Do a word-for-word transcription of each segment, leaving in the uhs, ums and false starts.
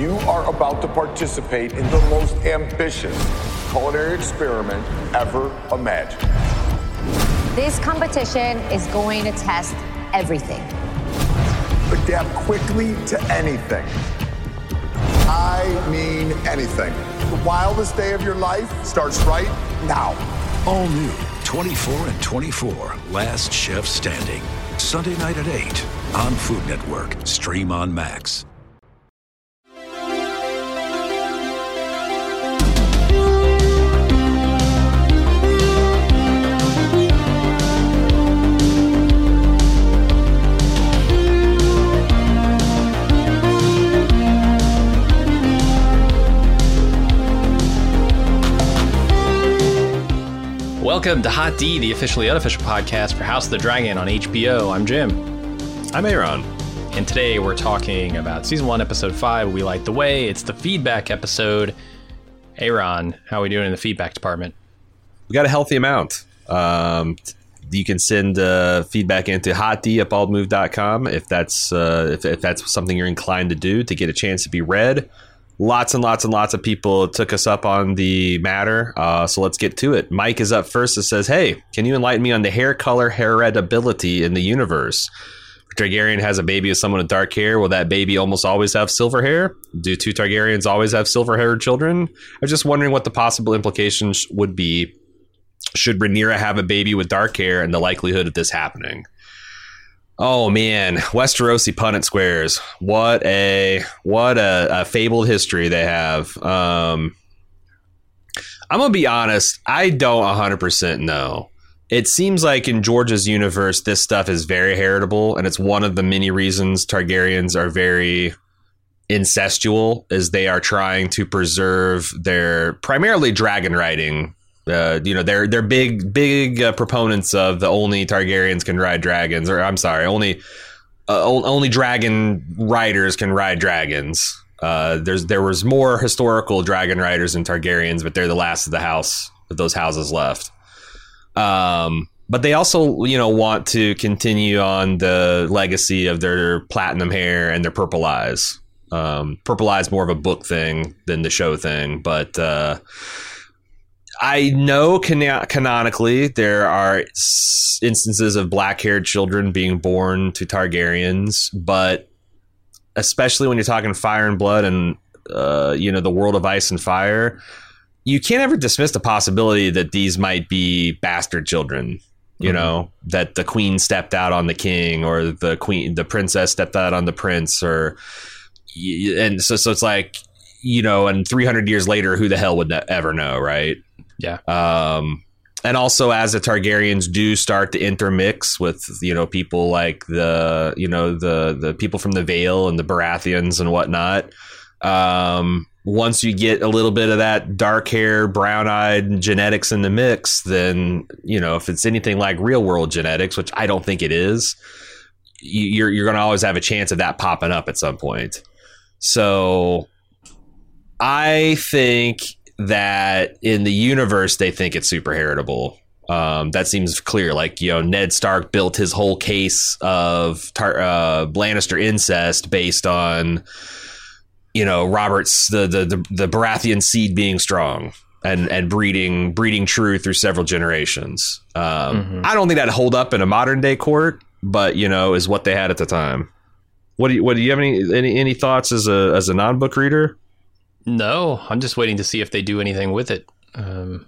You are about to participate in the most ambitious culinary experiment ever imagined. This competition is going to test everything. Adapt quickly to anything. I mean anything. The wildest day of your life starts right now. All new twenty-four and twenty-four, Last Chef Standing. Sunday night at eight on Food Network. Stream on Max. Welcome to Hot D, the officially unofficial podcast for House of the Dragon on H B O. I'm Jim. I'm Aaron. And today we're talking about Season one, Episode five, We Light the Way. It's the feedback episode. Aaron, how are we doing in the feedback department? We got a healthy amount. Um, you can send uh, feedback into hot d at bald move dot com if that's, uh, if, if that's something you're inclined to do to get a chance to be read. Lots and lots and lots of people took us up on the matter, uh, so let's get to it. Mike is up first and says, hey, can you enlighten me on the hair color heritability in the universe? If Targaryen has a baby with someone with dark hair, will that baby almost always have silver hair? Do two Targaryens always have silver-haired children? I was just wondering what the possible implications would be should Rhaenyra have a baby with dark hair and the likelihood of this happening. Oh man, Westerosi Punnett squares. What a what a, a fabled history they have. Um, I'm gonna be honest, I don't one hundred percent know. It seems like in George's universe, this stuff is very heritable, and it's one of the many reasons Targaryens are very incestual, is they are trying to preserve their primarily dragon riding. Uh, you know, they're they're big big uh, proponents of the only Targaryens can ride dragons, or I'm sorry, only uh, only dragon riders can ride dragons. Uh, there's there was more historical dragon riders than Targaryens, but they're the last of the house of those houses left. Um, but they also, you know, want to continue on the legacy of their platinum hair and their purple eyes. Um, purple eyes more of a book thing than the show thing, but. Uh, I know can- canonically there are s- instances of black-haired children being born to Targaryens, but especially when you're talking Fire and Blood and, uh, you know, the world of Ice and Fire, you can't ever dismiss the possibility that these might be bastard children, you mm-hmm. know, that the queen stepped out on the king or the queen, the princess stepped out on the prince, or, and so, so it's like, you know, and three hundred years later, who the hell would ne- ever know, right? Yeah. Um, and also as the Targaryens do start to intermix with, you know, people like the, you know, the, the people from the Vale and the Baratheons and whatnot. Um, once you get a little bit of that dark hair, brown eyed genetics in the mix, then, you know, if it's anything like real world genetics, which I don't think it is, you're, you're going to always have a chance of that popping up at some point. So I think that in the universe they think it's super heritable. Um, that seems clear. Like, you know, Ned Stark built his whole case of tar- uh, Lannister incest based on, you know, Robert's the, the the the Baratheon seed being strong and and breeding breeding true through several generations. Um, mm-hmm. I don't think that'd hold up in a modern day court, but you know, is what they had at the time. What do you what do you have any any, any thoughts as a as a non-book reader? No, I'm just waiting to see if they do anything with it. Um,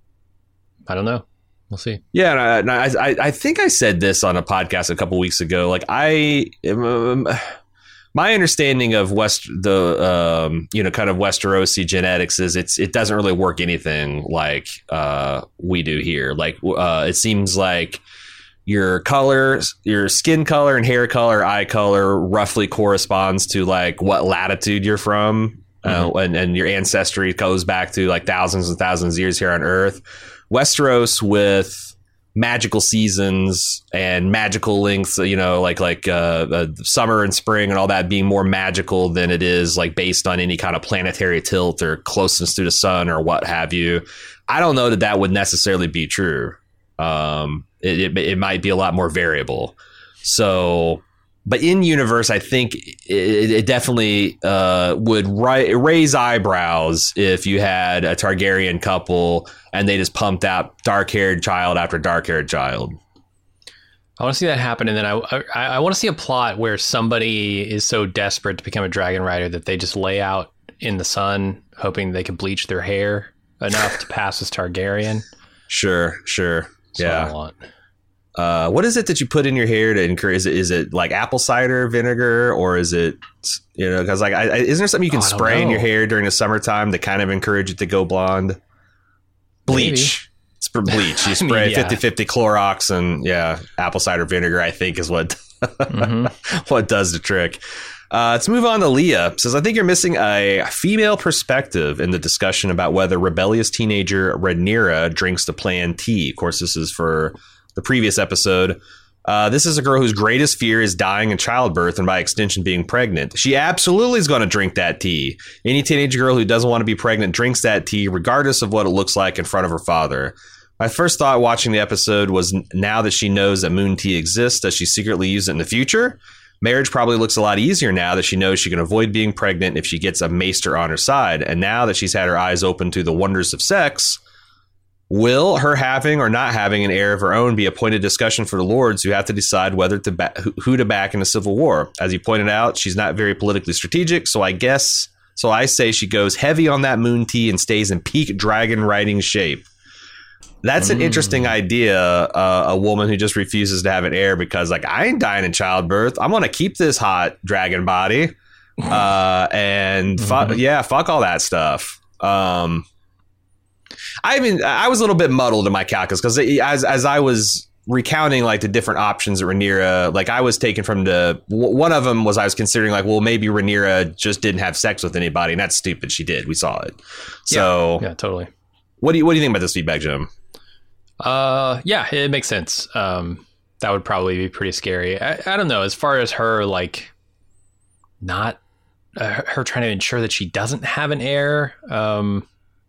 I don't know. We'll see. Yeah, and I, I, I think I said this on a podcast a couple weeks ago. Like, I, um, my understanding of West, the, um, you know, kind of Westerosi genetics is it's it doesn't really work anything like uh, we do here. Like, uh, it seems like your color, your skin color and hair color, eye color roughly corresponds to like what latitude you're from. Mm-hmm. Uh, and, and your ancestry goes back to like thousands and thousands of years here on Earth. Westeros with magical seasons and magical lengths, you know, like like uh, uh, summer and spring and all that being more magical than it is like based on any kind of planetary tilt or closeness to the sun or what have you. I don't know that that would necessarily be true. Um, it, it, it might be a lot more variable. So but in universe, I think it, it definitely uh, would ri- raise eyebrows if you had a Targaryen couple and they just pumped out dark-haired child after dark-haired child. I want to see that happen, and then I, I, I want to see a plot where somebody is so desperate to become a dragon rider that they just lay out in the sun, hoping they can bleach their hair enough to pass as Targaryen. Sure, sure, That's yeah. what I want. Uh, what is it that you put in your hair to encourage? Is it, is it like apple cider vinegar, or is it, you know, because like, I, I, isn't there something you can Oh, I don't spray in your know. hair during the summertime to kind of encourage it to go blonde? Bleach. It's for bleach. You I spray mean, yeah. fifty-fifty Clorox and yeah, apple cider vinegar, I think is what, Mm-hmm. what does the trick. Uh, let's move on to Leah. Says, I think you're missing a female perspective in the discussion about whether rebellious teenager Rhaenyra drinks the planned tea. Of course, this is for the previous episode. Uh, this is a girl whose greatest fear is dying in childbirth and by extension being pregnant. She absolutely is going to drink that tea. Any teenage girl who doesn't want to be pregnant drinks that tea regardless of what it looks like in front of her father. My first thought watching the episode was, now that she knows that moon tea exists, does she secretly use it in the future? Marriage probably looks a lot easier now that she knows she can avoid being pregnant if she gets a maester on her side. And now that she's had her eyes open to the wonders of sex, will her having or not having an heir of her own be a point of discussion for the lords who have to decide whether to ba- who to back in a civil war? As you pointed out, she's not very politically strategic, so I guess so I say she goes heavy on that moon tea and stays in peak dragon riding shape. That's an Mm. interesting idea. Uh, a woman who just refuses to have an heir because, like, I ain't dying in childbirth. I'm going to keep this hot dragon body. Uh, and fu- Mhm. yeah, fuck all that stuff. Um, I mean, I was a little bit muddled in my calculus because as as I was recounting like the different options at Rhaenyra, like I was taken from the w- one of them was I was considering like, well, maybe Rhaenyra just didn't have sex with anybody, and that's stupid. She did. We saw it. So, Yeah, totally. what do you what do you think about this feedback, Jim? Uh, yeah, it makes sense. Um, that would probably be pretty scary. I, I don't know. As far as her, like, not uh, her trying to ensure that she doesn't have an heir. Um,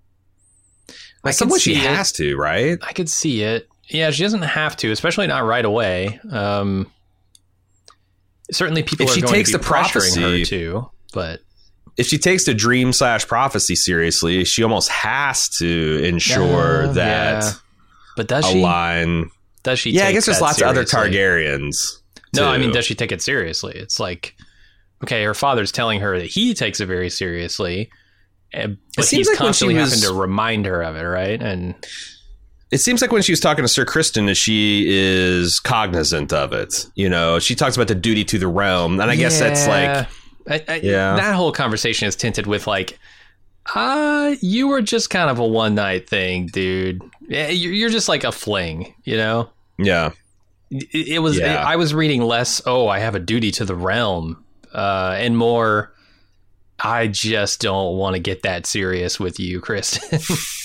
I At can some point she see it. has to, right? I could see it. Yeah, she doesn't have to, especially not right away. Um, certainly, people If are she going takes to be the pressuring prophecy- her too. But If she takes the dream slash prophecy seriously, she almost has to ensure Uh, that yeah. but does a she? line. Does she? Yeah, I take guess there's that lots of other seriously? Targaryens. No, I mean, too. does she take it seriously? It's like, okay, her father's telling her that he takes it very seriously, eh, but seems he's like when she constantly was- having to remind her of it, right? And It seems like when she was talking to Sir Kristen that she is cognizant of it. You know, she talks about the duty to the realm, and I guess that's like, I, I, Yeah. that whole conversation is tinted with like, uh, you were just kind of a one night thing, dude. Yeah, You're you're just like a fling, you know? yeah, It, it was, Yeah. I was reading less, oh, I have a duty to the realm, uh, and more, I just don't want to get that serious with you, Kristen.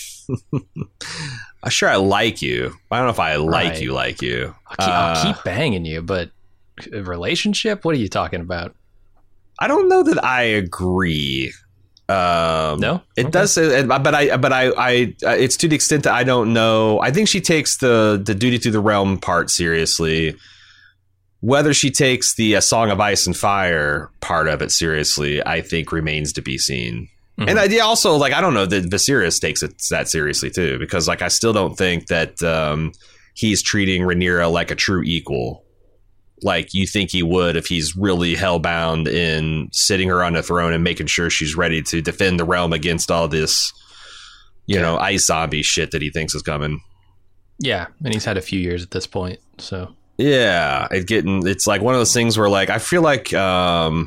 I'm sure I like you. I don't know if I like Right. you, like you. I'll keep, I'll Uh, keep banging you, but a relationship? What are you talking about? I don't know that I agree. Um, No? it Okay. does say, but I, but I, I, it's to the extent that I don't know. I think she takes the the duty to the realm part seriously. Whether she takes the uh, Song of Ice and Fire part of it seriously, I think remains to be seen. Mhm. And I also like I don't know that Viserys takes it that seriously too, because like I still don't think that um, he's treating Rhaenyra like a true equal. Like you think he would if he's really hellbound in sitting her on the throne and making sure she's ready to defend the realm against all this, you Yeah. know, ice zombie shit that he thinks is coming. Yeah, and he's had a few years at this point, so. Yeah, it getting it's like one of those things where like I feel like um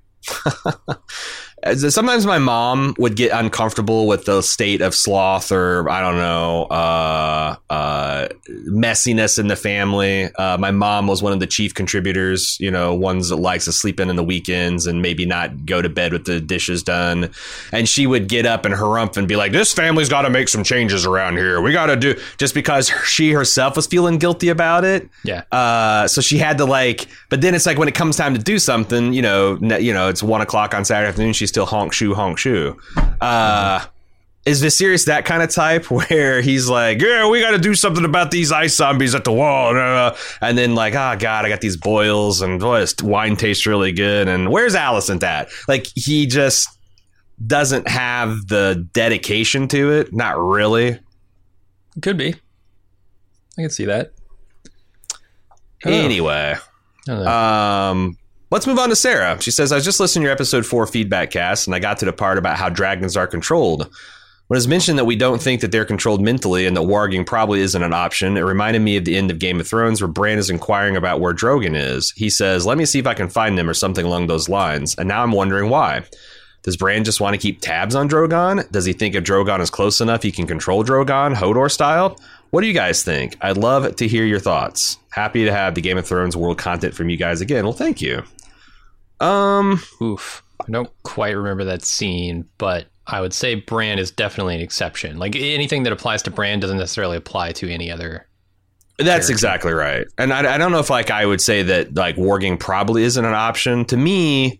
sometimes my mom would get uncomfortable with the state of sloth or I don't know uh uh messiness in the family. Uh my mom was one of the chief contributors, you know, ones that likes to sleep in in the weekends and maybe not go to bed with the dishes done. And she would get up and harumph and be like, this family's got to make some changes around here. We got to do just because she herself was feeling guilty about it. Yeah. Uh, so she had to like, but then it's like when it comes time to do something, you know, n- you know, it's one o'clock on Saturday afternoon. She's still honk shoe, honk shoe. Uh, is Viserys that kind of type where he's like, yeah, we got to do something about these ice zombies at the wall, uh, and then like, oh god, I got these boils, and boy, this wine tastes really good, and where's Alicent at? Like, he just doesn't have the dedication to it. Not really. Could be. I can see that. Anyway, um, let's move on to Sarah. She says, I was just listening to your episode four feedback cast, and I got to the part about how dragons are controlled. When it's mentioned that we don't think that they're controlled mentally and that warging probably isn't an option, it reminded me of the end of Game of Thrones where Bran is inquiring about where Drogon is. He says, let me see if I can find them or something along those lines. And now I'm wondering why. Does Bran just want to keep tabs on Drogon? Does he think if Drogon is close enough, he can control Drogon, Hodor style? What do you guys think? I'd love to hear your thoughts. Happy to have the Game of Thrones world content from you guys again. Well, thank you. Um, Oof. I don't quite remember that scene, but I would say Bran is definitely an exception. Like, anything that applies to Bran doesn't necessarily apply to any other. That's character. exactly right. And I, I don't know if like I would say that like warging probably isn't an option. To me,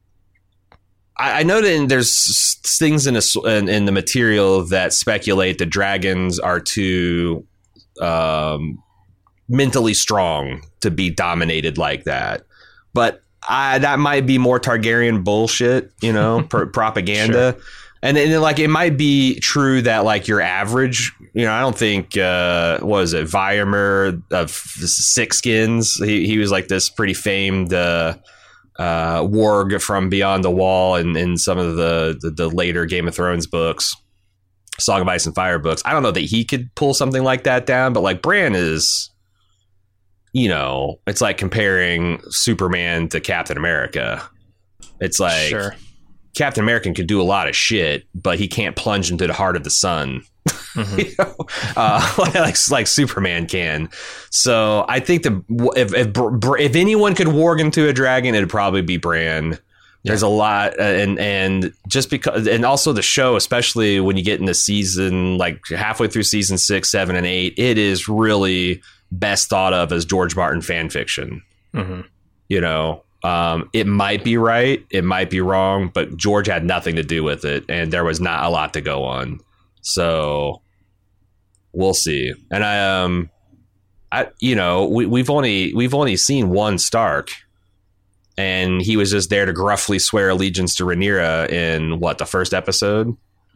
I, I know that there's things in, a, in in the material that speculate that dragons are too um, mentally strong to be dominated like that. But I, that might be more Targaryen bullshit, you know, pr- propaganda. Sure. And then, like, it might be true that, like, your average, you know, I don't think, uh, what was it, Viamer of Six Skins, he, he was, like, this pretty famed uh, uh, warg from Beyond the Wall in, in some of the, the, the later Game of Thrones books, Song of Ice and Fire books. I don't know that he could pull something like that down, but, like, Bran is, you know, it's like comparing Superman to Captain America. It's like... Sure. Captain America can do a lot of shit, but he can't plunge into the heart of the sun, mm-hmm. you know? uh, like like Superman can. So I think the if if, if anyone could warg into a dragon, it'd probably be Bran. Yeah. There's a lot, uh, and and just because, and also the show, especially when you get into season like halfway through season six, seven, and eight, it is really best thought of as George Martin fan fiction. Mm-hmm. You know. Um, it might be right, it might be wrong, but George had nothing to do with it, and there was not a lot to go on. So we'll see. And I, um, I, you know, we, we've only we've only seen one Stark, and he was just there to gruffly swear allegiance to Rhaenyra in what, the first episode.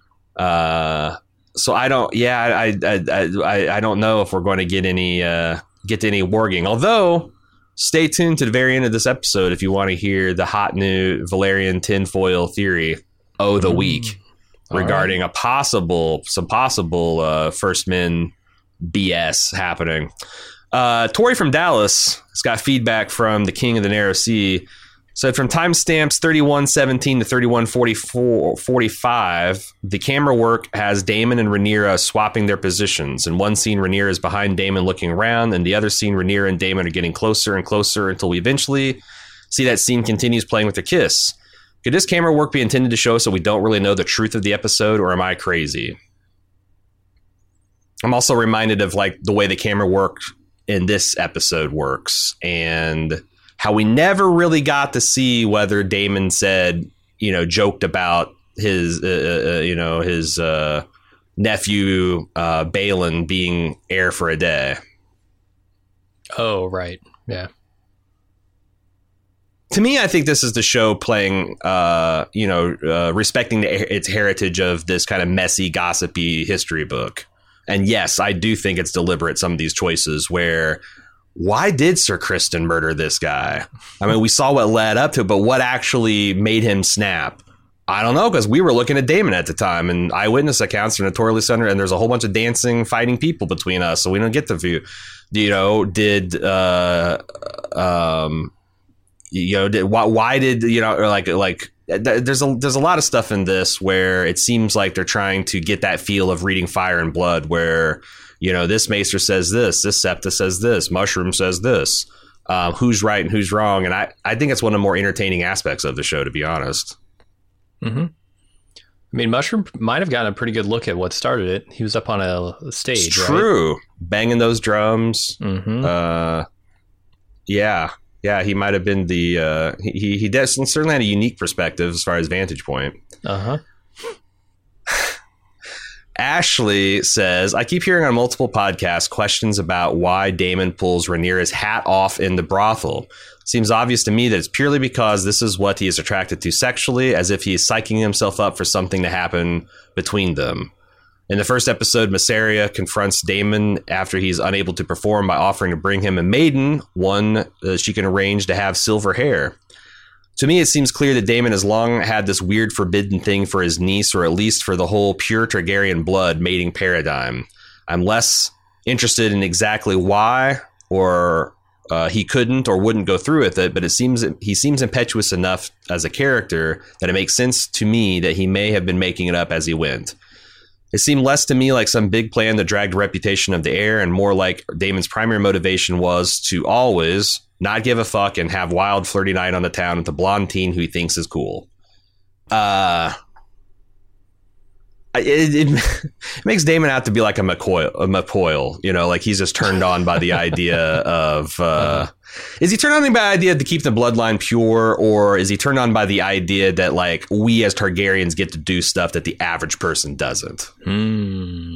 Uh, so I don't, yeah, I, I, I, I don't know if we're going to get any, uh, get to any warging, although. Stay tuned to the very end of this episode if you want to hear the hot new Valerian tinfoil theory of the mm. week regarding right. a possible, some possible uh, First Men B S happening. Uh, Tori from Dallas has got feedback from the King of the Narrow Sea. Said from timestamps thirty-one seventeen to thirty-one forty-four, forty-five, the camera work has Daemon and Rhaenyra swapping their positions. In one scene, Rhaenyra is behind Daemon looking around, and the other scene, Rhaenyra and Daemon are getting closer and closer until we eventually see that scene continues playing with a kiss. Could this camera work be intended to show us that we don't really know the truth of the episode, or am I crazy? I'm also reminded of like the way the camera work in this episode works, and how we never really got to see whether Daemon said, you know, joked about his, uh, uh, you know, his uh, nephew uh, Balon being heir for a day. Oh, right. Yeah. To me, I think this is the show playing, uh, you know, uh, respecting the, its heritage of this kind of messy, gossipy history book. And yes, I do think it's deliberate, some of these choices where... Why did Sir Criston murder this guy? I mean, we saw what led up to it, but what actually made him snap? I don't know, because we were looking at Daemon at the time, and eyewitness accounts are notoriously under, and there's a whole bunch of dancing, fighting people between us, so we don't get the view. You know, did, uh, um, you know, did, why, why did, you know, or like, like, there's a, there's a lot of stuff in this where it seems like they're trying to get that feel of reading Fire and Blood, where, you know, this Maester says this, this Septa says this, Mushroom says this, um, who's right and who's wrong. And I, I think it's one of the more entertaining aspects of the show, to be honest. Mm-hmm. I mean, Mushroom might have gotten a pretty good look at what started it. He was up on a stage, it's true. Right? Banging those drums. Mm-hmm. Uh, yeah. Yeah, he might have been the... Uh, he, he certainly had a unique perspective as far as vantage point. Uh-huh. Ashley says, I keep hearing on multiple podcasts questions about why Daemon pulls Rhaenyra's hat off in the brothel. Seems obvious to me that it's purely because this is what he is attracted to sexually, as if he is psyching himself up for something to happen between them. In the first episode, Mysaria confronts Daemon after he's unable to perform by offering to bring him a maiden, one uh, she can arrange to have silver hair. To me, it seems clear that Daemon has long had this weird forbidden thing for his niece, or at least for the whole pure Targaryen blood mating paradigm. I'm less interested in exactly why or uh, he couldn't or wouldn't go through with it, but it seems he seems impetuous enough as a character that it makes sense to me that he may have been making it up as he went. It seemed less to me like some big plan to drag the reputation of the heir, and more like Daemon's primary motivation was to always not give a fuck and have wild flirty night on the town with the blonde teen who he thinks is cool. Uh, it, it, it makes Daemon out to be like a McCoy, a McCoyle, you know, like he's just turned on by the idea of, uh, is he turned on by the idea to keep the bloodline pure, or is he turned on by the idea that like we as Targaryens get to do stuff that the average person doesn't? Hmm.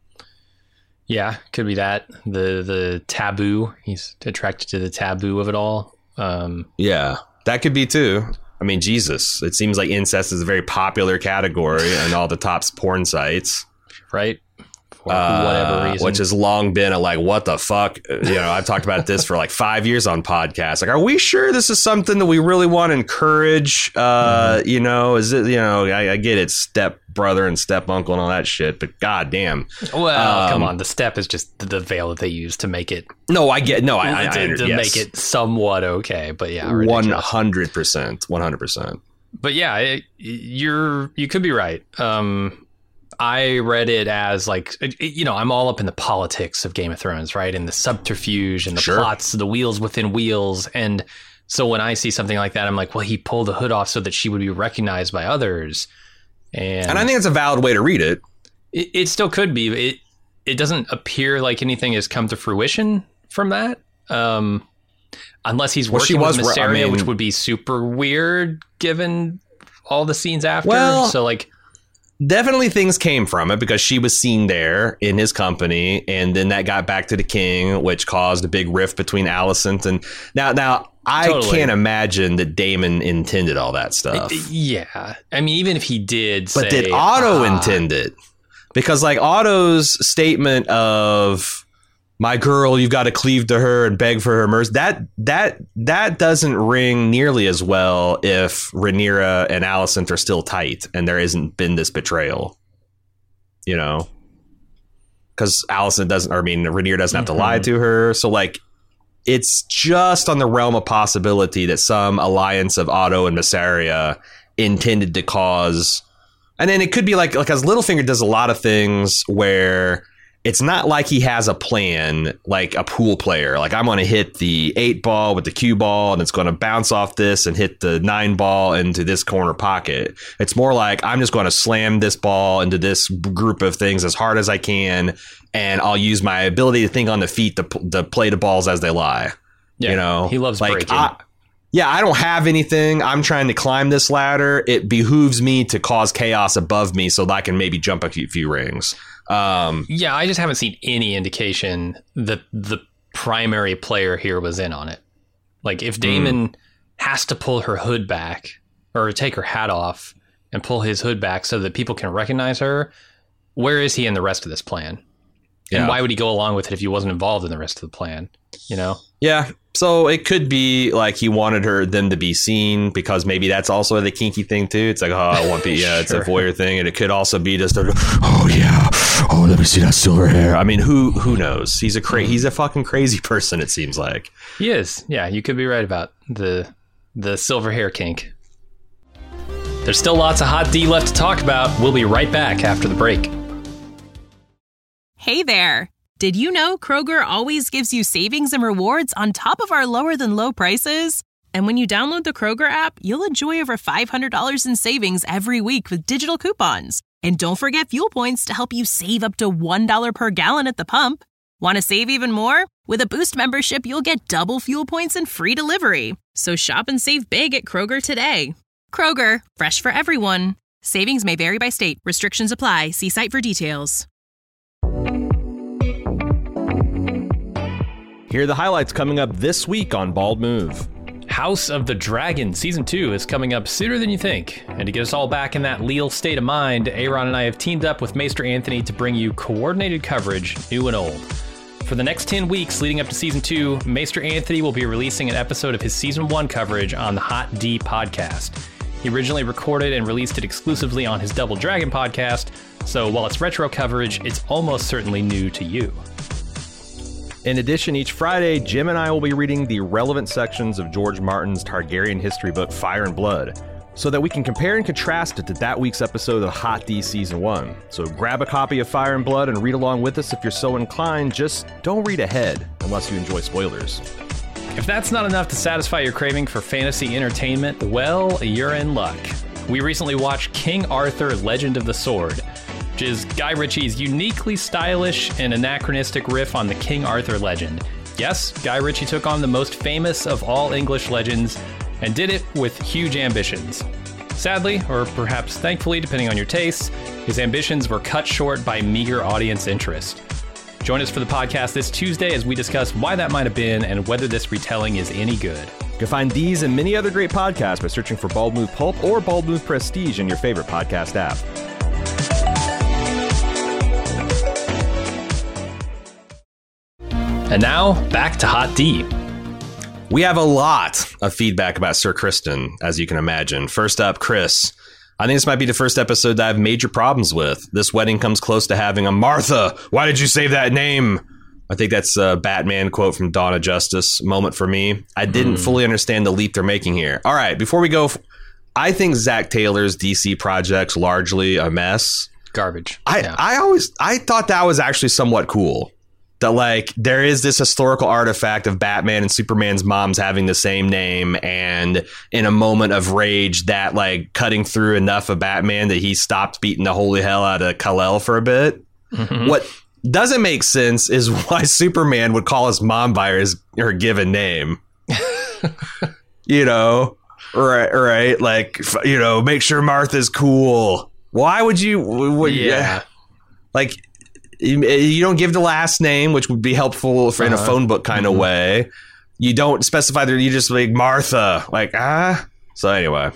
Yeah, could be that. The the taboo. He's attracted to the taboo of it all. Um, yeah, that could be too. I mean, Jesus, it seems like incest is a very popular category on all the top porn sites. Right. For uh, whatever reason. Which has long been a like, what the fuck? You know, I've talked about this for like five years on podcasts. Like, are we sure this is something that we really want to encourage? Uh, mm-hmm. You know, is it, you know, I, I get it, step brother and step uncle and all that shit, but goddamn. Well, um, come on. The step is just the veil that they use to make it. No, I get, no, I, I, I to, to yes. make it somewhat okay. But yeah, one hundred percent, one hundred percent. But yeah, it, you're, you could be right. Um, I read it as like, you know, I'm all up in the politics of Game of Thrones, right? And the subterfuge and the sure. plots, the wheels within wheels. And so when I see something like that, I'm like, well, he pulled the hood off so that she would be recognized by others. And, and I think it's a valid way to read it. It, it still could be. It it doesn't appear like anything has come to fruition from that. Um, unless he's well, working was, with Mysaria, I mean, which would be super weird given all the scenes after. Well, so like... Definitely things came from it because she was seen there in his company, and then that got back to the king, which caused a big rift between Alicent and now. Now I totally. can't imagine that Daemon intended all that stuff. Yeah, I mean, even if he did, but say, did Otto ah. intend it? Because like Otto's statement of my girl, you've got to cleave to her and beg for her mercy. That that that doesn't ring nearly as well if Rhaenyra and Alicent are still tight and there hasn't been this betrayal. You know, because Alicent doesn't. Or I mean, Rhaenyra doesn't have mm-hmm. to lie to her. So like, it's just on the realm of possibility that some alliance of Otto and Mysaria intended to cause. And then it could be like like as Littlefinger does a lot of things where. It's not like he has a plan like a pool player. Like I'm going to hit the eight ball with the cue ball and it's going to bounce off this and hit the nine ball into this corner pocket. It's more like I'm just going to slam this ball into this group of things as hard as I can. And I'll use my ability to think on the feet to, to play the balls as they lie. Yeah, you know, he loves like, breaking. I, yeah, I don't have anything. I'm trying to climb this ladder. It behooves me to cause chaos above me so that I can maybe jump a few, few rings. Um, yeah, I just haven't seen any indication that the primary player here was in on it. Like if Daemon mm. has to pull her hood back or take her hat off and pull his hood back so that people can recognize her, where is he in the rest of this plan? Yeah. And why would he go along with it if he wasn't involved in the rest of the plan? You know? Yeah. So it could be like he wanted her them to be seen because maybe that's also the kinky thing too. It's like, oh, I want the yeah, sure. It's a voyeur thing, and it could also be just, a, oh yeah, oh let me see that silver hair. I mean, who who knows? He's a cra- he's a fucking crazy person. It seems like he is. Yeah, you could be right about the the silver hair kink. There's still lots of hot D left to talk about. We'll be right back after the break. Hey there. Did you know Kroger always gives you savings and rewards on top of our lower than low prices? And when you download the Kroger app, you'll enjoy over five hundred dollars in savings every week with digital coupons. And don't forget fuel points to help you save up to one dollar per gallon at the pump. Want to save even more? With a Boost membership, you'll get double fuel points and free delivery. So shop and save big at Kroger today. Kroger, fresh for everyone. Savings may vary by state. Restrictions apply. See site for details. Here are the highlights coming up this week on Bald Move. House of the Dragon Season two is coming up sooner than you think. And to get us all back in that leal state of mind, Aaron and I have teamed up with Maester Anthony to bring you coordinated coverage, new and old. For the next ten weeks leading up to Season two, Maester Anthony will be releasing an episode of his Season one coverage on the Hot D podcast. He originally recorded and released it exclusively on his Double Dragon podcast, so while it's retro coverage, it's almost certainly new to you. In addition, each Friday, Jim and I will be reading the relevant sections of George Martin's Targaryen history book, Fire and Blood, so that we can compare and contrast it to that week's episode of Hot D Season one. So grab a copy of Fire and Blood and read along with us if you're so inclined. Just don't read ahead unless you enjoy spoilers. If that's not enough to satisfy your craving for fantasy entertainment, well, you're in luck. We recently watched King Arthur, Legend of the Sword, which is Guy Ritchie's uniquely stylish and anachronistic riff on the King Arthur legend. Yes, Guy Ritchie took on the most famous of all English legends and did it with huge ambitions. Sadly, or perhaps thankfully, depending on your tastes, his ambitions were cut short by meager audience interest. Join us for the podcast this Tuesday as we discuss why that might have been and whether this retelling is any good. You can find these and many other great podcasts by searching for Bald Move Pulp or Bald Move Prestige in your favorite podcast app. And now, back to Hot D. We have a lot of feedback about Sir Criston, as you can imagine. First up, Chris. I think this might be the first episode that I have major problems with. This wedding comes close to having a Martha, why did you save that name? I think that's a Batman quote from Dawn of Justice moment for me. I didn't mm. fully understand the leap they're making here. All right, before we go, I think Zack Taylor's D C project's largely a mess. Garbage. I, yeah. I always, I thought that was actually somewhat cool. That, like, there is this historical artifact of Batman and Superman's moms having the same name, and in a moment of rage, that, like, cutting through enough of Batman that he stopped beating the holy hell out of Kal-El for a bit. Mm-hmm. What doesn't make sense is why Superman would call his mom by his, her given name. You know? Right, right. Like, you know, make sure Martha's cool. Why would you... Would, yeah. Like... You don't give the last name, which would be helpful for in a phone book kind mm-hmm. of way. You don't specify that. You just like Martha, like ah. So anyway,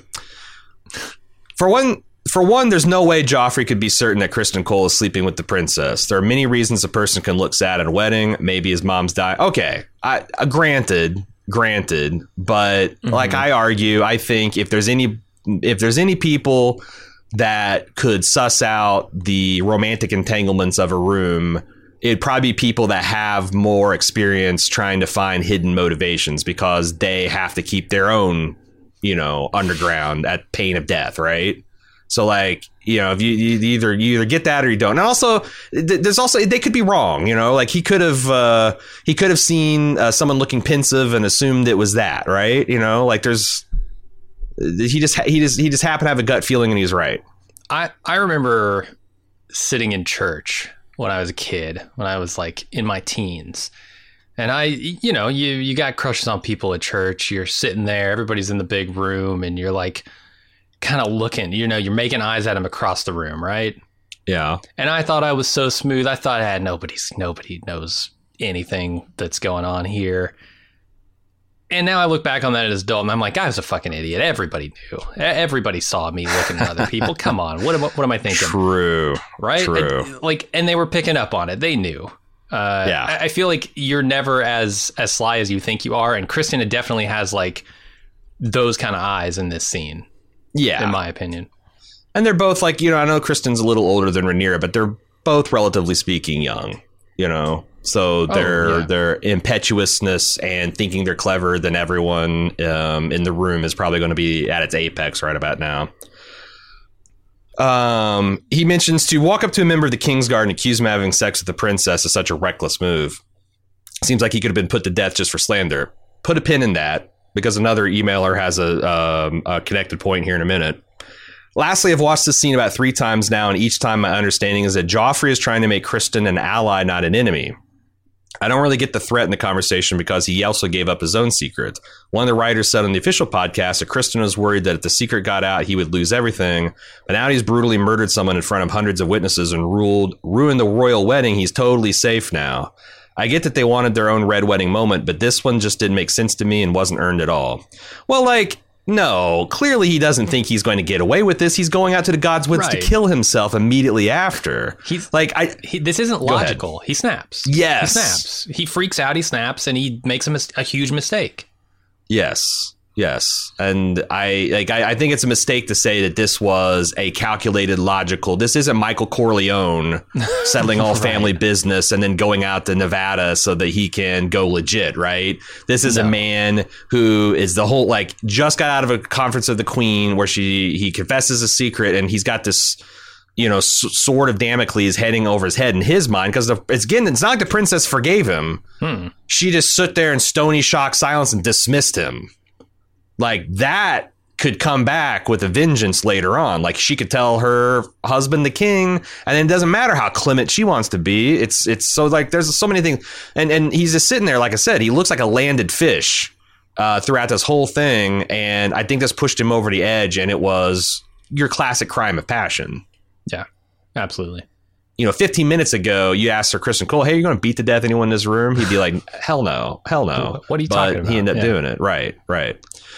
for one, for one, there's no way Joffrey could be certain that Criston Cole is sleeping with the princess. There are many reasons a person can look sad at a wedding. Maybe his mom's died. Okay, I, uh, granted, granted, but mm-hmm. like I argue, I think if there's any, if there's any people that could suss out the romantic entanglements of a room, it'd probably be people that have more experience trying to find hidden motivations because they have to keep their own, you know, underground at pain of death, right? So, like, you know, if you, you either you either get that or you don't. And also, th- there's also they could be wrong, you know, like he could have uh, he could have seen uh, someone looking pensive and assumed it was that, right? You know, like there's. He just he just he just happened to have a gut feeling and he's right. I, I remember sitting in church when I was a kid, when I was like in my teens. And I, you know, you you got crushes on people at church. You're sitting there, everybody's in the big room, and you're like kind of looking, you know, you're making eyes at them across the room, right? Yeah. And I thought I was so smooth. I thought, ah, nobody's nobody knows anything that's going on here. And now I look back on that as adult, and I'm like, I was a fucking idiot. Everybody knew. Everybody saw me looking at other people. Come on, what am what am I thinking? True, right? True. And, like, and they were picking up on it. They knew. Uh, yeah. I, I feel like you're never as as sly as you think you are, and Criston definitely has like those kind of eyes in this scene. Yeah, in my opinion. And they're both like, you know, I know Kristin's a little older than Rhaenyra, but they're both relatively speaking young. You know. So their oh, yeah. their impetuousness and thinking they're cleverer than everyone um, in the room is probably going to be at its apex right about now. Um, he mentions to walk up to a member of the Kingsguard and accuse him of having sex with the princess is such a reckless move. Seems like he could have been put to death just for slander. Put a pin in that because another emailer has a, um, a connected point here in a minute. Lastly, I've watched this scene about three times now, and each time my understanding is that Joffrey is trying to make Criston an ally, not an enemy. I don't really get the threat in the conversation because he also gave up his own secret. One of the writers said on the official podcast that Kristen was worried that if the secret got out, he would lose everything. But now he's brutally murdered someone in front of hundreds of witnesses and ruled, ruined the royal wedding. He's totally safe now. I get that they wanted their own red wedding moment, but this one just didn't make sense to me and wasn't earned at all. Well, like, no, clearly he doesn't think he's going to get away with this. He's going out to the God's Woods Right. to kill himself immediately after. He's like, I. he, this isn't logical. He snaps. Yes. He snaps. He freaks out. He snaps, and he makes a, mis- a huge mistake. Yes. Yes. And I like I, I think it's a mistake to say that this was a calculated, logical. This isn't Michael Corleone settling all right. family business and then going out to Nevada so that he can go legit. Right. This is no. a man who is the whole like just got out of a conference of the Queen where she he confesses a secret and he's got this, you know, s- sword of Damocles heading over his head in his mind, because it's again, it's not like the princess forgave him. Hmm. She just stood there in stony shock silence and dismissed him. Like that could come back with a vengeance later on. Like she could tell her husband, the king, and then it doesn't matter how clement she wants to be. It's it's so like there's so many things. And and he's just sitting there. Like I said, he looks like a landed fish uh, throughout this whole thing. And I think this pushed him over the edge. And it was your classic crime of passion. Yeah, absolutely. You know, fifteen minutes ago, you asked Sir Kristen Cole, hey, are you going to beat to death anyone in this room? He'd be like, hell no, hell no. What are you but talking about? He ended up yeah. doing it. Right, right.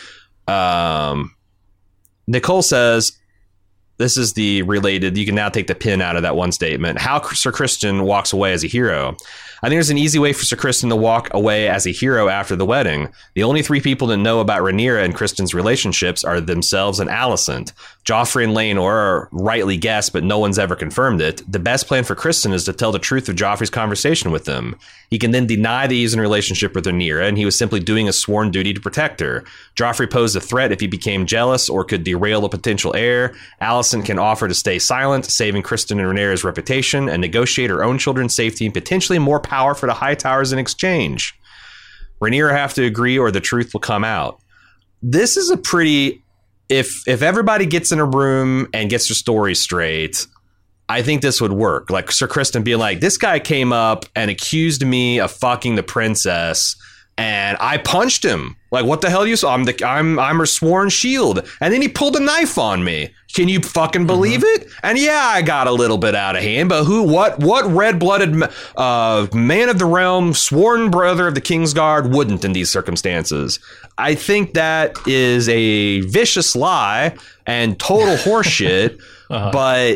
Um, Nicole says, this is the related, you can now take the pin out of that one statement. How Sir Kristen walks away as a hero. I think there's an easy way for Sir Kristen to walk away as a hero after the wedding. The only three people that know about Rhaenyra and Kristen's relationships are themselves and Alicent. Joffrey and Laenor are rightly guessed, but no one's ever confirmed it. The best plan for Kristen is to tell the truth of Joffrey's conversation with them. He can then deny that he's in a relationship with Rhaenyra, and he was simply doing a sworn duty to protect her. Joffrey posed a threat if he became jealous or could derail a potential heir. Alicent can offer to stay silent, saving Kristen and Rhaenyra's reputation, and negotiate her own children's safety and potentially more power for the High Towers in exchange. Rhaenyra have to agree or the truth will come out. This is a pretty... If if everybody gets in a room and gets their story straight, I think this would work. Like Sir Kristen being like, this guy came up and accused me of fucking the princess, and I punched him. Like, what the hell do you say? I'm the I'm I'm her sworn shield, and then he pulled a knife on me. Can you fucking believe mm-hmm. it? And yeah, I got a little bit out of hand, but who, what, what red-blooded uh, man of the realm, sworn brother of the Kingsguard wouldn't in these circumstances? I think that is a vicious lie and total horseshit, uh-huh. but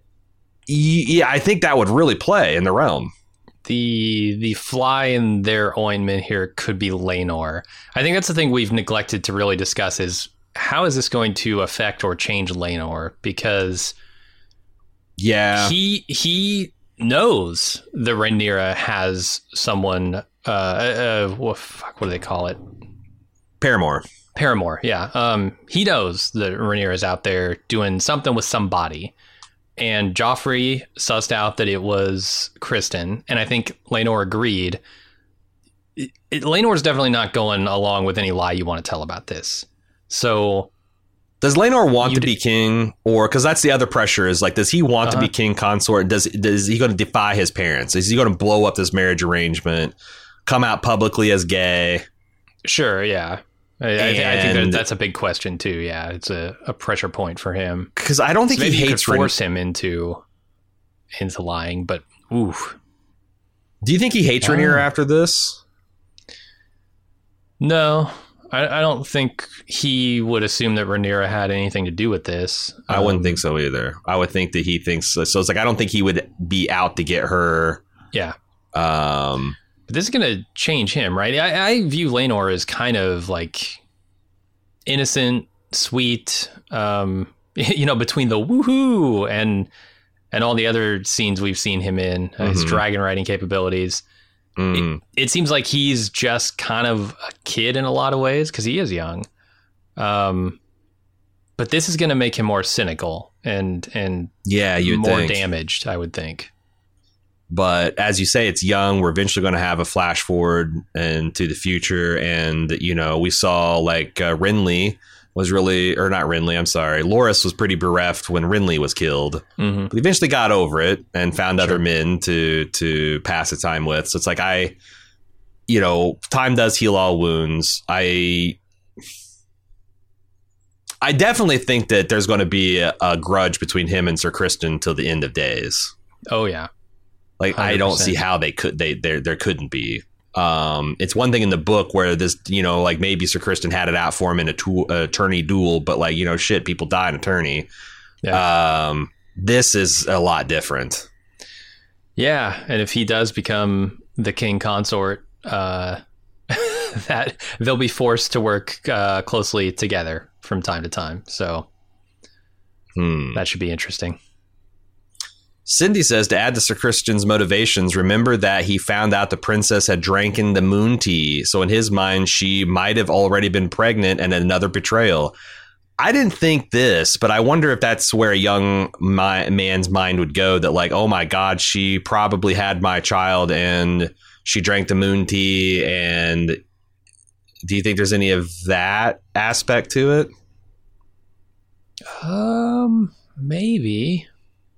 yeah, I think that would really play in the realm. The the fly in their ointment here could be Laenor. I think that's the thing we've neglected to really discuss is how is this going to affect or change Laenor? Because yeah, he he knows that Rhaenyra has someone. Uh, uh, what, fuck, what do they call it? Paramour. Paramour. Yeah. Um, he knows that Rhaenyra is out there doing something with somebody. And Joffrey sussed out that it was Kristen, and I think Laenor agreed. It, it, Laenor's definitely not going along with any lie you want to tell about this. So, does Laenor want to d- be king, or because that's the other pressure is like, does he want uh-huh. to be king consort? Does does he going to defy his parents? Is he going to blow up this marriage arrangement, come out publicly as gay? Sure, yeah. I, I, th- I think that that's a big question too. Yeah, it's a, a pressure point for him because I don't think so maybe he hates could force Ren- him into into lying. But oof, do you think he hates um, Rhaenyra after this? No, I, I don't think he would assume that Rhaenyra had anything to do with this. I um, wouldn't think so either. I would think that he thinks so. So it's like I don't think he would be out to get her. Yeah. Um. But this is going to change him, right? I, I view Laenor as kind of like innocent, sweet, um, you know, between the woohoo and and all the other scenes we've seen him in, uh, mm-hmm. his dragon riding capabilities. Mm. It, it seems like he's just kind of a kid in a lot of ways because he is young. Um, but this is going to make him more cynical and and yeah, you'd more think. damaged, I would think. But as you say, it's young. We're eventually going to have a flash forward into the future. And, you know, we saw like uh, Renly was really, or not Renly, I'm sorry. Loras was pretty bereft when Renly was killed. Mm-hmm. But he eventually got over it and found sure. other men to to pass the time with. So it's like I, you know, time does heal all wounds. I I definitely think that there's going to be a, a grudge between him and Sir Criston till the end of days. Oh yeah, like one hundred percent. I don't see how they could. They there there couldn't be. Um, it's one thing in the book where this, you know, like maybe Sir Criston had it out for him in a tu- uh, attorney duel, but like, you know, shit, people die in attorney. Yeah. Um, this is a lot different. Yeah, and if he does become the king consort, uh, that they'll be forced to work uh, closely together from time to time. So hmm. that should be interesting. Cindy says, to add to Sir Criston's motivations, remember that he found out the princess had dranken the moon tea. So in his mind, she might have already been pregnant and another betrayal. I didn't think this, but I wonder if that's where a young my, man's mind would go, that like, oh my God, she probably had my child and she drank the moon tea. And do you think there's any of that aspect to it? Um, maybe.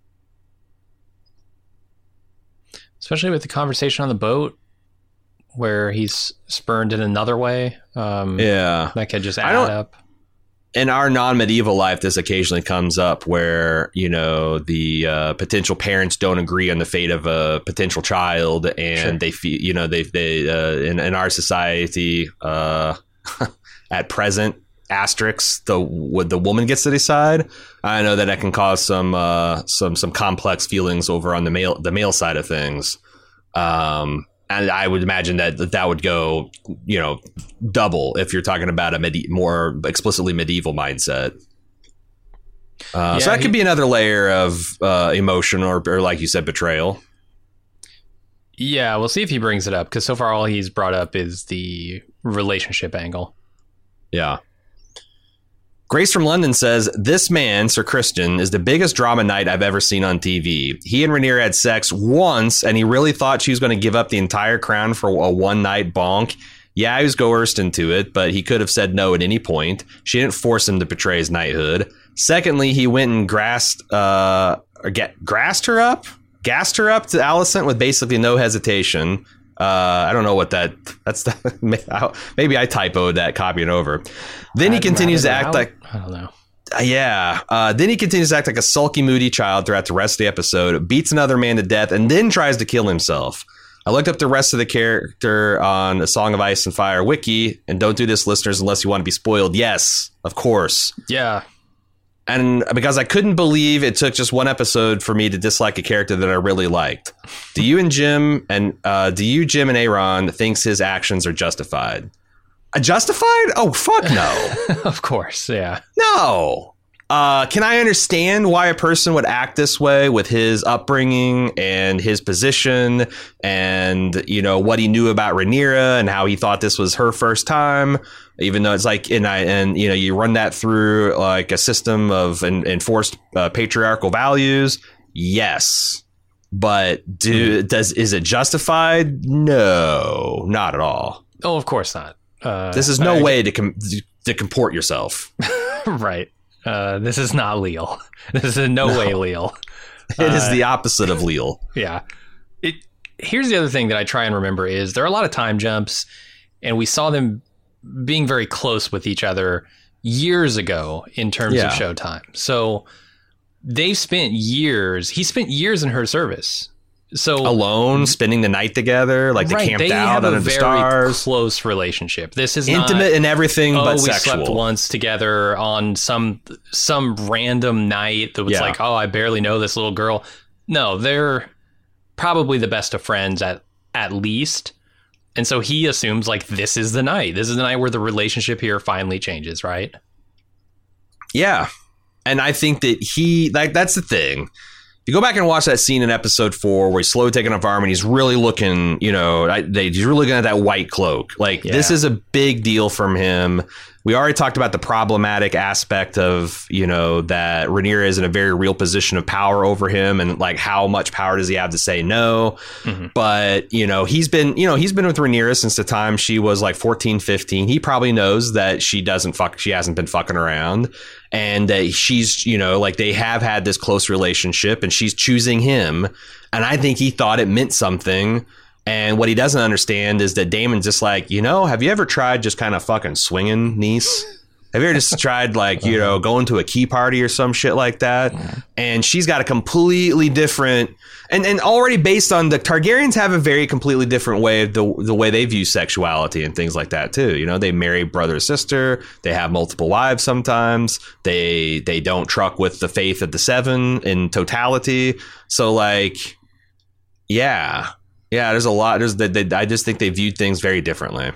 Especially with the conversation on the boat where he's spurned in another way. Um, yeah. That could just add up. In our non-medieval life, this occasionally comes up where, you know, the uh, potential parents don't agree on the fate of a potential child. And sure. they feel, you know, they, they uh, in, in our society uh, at present, asterisks, the what the woman gets to decide. I know that that can cause some uh, some some complex feelings over on the male the male side of things, um, and I would imagine that that would go, you know, double if you're talking about a medi- more explicitly medieval mindset. Uh, yeah, so that he, could be another layer of uh, emotion or, or, like you said, betrayal. Yeah, we'll see if he brings it up, because so far all he's brought up is the relationship angle. Yeah. Grace from London says, this man, Sir Criston, is the biggest drama knight I've ever seen on T V. He and Rhaenyra had sex once, and he really thought she was going to give up the entire crown for a one-night bonk. Yeah, he was coerced into it, but he could have said no at any point. She didn't force him to betray his knighthood. Secondly, he went and grassed, uh, or get, grassed her up? Gassed her up to Alicent with basically no hesitation. Uh, I don't know what that, that's, the, maybe I typoed that, copying over. Then he continues to act like, I don't know. Uh, yeah. Uh, then he continues to act like a sulky, moody child throughout the rest of the episode, beats another man to death, and then tries to kill himself. I looked up the rest of the character on A Song of Ice and Fire wiki, and don't do this, listeners, unless you want to be spoiled. Yes, of course. Yeah. And because I couldn't believe it took just one episode for me to dislike a character that I really liked. Do you and Jim and uh, do you, Jim and Aaron thinks his actions are justified? Uh, justified? Oh, fuck no. Of course. Yeah. No. Uh, can I understand why a person would act this way with his upbringing and his position and, you know, what he knew about Rhaenyra and how he thought this was her first time, even though it's like, and I, and, you know, you run that through like a system of en- enforced uh, patriarchal values. Yes. But do, does, is it justified? No, not at all. Oh, of course not. Uh, this is no I, way to, com- to comport yourself. Right. Uh, this is not Leal. This is in no, no. way Leal. It uh, is the opposite of Leal. Yeah. It. Here's the other thing that I try and remember is there are a lot of time jumps, and we saw them being very close with each other years ago in terms yeah. of showtime. So they've spent years. He spent years in her service. So alone, spending the night together, like right, they camped they out under the stars. Close relationship. This is intimate not, in everything, oh, but we sexual. Slept once together on some some random night that was yeah. like, oh, I barely know this little girl. No, they're probably the best of friends at at least, and so he assumes like this is the night. This is the night where the relationship here finally changes, right? Yeah, and I think that he like that's the thing. You go back and watch that scene in episode four where he's slowly taking off armor and he's really looking, you know, I, they, he's really looking at that white cloak. Like, yeah. This is a big deal from him We already talked about the problematic aspect of, you know, that Rhaenyra is in a very real position of power over him, and like how much power does he have to say no? Mm-hmm. But, you know, he's been, you know, he's been with Rhaenyra since the time she was like fourteen, fifteen. He probably knows that she doesn't fuck, she hasn't been fucking around, and that she's, you know, like they have had this close relationship and she's choosing him. And I think he thought it meant something. And what he doesn't understand is that Daemon's just like, you know, have you ever tried just kind of fucking swinging, niece? Have you ever just tried, like, you know, going to a key party or some shit like that? And she's got a completely different, and, and already based on the Targaryens have a very completely different way of the the way they view sexuality and things like that too. You know, they marry brother or sister. They have multiple wives sometimes. They they don't truck with the faith of the seven in totality. So like, yeah. Yeah, there's a lot. There's they, they, I just think they viewed things very differently.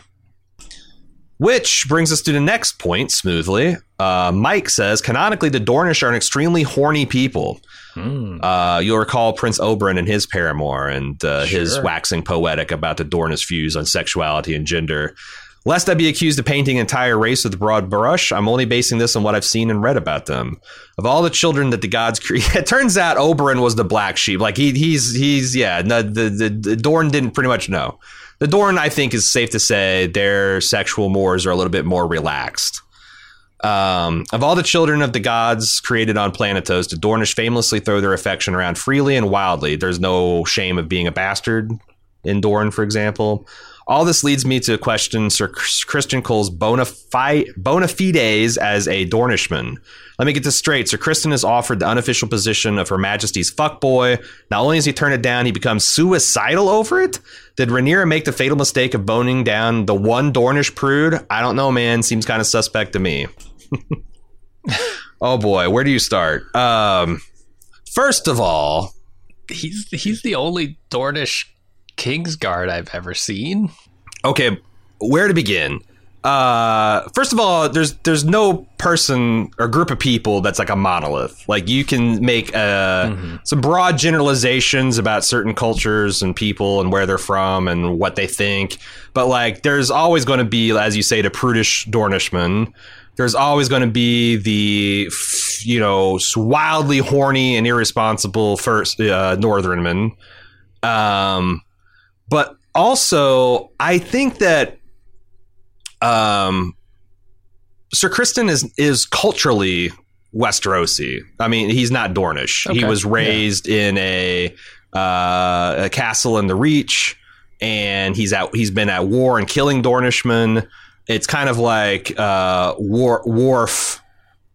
Which brings us to the next point smoothly. Uh, Mike says, canonically, the Dornish are an extremely horny people. Mm. Uh, you'll recall Prince Oberyn and his paramour and uh, sure. his waxing poetic about the Dornish views on sexuality and gender. Lest I be accused of painting an entire race with a broad brush, I'm only basing this on what I've seen and read about them. Of all the children that the gods create, it turns out Oberyn was the black sheep. Like he, he's, he's, yeah. The, the, the, the Dorne didn't pretty much know. The Dorne, I think, is safe to say their sexual mores are a little bit more relaxed. Um, of all the children of the gods created on Planetos, the Dornish famously throw their affection around freely and wildly. There's no shame of being a bastard in Dorne, for example. All this leads me to question Sir Criston Cole's bona, fi- bona fides as a Dornishman. Let me get this straight. Sir Criston is offered the unofficial position of Her Majesty's fuckboy. Not only does he turn it down, he becomes suicidal over it. Did Rhaenyra make the fatal mistake of boning down the one Dornish prude? I don't know, man. Seems kind of suspect to me. Oh boy, where do you start? Um, first of all, he's he's the only Dornish Kingsguard I've ever seen. Okay, where to begin? Uh, first of all, there's there's no person or group of people that's like a monolith. Like you can make uh, mm-hmm. some broad generalizations about certain cultures and people and where they're from and what they think, but like there's always going to be, as you say, the prudish Dornishman. There's always going to be the, you know, wildly horny and irresponsible first uh, Northernman. Um. But also, I think that um, Sir Criston is is culturally Westerosi. I mean, he's not Dornish. Okay. He was raised yeah. in a, uh, a castle in the Reach, and he's out. He's been at war and killing Dornishmen. It's kind of like uh, War, Worf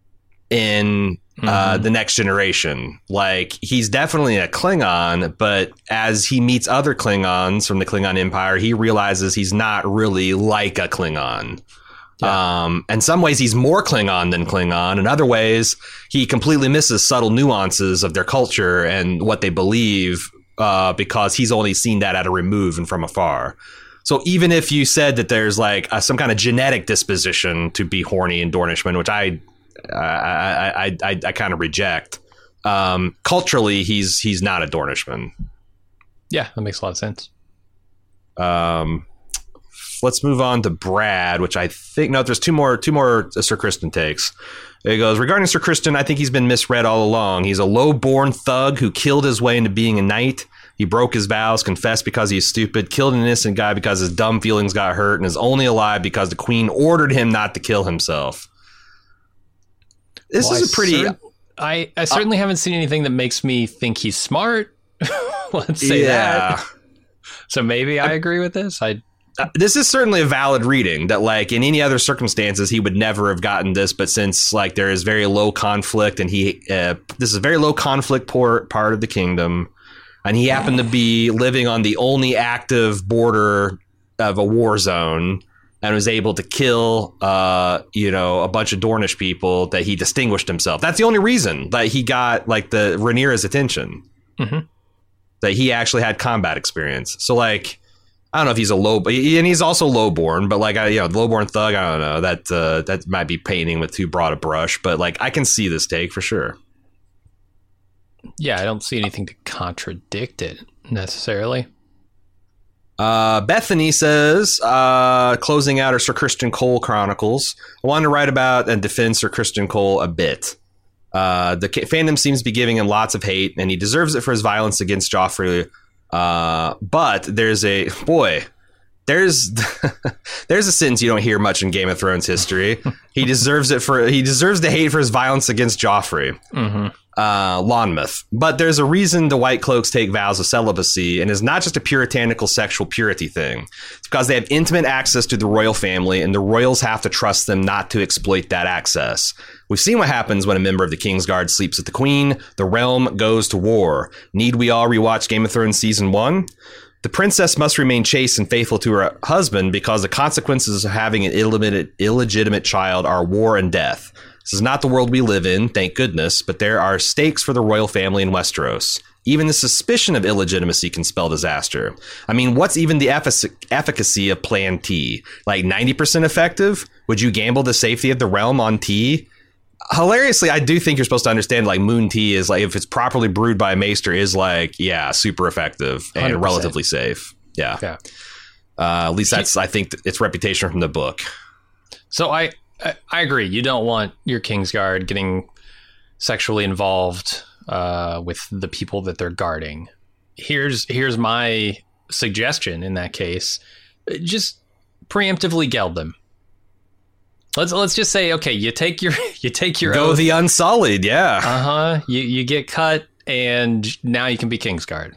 in mm-hmm. uh, The Next Generation. Like, he's definitely a Klingon, but as he meets other Klingons from the Klingon Empire, he realizes he's not really like a Klingon. Yeah. Um, in some ways, he's more Klingon than Klingon. In other ways, he completely misses subtle nuances of their culture and what they believe uh, because he's only seen that at a remove and from afar. So even if you said that there's like a, some kind of genetic disposition to be horny in Dornishmen, which I I I I, I kind of reject, um, culturally he's he's not a Dornishman. Yeah, that makes a lot of sense. Um, let's move on to Brad, which I think no, there's two more two more Sir Criston takes. He goes, regarding Sir Criston, I think he's been misread all along. He's a low-born thug who killed his way into being a knight. He broke his vows, confessed because he's stupid, killed an innocent guy because his dumb feelings got hurt, and is only alive because the queen ordered him not to kill himself. This well, is a pretty... Cer- I, I certainly uh, haven't seen anything that makes me think he's smart. Let's say yeah. that. So maybe I, I agree with this. I... Uh, this is certainly a valid reading that, like, in any other circumstances, he would never have gotten this. But since, like, there is very low conflict and he, uh, this is a very low conflict por- part of the kingdom, and he happened to be living on the only active border of a war zone and was able to kill, uh, you know, a bunch of Dornish people, that he distinguished himself. That's the only reason that he got, like, the Rhaenyra's attention. Mm-hmm. That he actually had combat experience. So, like, I don't know if he's a low, and he's also lowborn, but like, I, you know, lowborn thug, I don't know, that uh, that might be painting with too broad a brush, but like, I can see this take for sure. Yeah, I don't see anything to contradict it necessarily. Uh, Bethany says, uh, closing out her Sir Christian Cole chronicles, I wanted to write about and defend Sir Christian Cole a bit. Uh, the fandom seems to be giving him lots of hate, and he deserves it for his violence against Joffrey. Uh, but there's a boy, there's there's a sentence you don't hear much in Game of Thrones history. He deserves it for he deserves the hate for his violence against Joffrey. Mm-hmm. Uh, Lonmouth. But there's a reason the White Cloaks take vows of celibacy, and it's not just a puritanical sexual purity thing. It's because they have intimate access to the royal family, and the royals have to trust them not to exploit that access. We've seen what happens when a member of the Kingsguard sleeps with the Queen. The realm goes to war. Need we all rewatch Game of Thrones Season one? The princess must remain chaste and faithful to her husband because the consequences of having an illegitimate, illegitimate child are war and death. This is not the world we live in, thank goodness, but there are stakes for the royal family in Westeros. Even the suspicion of illegitimacy can spell disaster. I mean, what's even the effic- efficacy of Plan T? Like ninety percent effective? Would you gamble the safety of the realm on tea? Hilariously, I do think you're supposed to understand, like, moon tea is, like, if it's properly brewed by a maester, is, like, yeah, super effective and one hundred percent relatively safe. Yeah. yeah. Uh, at least that's, I think, its reputation from the book. So I... I agree. You don't want your Kingsguard getting sexually involved uh, with the people that they're guarding. Here's here's my suggestion in that case. Just preemptively geld them. Let's let's just say, okay, you take your you take your go oath. The Unsullied, yeah. Uh-huh. You you get cut and now you can be Kingsguard.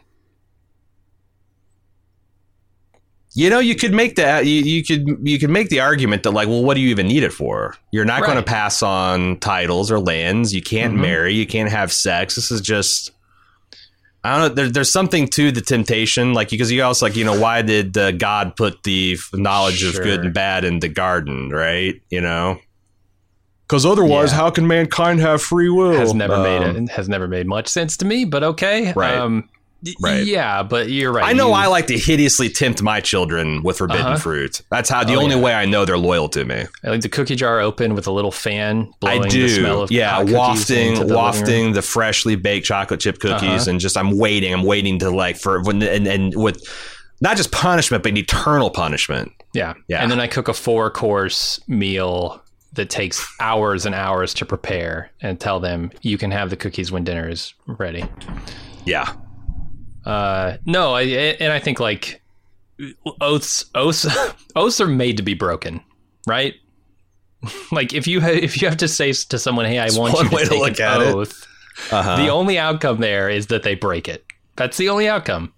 You know, you could make that you, you could you could make the argument that, like, well, what do you even need it for? You're not right. going to pass on titles or lands. You can't mm-hmm. marry. You can't have sex. This is just, I don't know. There, there's something to the temptation, like, because you also, like, you know, why did uh, God put the knowledge sure. of good and bad in the garden, right? You know, because otherwise, yeah. how can mankind have free will? Has never um, made it. Has never made much sense to me, but okay, right. Um, Right. Yeah, but you're right. I know you, I like to hideously tempt my children with forbidden uh-huh. fruit. That's how the oh, only yeah. way I know they're loyal to me. I like the cookie jar open with a little fan blowing I do. the smell of yeah, wafting, the wafting the freshly baked chocolate chip cookies, uh-huh. and just I'm waiting. I'm waiting to like for when and, and with not just punishment, but eternal punishment. Yeah, yeah. And then I cook a four course meal that takes hours and hours to prepare, and tell them you can have the cookies when dinner is ready. Yeah. Uh, no, I, and I think like oaths, oaths, oaths are made to be broken, right? Like if you ha- if you have to say to someone, "Hey, I it's want you to take to an oath," uh-huh. the only outcome there is that they break it. That's the only outcome.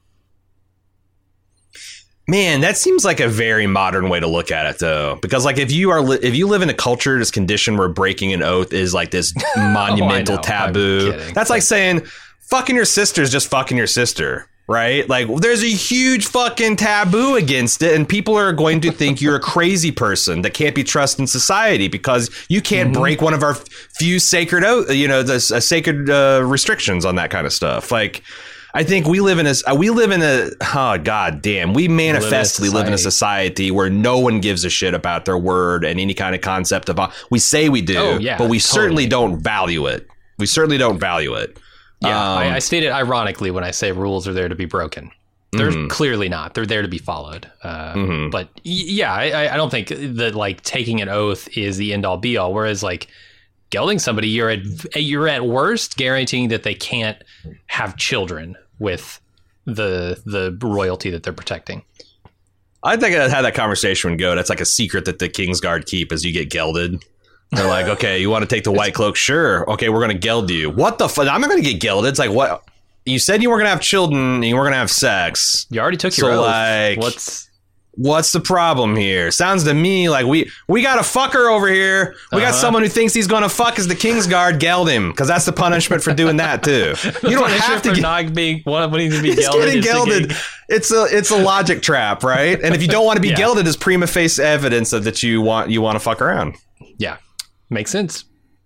Man, that seems like a very modern way to look at it, though, because like if you are li- if you live in a culture, this condition where breaking an oath is like this monumental oh, taboo. That's like saying. Fucking your sister is just fucking your sister, right? Like, there's a huge fucking taboo against it, and people are going to think you're a crazy person that can't be trusted in society because you can't mm-hmm. break one of our few sacred, you know, the uh, sacred uh, restrictions on that kind of stuff. Like, I think we live in a, we live in a, oh god damn, we manifestly live, live in a society where no one gives a shit about their word and any kind of concept of, we say we do, oh, yeah, but we totally. certainly don't value it. We certainly don't value it. Yeah, um, I, I state it ironically when I say rules are there to be broken. They're mm-hmm. clearly not. They're there to be followed. Uh, mm-hmm. But yeah, I, I don't think that like taking an oath is the end all be all. Whereas like gelding somebody, you're at you're at worst guaranteeing that they can't have children with the the royalty that they're protecting. I think I had that conversation with Go. That's like a secret that the Kingsguard keep as you get gelded. They're like, okay, you want to take the White Cloak? Sure. Okay, we're going to geld you. What the fuck? I'm not going to get gelded. It's like, what? You said you weren't going to have children and you weren't going to have sex. You already took your so oath. Like, what's what's the problem here? Sounds to me like we we got a fucker over here. We uh-huh. got someone who thinks he's going to fuck as the Kingsguard. Geld him, because that's the punishment for doing that too. You don't have to for get not being wanting to be he's gelded. Getting gelded. Thinking... It's a it's a logic trap, right? And if you don't want to be yeah. gelded, it's prima facie evidence of that you want you want to fuck around. Yeah. Makes sense.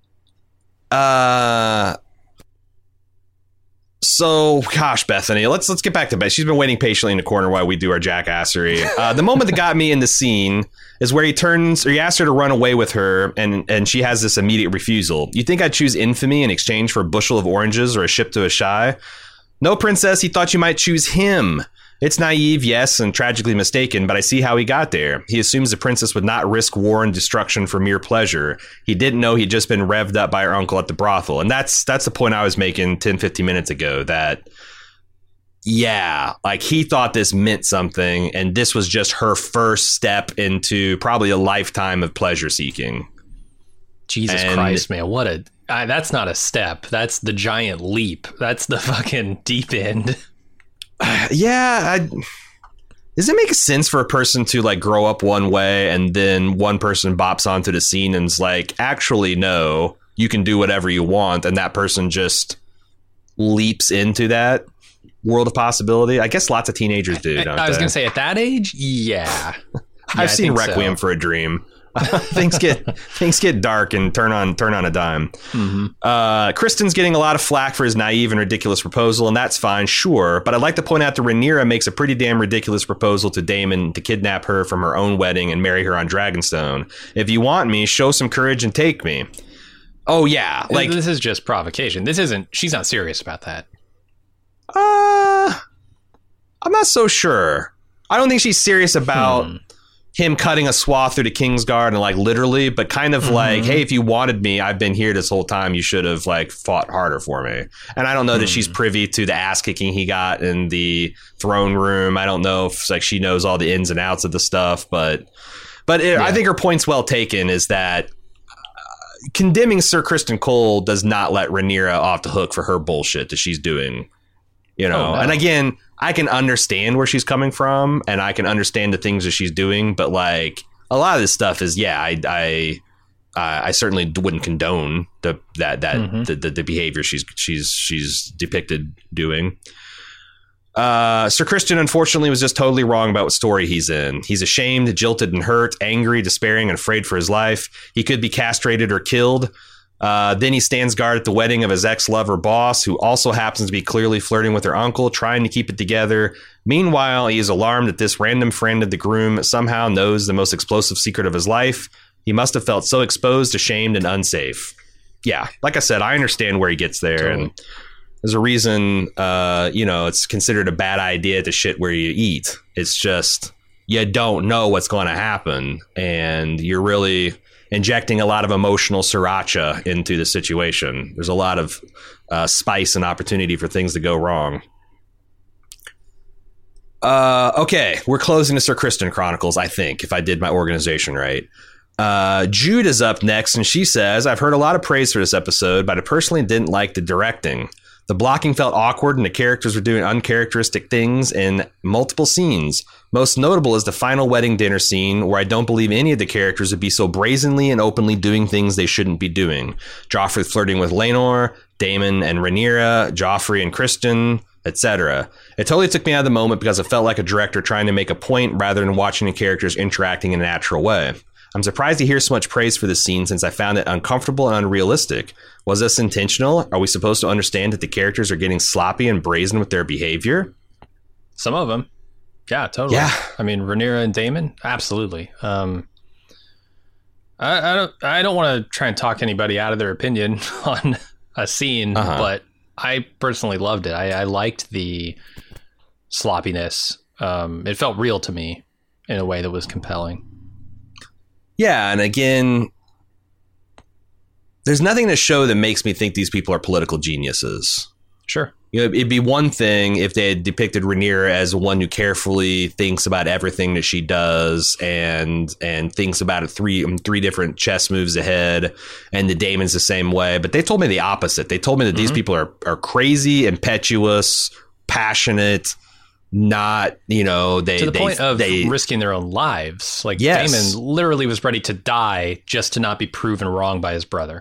Uh, so gosh, Bethany, let's let's get back to Beth. She's been waiting patiently in the corner while we do our jackassery. Uh, the moment that got me in the scene is where he turns, or he asks her to run away with her, and and she has this immediate refusal. You think I'd choose infamy in exchange for a bushel of oranges or a ship to a shy? No, princess. He thought you might choose him. It's naive, yes, and tragically mistaken, but I see how he got there. He assumes the princess would not risk war and destruction for mere pleasure. He didn't know he'd just been revved up by her uncle at the brothel. And that's that's the point I was making ten, fifteen minutes ago, that, yeah, like he thought this meant something, and this was just her first step into probably a lifetime of pleasure seeking. Jesus and, Christ, man, what a... I, that's not a step. That's the giant leap. That's the fucking deep end. Yeah, I, does it make sense for a person to like grow up one way and then one person bops onto the scene and's like, actually, no, you can do whatever you want, and that person just leaps into that world of possibility? I guess lots of teenagers do, don't I, I was they? going to say, at that age, yeah. yeah I've seen Requiem so. for a Dream. things get things get dark and turn on turn on a dime. Mm-hmm. Uh, Kristen's getting a lot of flack for his naive and ridiculous proposal, and that's fine, sure. But I'd like to point out that Rhaenyra makes a pretty damn ridiculous proposal to Daemon to kidnap her from her own wedding and marry her on Dragonstone. If you want me, show some courage and take me. Oh yeah, like this is just provocation. This isn't. She's not serious about that. Uh, I'm not so sure. I don't think she's serious about. Hmm. him cutting a swath through the Kingsguard and like literally, but kind of mm-hmm. like, hey, if you wanted me, I've been here this whole time. You should have like fought harder for me. And I don't know mm. that she's privy to the ass kicking he got in the throne room. I don't know if like she knows all the ins and outs of the stuff, but but it, yeah. I think her point's well taken. Is that uh, condemning Sir Criston Cole does not let Rhaenyra off the hook for her bullshit that she's doing. You know, oh, no. And again, I can understand where she's coming from, and I can understand the things that she's doing, but like a lot of this stuff is, yeah, I, I, uh, I certainly wouldn't condone the that that mm-hmm. the, the the behavior she's she's she's depicted doing. Uh, Sir Criston, unfortunately, was just totally wrong about what story he's in. He's ashamed, jilted, and hurt, angry, despairing, and afraid for his life. He could be castrated or killed. Uh, then he stands guard at the wedding of his ex-lover boss, who also happens to be clearly flirting with her uncle, trying to keep it together. Meanwhile, he is alarmed that this random friend of the groom somehow knows the most explosive secret of his life. He must have felt so exposed, ashamed, and unsafe. Yeah, like I said, I understand where he gets there. Totally. And there's a reason, uh, you know, it's considered a bad idea to shit where you eat. It's just, you don't know what's going to happen. And you're really injecting a lot of emotional sriracha into the situation. There's a lot of uh, spice and opportunity for things to go wrong. Uh, okay, we're closing the Sir Criston Chronicles, I think, if I did my organization right. Uh, Jude is up next, and she says, I've heard a lot of praise for this episode, but I personally didn't like the directing. The blocking felt awkward, and the characters were doing uncharacteristic things in multiple scenes. Most notable is the final wedding dinner scene, where I don't believe any of the characters would be so brazenly and openly doing things they shouldn't be doing. Joffrey flirting with Laenor, Daemon and Rhaenyra, Joffrey and Criston, et cetera. It totally took me out of the moment because it felt like a director trying to make a point rather than watching the characters interacting in a natural way. I'm surprised to hear so much praise for this scene since I found it uncomfortable and unrealistic. Was this intentional? Are we supposed to understand that the characters are getting sloppy and brazen with their behavior? Some of them. Yeah, totally. Yeah. I mean, Rhaenyra and Daemon, absolutely. Um, I, I don't I don't want to try and talk anybody out of their opinion on a scene, uh-huh. but I personally loved it. I, I liked the sloppiness. Um, it felt real to me in a way that was compelling. Yeah, and again, there's nothing to show that makes me think these people are political geniuses. Sure. You know, it'd be one thing if they had depicted Rhaenyra as one who carefully thinks about everything that she does and and thinks about it three three different chess moves ahead, and the Daemon's the same way. But they told me the opposite. They told me that mm-hmm. these people are are crazy, impetuous, passionate. Not, you know, they to the they, point of they, risking their own lives. Like yes. Daemon literally was ready to die just to not be proven wrong by his brother.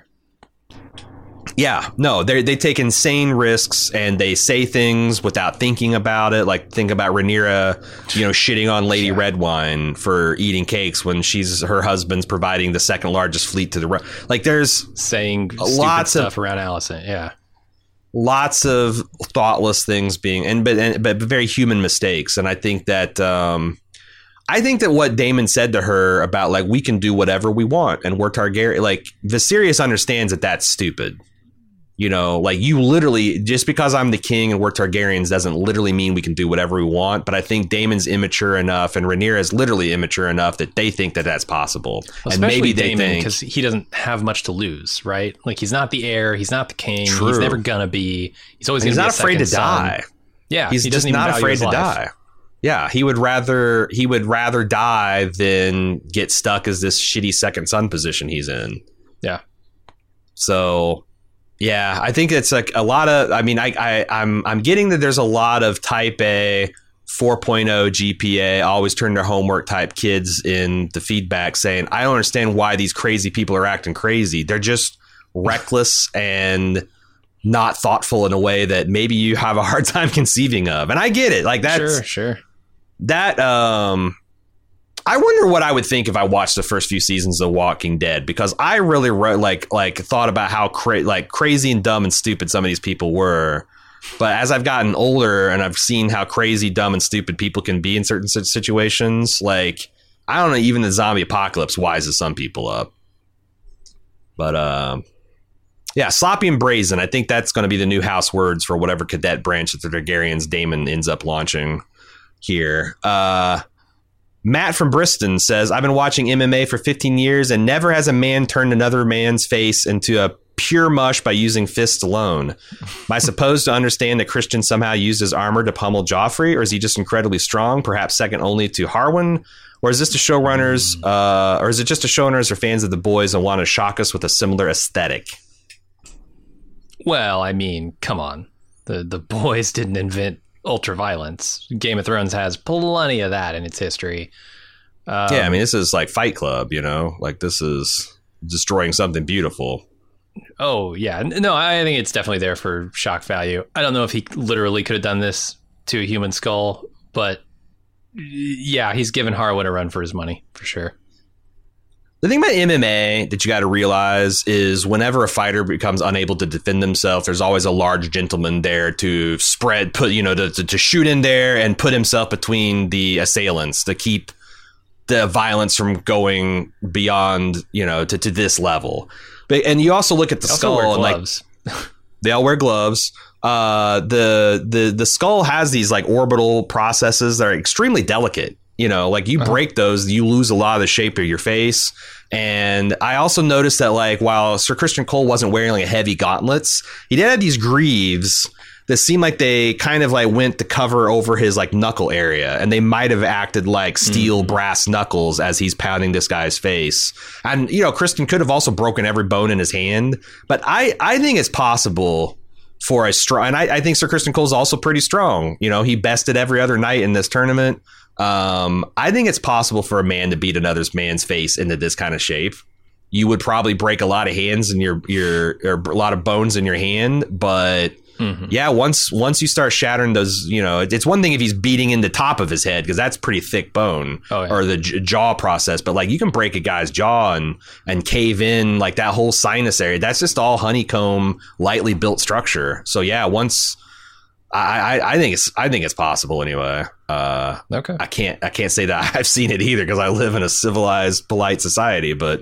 Yeah, no, they they take insane risks and they say things without thinking about it. Like think about Rhaenyra, you know, shitting on Lady yeah. Redwine for eating cakes when she's her husband's providing the second largest fleet to the re- like. There's saying lots stupid stuff of, around Alicent. Yeah. Lots of thoughtless things being and but and, but very human mistakes. And I think that um, I think that what Daemon said to her about like we can do whatever we want and we're Targaryen, like Viserys understands that that's stupid. You know, like you literally, just because I'm the king and we're Targaryens doesn't literally mean we can do whatever we want. But I think Daemon's immature enough and Rhaenyra is literally immature enough that they think that that's possible. Well, and maybe they Daemon, think because he doesn't have much to lose, right? Like he's not the heir, he's not the king, True. he's never gonna be. He's always he's gonna not be a afraid to second die. son. Yeah, he's he just doesn't even not value afraid his to life. die. Yeah, he would rather he would rather die than get stuck as this shitty second son position he's in. Yeah. So, yeah, I think it's like a lot of. I mean, I, I I'm I'm getting that there's a lot of Type A four point oh G P A always turn their homework type kids in the feedback saying, I don't understand why these crazy people are acting crazy. They're just reckless and not thoughtful in a way that maybe you have a hard time conceiving of. And I get it. Like that's Sure, sure. that um I wonder what I would think if I watched the first few seasons of Walking Dead, because I really wrote, like like thought about how cra- like crazy and dumb and stupid some of these people were. But as I've gotten older and I've seen how crazy, dumb and stupid people can be in certain situations, like I don't know, even the zombie apocalypse wises some people up. But um yeah, sloppy and brazen. I think that's going to be the new house words for whatever cadet branch that the Targaryens Daemon ends up launching here. Uh, Matt from Bristol says, I've been watching M M A for fifteen years and never has a man turned another man's face into a pure mush by using fists alone. Am I supposed to understand that Christian somehow used his armor to pummel Joffrey, or is he just incredibly strong, perhaps second only to Harwin? Or is this the showrunners, uh, or is it just the showrunners or fans of The Boys and want to shock us with a similar aesthetic? Well, I mean, come on. The the boys didn't invent ultraviolence. Game of Thrones has plenty of that in its history. Um, yeah, I mean, this is like Fight Club, you know? Like, this is destroying something beautiful. Oh, yeah. No, I think it's definitely there for shock value. I don't know if he literally could have done this to a human skull, but yeah, he's given Harwin a run for his money, for sure. The thing about M M A that you got to realize is whenever a fighter becomes unable to defend himself, there's always a large gentleman there to spread, put, you know, to, to, to shoot in there and put himself between the assailants to keep the violence from going beyond, you know, to, to this level. But, and you also look at the They skull also wear and gloves. like they all wear gloves. Uh, the the the skull has these like orbital processes that are extremely delicate. You know, like you uh-huh. break those, you lose a lot of the shape of your face. And I also noticed that, like, while Sir Christian Cole wasn't wearing like heavy gauntlets, he did have these greaves that seemed like they kind of like went to cover over his like knuckle area, and they might have acted like steel mm. brass knuckles as he's pounding this guy's face. And you know, Christian could have also broken every bone in his hand, but I I think it's possible for a strong, and I, I think Sir Christian Cole's also pretty strong. You know, he bested every other night in this tournament. Um, I think it's possible for a man to beat another man's face into this kind of shape. You would probably break a lot of hands in your your or a lot of bones in your hand, but mm-hmm. yeah, once once you start shattering those, you know, it's one thing if he's beating in the top of his head because that's pretty thick bone, oh, yeah. or the j- jaw process. But like you can break a guy's jaw and and cave in like that whole sinus area. That's just all honeycomb, lightly built structure. So yeah, once. I, I, I think it's I think it's possible anyway. Uh, okay. I can't I can't say that I've seen it either because I live in a civilized, polite society. But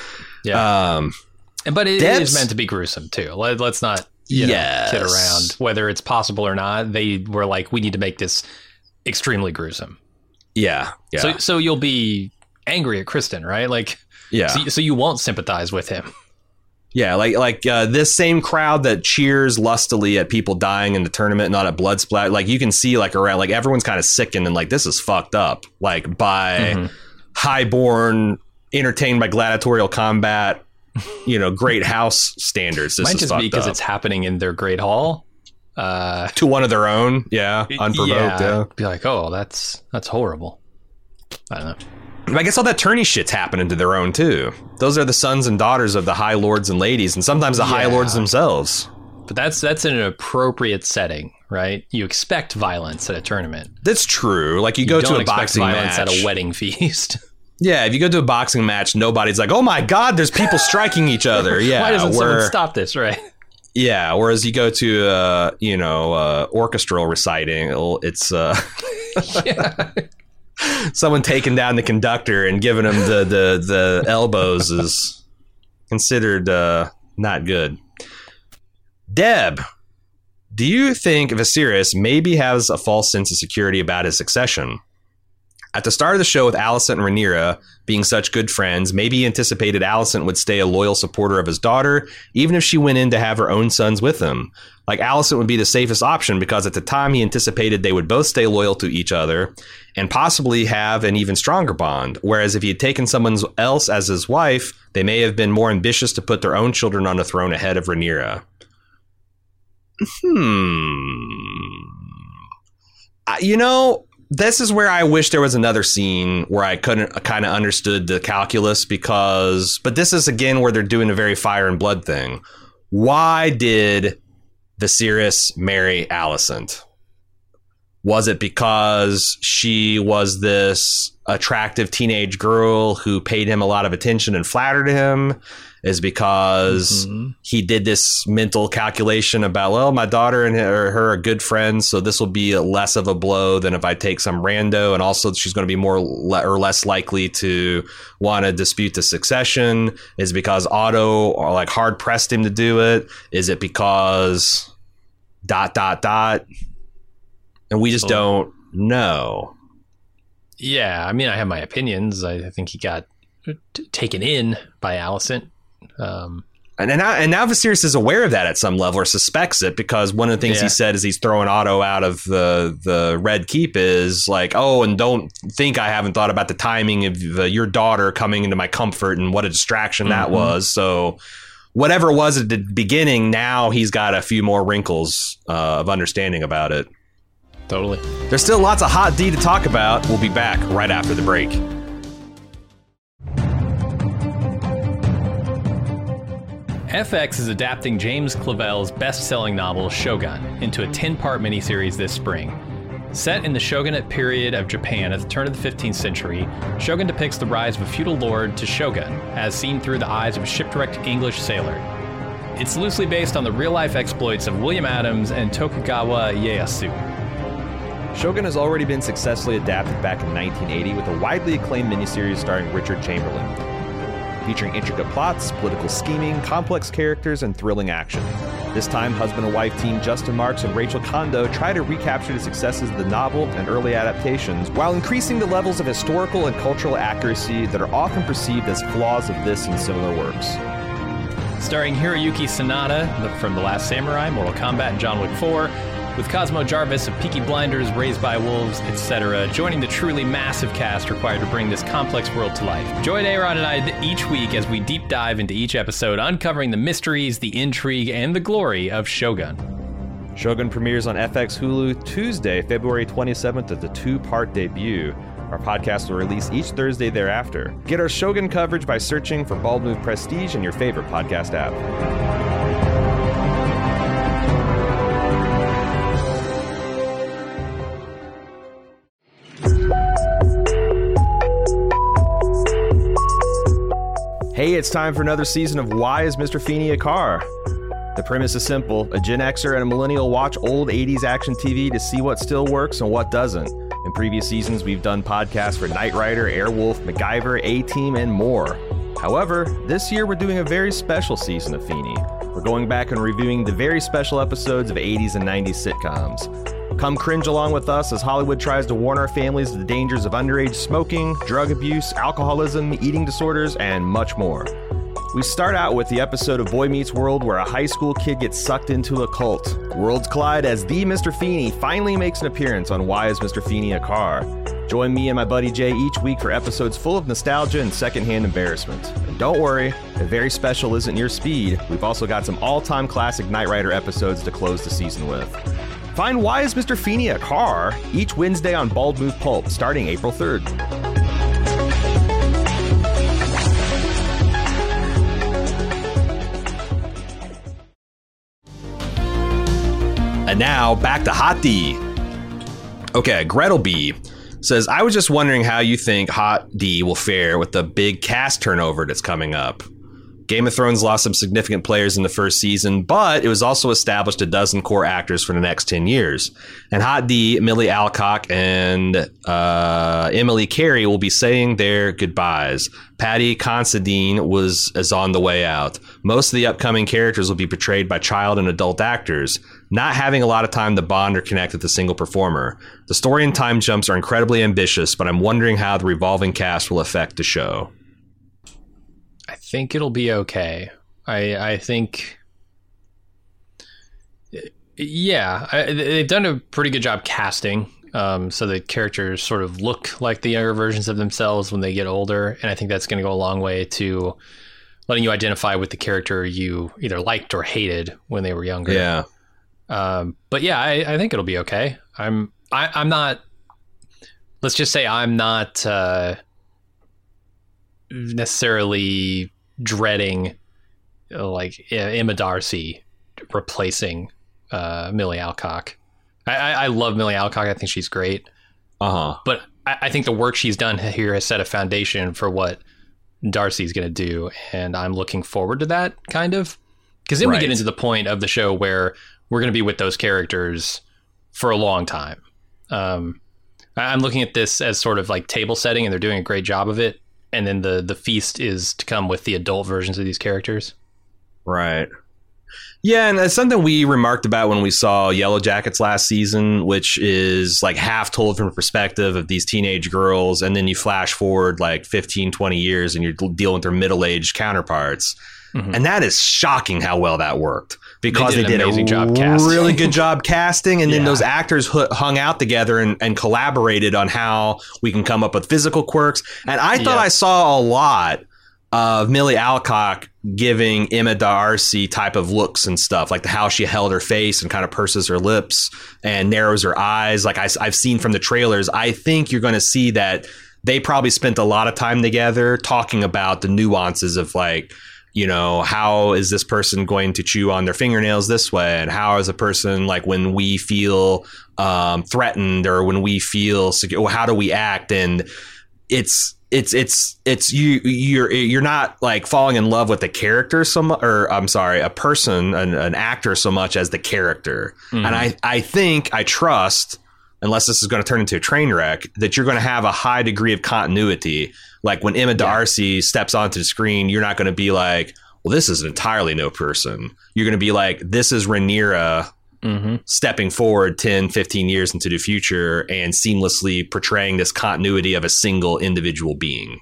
yeah, um, but it, Debs, it is meant to be gruesome too. Let, let's not you know, yes. kid around. Whether it's possible or not, they were like, we need to make this extremely gruesome. Yeah, yeah. So so you'll be angry at Kristen, right? Like, yeah. So, so you won't sympathize with him. Yeah, like like uh, this same crowd that cheers lustily at people dying in the tournament, not at blood splat. Like you can see like around, like everyone's kind of sickened and like this is fucked up. Like by mm-hmm. highborn, entertained by gladiatorial combat, you know, great house standards. This Might is just be because up. it's happening in their great hall. Uh, to one of their own, yeah, unprovoked. Yeah, yeah. Be like, oh, that's that's horrible. I don't know. I guess all that tourney shit's happening to their own too. Those are the sons and daughters of the high lords and ladies, and sometimes the yeah. high lords themselves. But that's that's in an appropriate setting, right? You expect violence at a tournament. That's true. Like you, you go to a boxing violence match at a wedding feast. Yeah, if you go to a boxing match, nobody's like, "Oh my God, there's people striking each other." Yeah, why doesn't someone stop this, right? Yeah, whereas you go to uh, you know uh, orchestral reciting, it's uh, yeah. someone taking down the conductor and giving him the, the, the elbows is considered uh, not good. Deb, do you think Viserys maybe has a false sense of security about his succession? At the start of the show with Alicent and Rhaenyra being such good friends, maybe he anticipated Alicent would stay a loyal supporter of his daughter, even if she went in to have her own sons with him. Like, Alicent would be the safest option because at the time he anticipated they would both stay loyal to each other and possibly have an even stronger bond. Whereas if he had taken someone else as his wife, they may have been more ambitious to put their own children on the throne ahead of Rhaenyra. Hmm. Uh, you know... This is where I wish there was another scene where I couldn't kind of understood the calculus because, but this is again where they're doing a very fire and blood thing. Why did Viserys marry Alicent? Was it because she was this attractive teenage girl who paid him a lot of attention and flattered him? Is because mm-hmm. he did this mental calculation about, well, my daughter and her, her are good friends, so this will be a less of a blow than if I take some rando, and also she's going to be more le- or less likely to want to dispute the succession. Is it because Otto or like hard pressed him to do it? Is it because dot dot dot? And we just oh. don't know. Yeah, I mean, I have my opinions. I, I think he got t- taken in by Alicent. Um, and, and, now, and now Viserys is aware of that at some level or suspects it because one of the things yeah. he said as he's throwing Otto out of the, the Red Keep is like, oh, and don't think I haven't thought about the timing of the, your daughter coming into my comfort and what a distraction mm-hmm. that was. So whatever it was at the beginning, now he's got a few more wrinkles uh, of understanding about it. Totally. There's still lots of hot D to talk about. We'll be back right after the break. F X is adapting James Clavell's best-selling novel Shogun into a ten-part miniseries this spring. Set in the shogunate period of Japan at the turn of the fifteenth century, Shogun depicts the rise of a feudal lord to shogun, as seen through the eyes of a shipwrecked English sailor. It's loosely based on the real-life exploits of William Adams and Tokugawa Ieyasu. Shogun has already been successfully adapted back in nineteen eighty with a widely acclaimed miniseries starring Richard Chamberlain, featuring intricate plots, political scheming, complex characters, and thrilling action. This time, husband and wife team Justin Marks and Rachel Kondo try to recapture the successes of the novel and early adaptations while increasing the levels of historical and cultural accuracy that are often perceived as flaws of this and similar works. Starring Hiroyuki Sanada from The Last Samurai, Mortal Kombat, and John Wick four, with Cosmo Jarvis of Peaky Blinders, Raised by Wolves, et cetera, joining the truly massive cast required to bring this complex world to life. Join A-Rod and I each week as we deep dive into each episode, uncovering the mysteries, the intrigue, and the glory of Shogun. Shogun premieres on F X Hulu Tuesday, February twenty-seventh as the two-part debut. Our podcast will release each Thursday thereafter. Get our Shogun coverage by searching for Bald Move Prestige in your favorite podcast app. Hey, it's time for another season of Why is Mister Feeney a Car? The premise is simple. A Gen Xer and a millennial watch old eighties action T V to see what still works and what doesn't. In previous seasons, we've done podcasts for Knight Rider, Airwolf, MacGyver, A-Team, and more. However, this year we're doing a very special season of Feeney. We're going back and reviewing the very special episodes of eighties and nineties sitcoms. Come cringe along with us as Hollywood tries to warn our families of the dangers of underage smoking, drug abuse, alcoholism, eating disorders, and much more. We start out with the episode of Boy Meets World where a high school kid gets sucked into a cult. Worlds collide as the Mister Feeney finally makes an appearance on Why is Mister Feeney a Car? Join me and my buddy Jay each week for episodes full of nostalgia and secondhand embarrassment. And don't worry, if very special isn't your speed, we've also got some all-time classic Knight Rider episodes to close the season with. Find Why is Mister Feeney a Car? Each Wednesday on Bald Move Pulp, starting April third. And now, back to Hot D. Okay, Gretel B says, I was just wondering how you think Hot D will fare with the big cast turnover that's coming up. Game of Thrones lost some significant players in the first season, but it was also established a dozen core actors for the next ten years. And Hot D, Millie Alcock, and uh, Emily Carey will be saying their goodbyes. Patty Considine was is on the way out. Most of the upcoming characters will be portrayed by child and adult actors, not having a lot of time to bond or connect with a single performer. The story and time jumps are incredibly ambitious, but I'm wondering how the revolving cast will affect the show. I think it'll be okay. I I think, yeah, I, they've done a pretty good job casting, um, so the characters sort of look like the younger versions of themselves when they get older, and I think that's going to go a long way to letting you identify with the character you either liked or hated when they were younger. Yeah. Um, but yeah, I, I think it'll be okay. I'm I, I'm not. Let's just say I'm not. Uh, necessarily dreading uh, like Emma Darcy replacing uh, Millie Alcock. I, I, I love Millie Alcock. I think she's great. Uh-huh. But I, I think the work she's done here has set a foundation for what Darcy's going to do. And I'm looking forward to that, kind of. Because then right. we get into the point of the show where we're going to be with those characters for a long time. Um, I'm looking at this as sort of like table setting, and they're doing a great job of it. And then the the feast is to come with the adult versions of these characters. Right. Yeah, and that's something we remarked about when we saw Yellow Jackets last season, which is like half told from a perspective of these teenage girls, and then you flash forward like fifteen, twenty years and you're dealing with their middle-aged counterparts. Mm-hmm. And that is shocking how well that worked. Because they did, they did a job really good job casting, and yeah. then those actors h- hung out together and, and collaborated on how we can come up with physical quirks. And I thought yeah. I saw a lot of Millie Alcock giving Emma Darcy type of looks and stuff, like the, how she held her face and kind of purses her lips and narrows her eyes. Like I, I've seen from the trailers, I think you're going to see that they probably spent a lot of time together talking about the nuances of like, you know, how is this person going to chew on their fingernails this way? And how is a person like when we feel um, threatened or when we feel secure, how do we act? And it's it's it's it's you you're you're not like falling in love with the character so much, or I'm sorry, a person, an, an actor so much as the character. Mm-hmm. And I, I think I trust, unless this is going to turn into a train wreck, that you're going to have a high degree of continuity. Like when Emma Darcy yeah. steps onto the screen, you're not going to be like, well, this is an entirely no person. You're going to be like, this is Rhaenyra mm-hmm. stepping forward ten, fifteen years into the future and seamlessly portraying this continuity of a single individual being.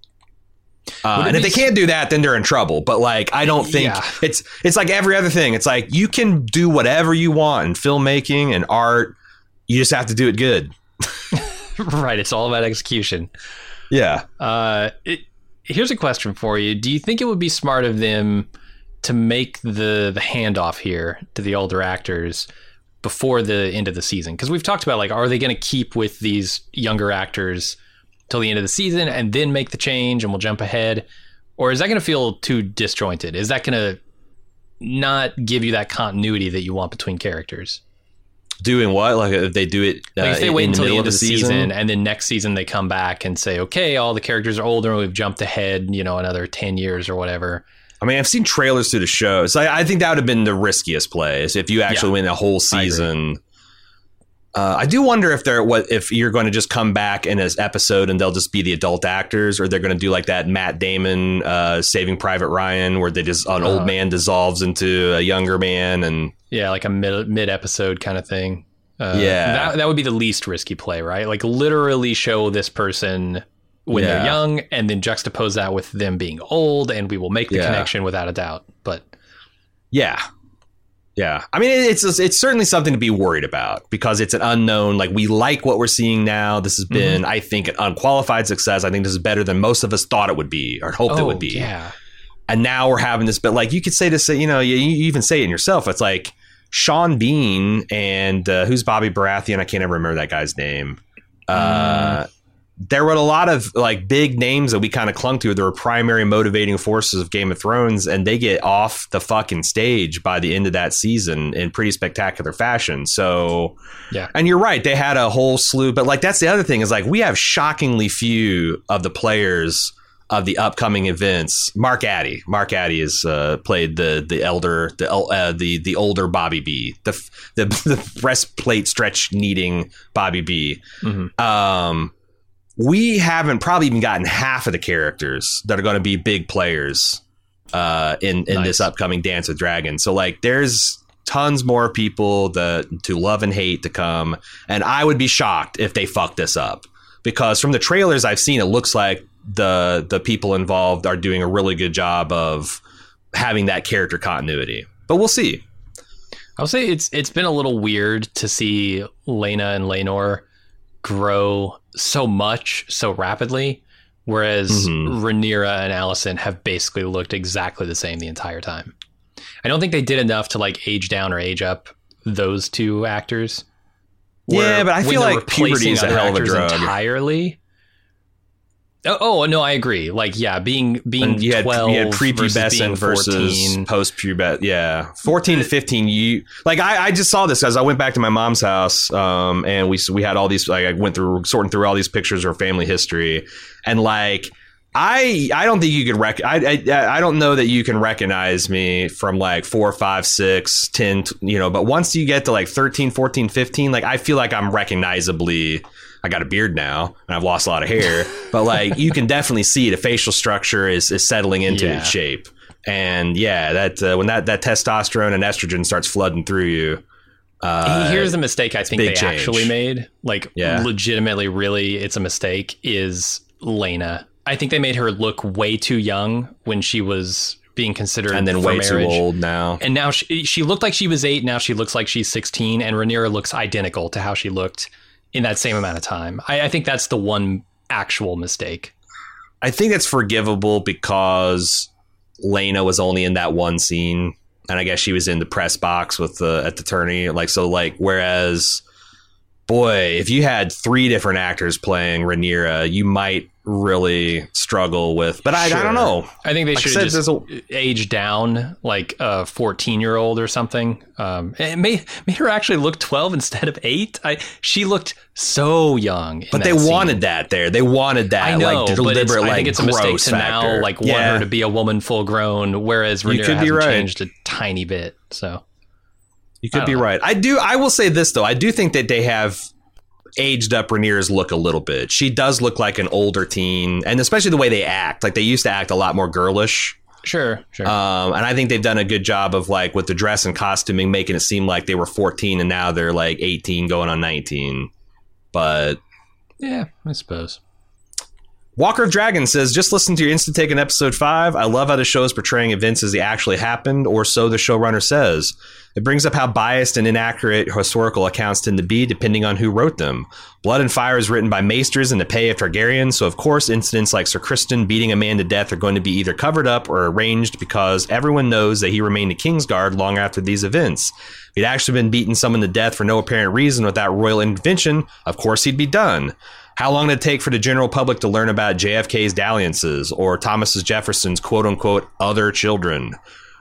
Uh, and if they can't do that, then they're in trouble. But like, I don't think yeah. it's it's like every other thing. It's like you can do whatever you want in filmmaking and art. You just have to do it good. Right. It's all about execution. Yeah. Uh, it, here's a question for you. Do you think it would be smart of them to make the, the handoff here to the older actors before the end of the season? Because we've talked about, like, are they going to keep with these younger actors till the end of the season and then make the change and we'll jump ahead? Or is that going to feel too disjointed? Is that going to not give you that continuity that you want between characters? Doing what? Like if they do it uh, like if they wait in until the the end of of the season, season and then next season they come back and say, okay, all the characters are older and we've jumped ahead, you know, another ten years or whatever. I mean, I've seen trailers to the show. So I, I think that would have been the riskiest play is if you actually yeah, win a whole season. I, uh, I do wonder if they're what if you're going to just come back in this episode and they'll just be the adult actors, or they're going to do like that Matt Damon uh, Saving Private Ryan, where they just an uh, old man dissolves into a younger man, and yeah, like a mid mid episode kind of thing. Uh, yeah, that that would be the least risky play, right? Like literally show this person when yeah. they're young, and then juxtapose that with them being old, and we will make the yeah. connection without a doubt. But yeah. Yeah, I mean, it's it's certainly something to be worried about because it's an unknown. Like, we like what we're seeing now. This has been, mm-hmm. I think, an unqualified success. I think this is better than most of us thought it would be or hoped oh, it would be. Yeah. And now we're having this, but like you could say this, you know, you, you even say it in yourself. It's like Sean Bean and uh, who's Bobby Baratheon? I can't ever remember that guy's name. Uh, mm. There were a lot of like big names that we kind of clung to. There were primary motivating forces of Game of Thrones, and they get off the fucking stage by the end of that season in pretty spectacular fashion. So, yeah. And you're right. They had a whole slew, but like, that's the other thing is like, we have shockingly few of the players of the upcoming events. Mark Addy. Mark Addy has uh, played the the elder, the uh, the the older Bobby B, the the, the breastplate stretch needing Bobby B. Mm-hmm. Um, we haven't probably even gotten half of the characters that are going to be big players uh, in in nice. this upcoming Dance with Dragons. So like, there's tons more people that to love and hate to come, and I would be shocked if they fuck this up, because from the trailers I've seen, it looks like the the people involved are doing a really good job of having that character continuity. But we'll see. I'll say it's it's been a little weird to see Lena and Laenor grow so much so rapidly, whereas mm-hmm. Rhaenyra and Alicent have basically looked exactly the same the entire time. I don't think they did enough to like age down or age up those two actors. Yeah, but I feel like puberty is a hell of a drug entirely. Oh, oh no, I agree. Like, yeah, being being you had, twelve you had prepubescent versus, versus post-pubescent. Yeah, fourteen to fifteen. You like I, I just saw this as I went back to my mom's house, um, and we we had all these. Like, I went through sorting through all these pictures of her family history, and like I I don't think you could rec. I, I I don't know that you can recognize me from like four, five, six, ten. You know, but once you get to like thirteen, fourteen, fifteen, like I feel like I'm recognizably. I got a beard now and I've lost a lot of hair, but like you can definitely see the facial structure is, is settling into yeah. its shape. And yeah, that uh, when that, that testosterone and estrogen starts flooding through you. Uh, Here's the mistake I think they change. actually made. Like yeah. legitimately, really, it's a mistake is Lena. I think they made her look way too young when she was being considered and then for way marriage. too old now. And now she, she looked like she was eight. Now she looks like she's sixteen, and Rhaenyra looks identical to how she looked in that same amount of time. I, I think that's the one actual mistake. I think it's forgivable because Lena was only in that one scene, and I guess she was in the press box with the at the tourney. Like so, like whereas, boy, if you had three different actors playing Rhaenyra, you might really struggle with. But I, sure. I don't know. I think they like should have just a, age down like a fourteen year old or something. Um, it made made her actually look twelve instead of eight. I she looked so young. But they scene. wanted that there. They wanted that. I know, like deliberate. But like I think it's a mistake to factor. now like want yeah. her to be a woman full grown, whereas Rhaenyra hasn't right. changed a tiny bit. So you could be know. right. I do. I will say this though. I do think that they have aged up Rhaenyra's look a little bit. She does look like an older teen, and especially the way they act. Like they used to act a lot more girlish. Sure, sure. Um, and I think they've done a good job of like with the dress and costuming, making it seem like they were fourteen and now they're like eighteen going on nineteen. But yeah, I suppose. Walker of Dragons says, just listen to your Instant Take in episode five. I love how the show is portraying events as they actually happened, or so the showrunner says. It brings up how biased and inaccurate historical accounts tend to be depending on who wrote them. Blood and Fire is written by maesters in the pay of Targaryen, so of course incidents like Sir Criston beating a man to death are going to be either covered up or arranged because everyone knows that he remained a Kingsguard long after these events. If he'd actually been beaten someone to death for no apparent reason without royal intervention, of course he'd be done. How long did it take for the general public to learn about J F K's dalliances or Thomas Jefferson's quote-unquote other children?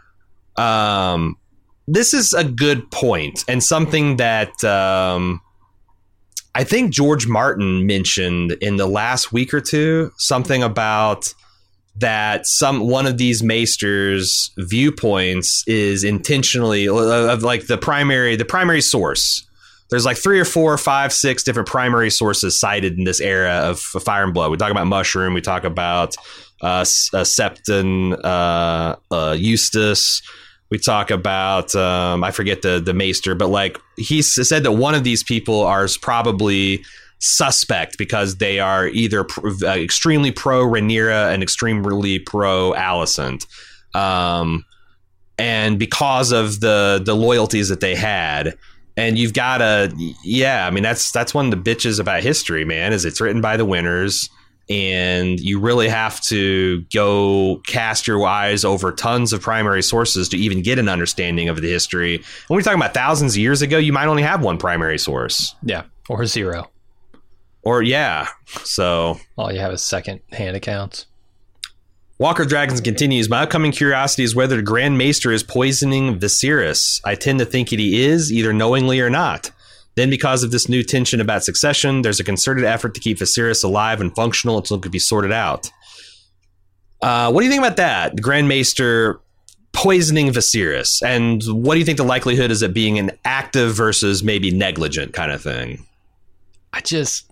Um, this is a good point, and something that um, I think George Martin mentioned in the last week or two, something about that some one of these maesters' viewpoints is intentionally of like the primary the primary source. There's like three or four, five, six different primary sources cited in this era of Fire and Blood. We talk about Mushroom. We talk about uh, uh, Septon, uh, uh, Eustace. We talk about, um, I forget the, the maester, but like he said that one of these people are probably suspect because they are either pr- uh, extremely pro Rhaenyra and extremely pro Alicent. Um, and because of the, the loyalties that they had. And you've got to, yeah, I mean, that's that's one of the bitches about history, man, is it's written by the winners. And you really have to go cast your eyes over tons of primary sources to even get an understanding of the history. When we're talking about thousands of years ago, you might only have one primary source. Yeah, or zero. Or, yeah, so. All you have is second-hand accounts. Walker of Dragons continues, my upcoming curiosity is whether the Grand Maester is poisoning Viserys. I tend to think that he is, either knowingly or not. Then because of this new tension about succession, there's a concerted effort to keep Viserys alive and functional until it could be sorted out. Uh, what do you think about that? The Grand Maester poisoning Viserys. And what do you think the likelihood is it being an active versus maybe negligent kind of thing? I just,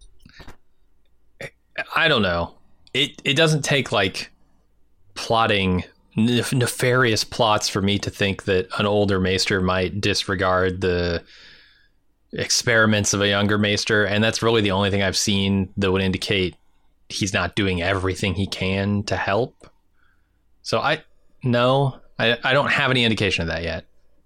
I don't know. It it doesn't take like plotting nef- nefarious plots for me to think that an older Maester might disregard the experiments of a younger Maester, and that's really the only thing I've seen that would indicate he's not doing everything he can to help. So I no, I I don't have any indication of that yet.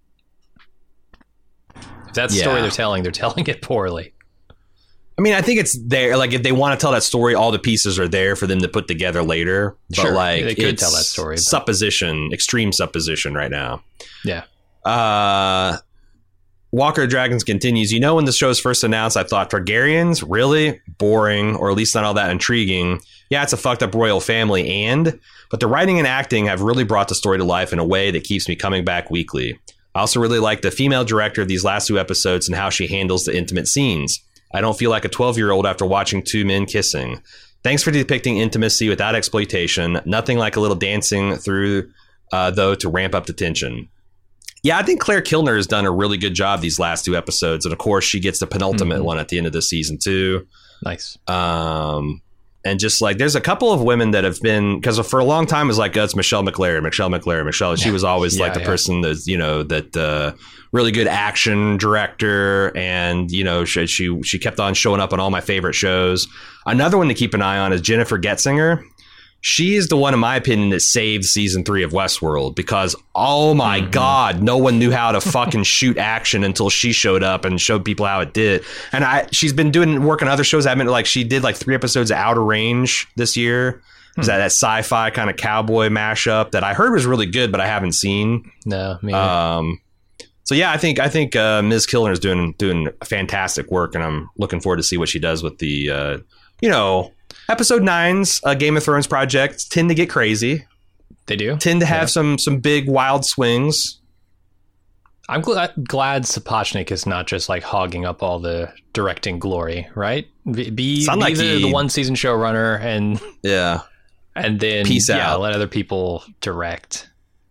If that's the Yeah. story they're telling, they're telling it poorly. I mean, I think it's there. Like, if they want to tell that story, all the pieces are there for them to put together later. But Sure, like, they could it's tell that story, but- supposition, extreme supposition right now. Yeah. Uh, Walker of Dragons continues. You know, when the show was first announced, I thought Targaryens, really boring, or at least not all that intriguing. Yeah, it's a fucked up royal family, and but the writing and acting have really brought the story to life in a way that keeps me coming back weekly. I also really like the female director of these last two episodes and how she handles the intimate scenes. I don't feel like a twelve-year-old after watching two men kissing. Thanks for depicting intimacy without exploitation. Nothing like a little dancing through, uh, though, to ramp up the tension. Yeah, I think Claire Kilner has done a really good job these last two episodes. And, of course, she gets the penultimate Mm-hmm. one at the end of this season, too. Nice. Um, and just like, there's a couple of women that have been, because for a long time it was like, oh, it's Michelle McLaren, Michelle McLaren, Michelle. She was always Yeah, like the yeah. person that's, you know, that uh, really good action director. And, you know, she, she she kept on showing up on all my favorite shows. Another one to keep an eye on is Jennifer Getzinger. She is the one, in my opinion, that saved season three of Westworld, because, oh my Mm-hmm. God, no one knew how to fucking shoot action until she showed up and showed people how it did. And I, she's been doing work on other shows. I haven't, like, she did like three episodes of Outer Range this year. Is that that sci-fi kind of cowboy mashup that I heard was really good, but I haven't seen. No, me Um, so yeah, I think I think uh, Miz Kilner is doing doing fantastic work, and I'm looking forward to see what she does with the, uh, you know, episode nine's uh, Game of Thrones projects tend to get crazy, they do. tend to have Yeah. some some big wild swings. I'm glad, glad Sapochnik is not just like hogging up all the directing glory, right? Be, be, Sound be like the, he- the one season showrunner and Yeah. and then Peace yeah, out. let other people direct.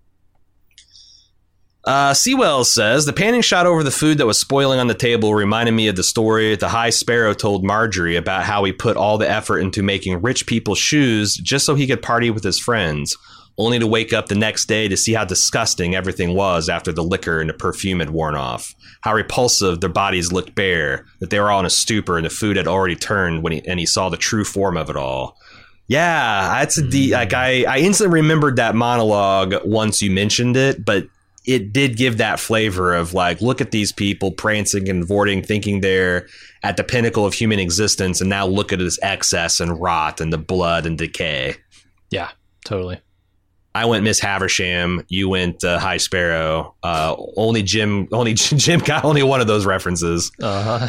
Uh, Sewell says, the panning shot over the food that was spoiling on the table reminded me of the story the High Sparrow told Marjorie about how he put all the effort into making rich people's shoes just so he could party with his friends, only to wake up the next day to see how disgusting everything was after the liquor and the perfume had worn off, how repulsive their bodies looked bare, that they were all in a stupor and the food had already turned when he, and he saw the true form of it all. Yeah, that's a de- like I, I instantly remembered that monologue once you mentioned it, but it did give that flavor of like, look at these people prancing and cavorting, thinking they're at the pinnacle of human existence, and now look at this excess and rot and the blood and decay. Yeah, totally. I went Miss Haversham. You went uh, High Sparrow. Uh, only Jim, only Jim got only one of those references. Uh-huh.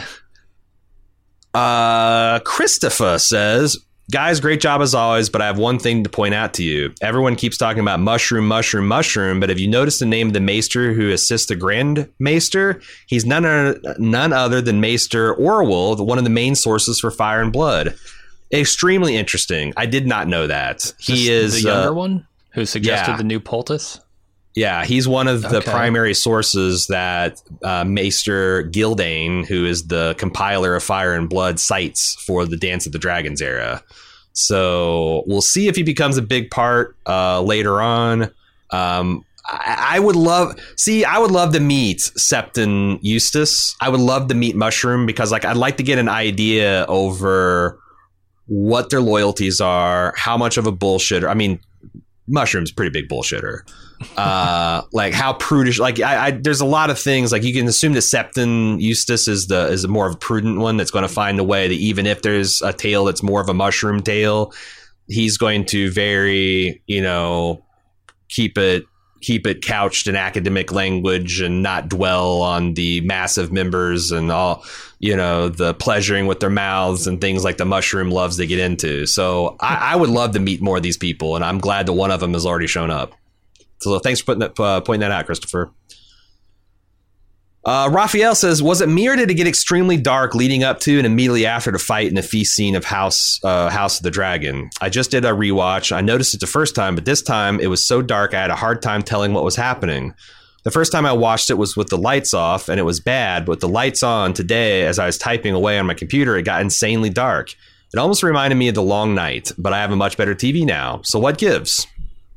Uh, Christopher says, guys, great job as always, but I have one thing to point out to you. Everyone keeps talking about mushroom, mushroom, mushroom, but have you noticed the name of the Maester who assists the Grand Maester? He's none, other- none other than Maester Orwell, the- one of the main sources for Fire and Blood. Extremely interesting. I did not know that. He Just is the younger uh, one who suggested yeah. the new poultice. Yeah, he's one of the Okay. primary sources that uh, Maester Gildane, who is the compiler of Fire and Blood, cites for the Dance of the Dragons era. So we'll see if he becomes a big part uh, later on. Um, I, I would love see. I would love to meet Septon Eustace. I would love to meet Mushroom, because like I'd like to get an idea over what their loyalties are, how much of a bullshitter. I mean, Mushroom's a pretty big bullshitter. Uh, like how prudish. Like I, I, there's a lot of things. Like you can assume that Septon Eustace is the is a more of a prudent one that's going to find a way that even if there's a tale that's more of a mushroom tale, he's going to very you know keep it keep it couched in academic language and not dwell on the massive members and all you know the pleasuring with their mouths and things like the mushroom loves to get into. So I, I would love to meet more of these people, and I'm glad that one of them has already shown up. So thanks for putting that, uh, pointing that out, Christopher. Uh, Raphael says, was it me or did it get extremely dark leading up to and immediately after the fight in the feast scene of House uh, House of the Dragon? I just did a rewatch. I noticed it the first time, but this time it was so dark I had a hard time telling what was happening. The first time I watched it was with the lights off and it was bad, but with the lights on today as I was typing away on my computer, it got insanely dark. It almost reminded me of The Long Night, but I have a much better T V now. So what gives?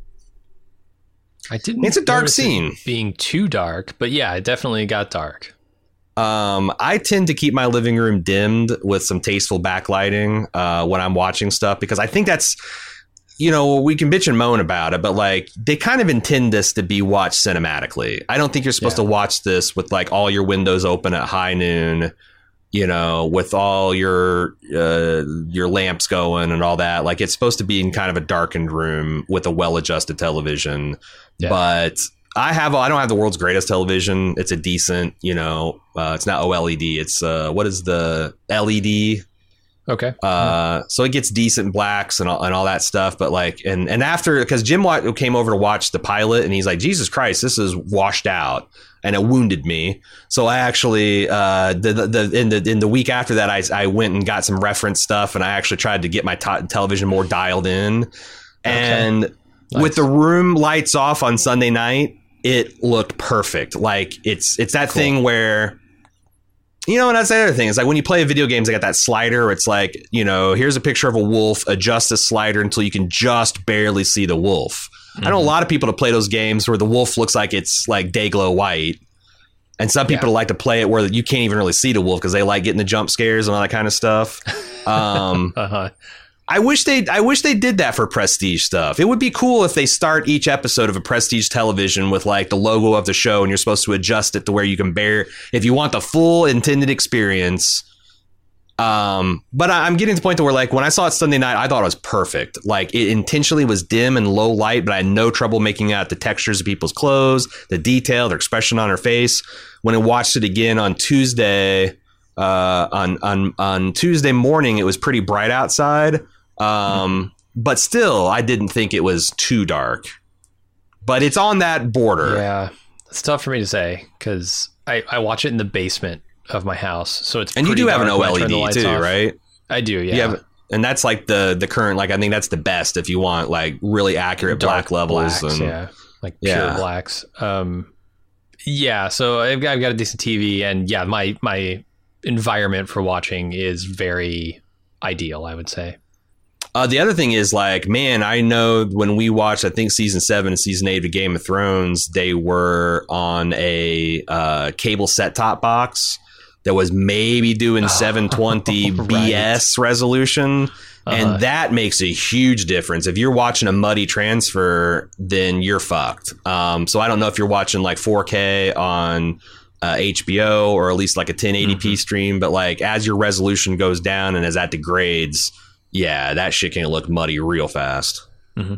I didn't. It's a dark notice scene. It being too dark, but yeah, it definitely got dark. Um, I tend to keep my living room dimmed with some tasteful backlighting uh, when I'm watching stuff, because I think that's, you know, we can bitch and moan about it, but like they kind of intend this to be watched cinematically. I don't think you're supposed Yeah. to watch this with like all your windows open at high noon, you know, with all your uh, your lamps going and all that. Like it's supposed to be in kind of a darkened room with a well-adjusted television. Yeah. But I have I don't have the world's greatest television. It's a decent, you know, uh, it's not O L E D. It's uh, what is the L E D? Okay. Uh, so it gets decent blacks and all, and all that stuff. But like, and, and after, because Jim wa- came over to watch the pilot and he's like, Jesus Christ, this is washed out. And it wounded me. So I actually, uh, the, the, the, in the, in the week after that, I, I went and got some reference stuff and I actually tried to get my t- television more dialed in. And Okay. Nice. with the room lights off on Sunday night, it looked perfect. Like it's, it's that Cool. thing where, you know, and that's the other thing. It's like when you play video games, they got that slider where it's like, you know, here's a picture of a wolf, adjust the slider until you can just barely see the wolf. Mm-hmm. I know a lot of people to play those games where the wolf looks like it's like day glow white. And some people Yeah. like to play it where you can't even really see the wolf because they like getting the jump scares and all that kind of stuff. Um, Uh-huh. I wish they I wish they did that for Prestige stuff. It would be cool if they start each episode of a Prestige television with like the logo of the show and you're supposed to adjust it to where you can bear if you want the full intended experience. Um, but I, I'm getting to the point to where like when I saw it Sunday night, I thought it was perfect. Like it intentionally was dim and low light, but I had no trouble making out the textures of people's clothes, the detail, their expression on her face. When I watched it again on Tuesday, uh, on on on Tuesday morning, it was pretty bright outside. Um, but still, I didn't think it was too dark. But it's on that border. Yeah, it's tough for me to say because I, I watch it in the basement of my house, so it's And you pretty do have an dark when I turn the O L E D lights too, off. right? I do, yeah. You have, and that's like the the current, like I think that's the best if you want like really accurate Dark black levels. blacks, and yeah, like pure Yeah. blacks. Um, yeah. So I've got, I've got a decent T V, and yeah, my my environment for watching is very ideal, I would say. Uh, the other thing is like, man, I know when we watched, I think season seven and season eight of Game of Thrones, they were on a uh, cable set top box that was maybe doing seven twenty right. B S resolution. Uh-huh. And that makes a huge difference. If you're watching a muddy transfer, then you're fucked. Um, so I don't know if you're watching like four K on uh, H B O or at least like a ten eighty p Mm-hmm. stream. But like as your resolution goes down and as that degrades, yeah, that shit can look muddy real fast. Mm-hmm.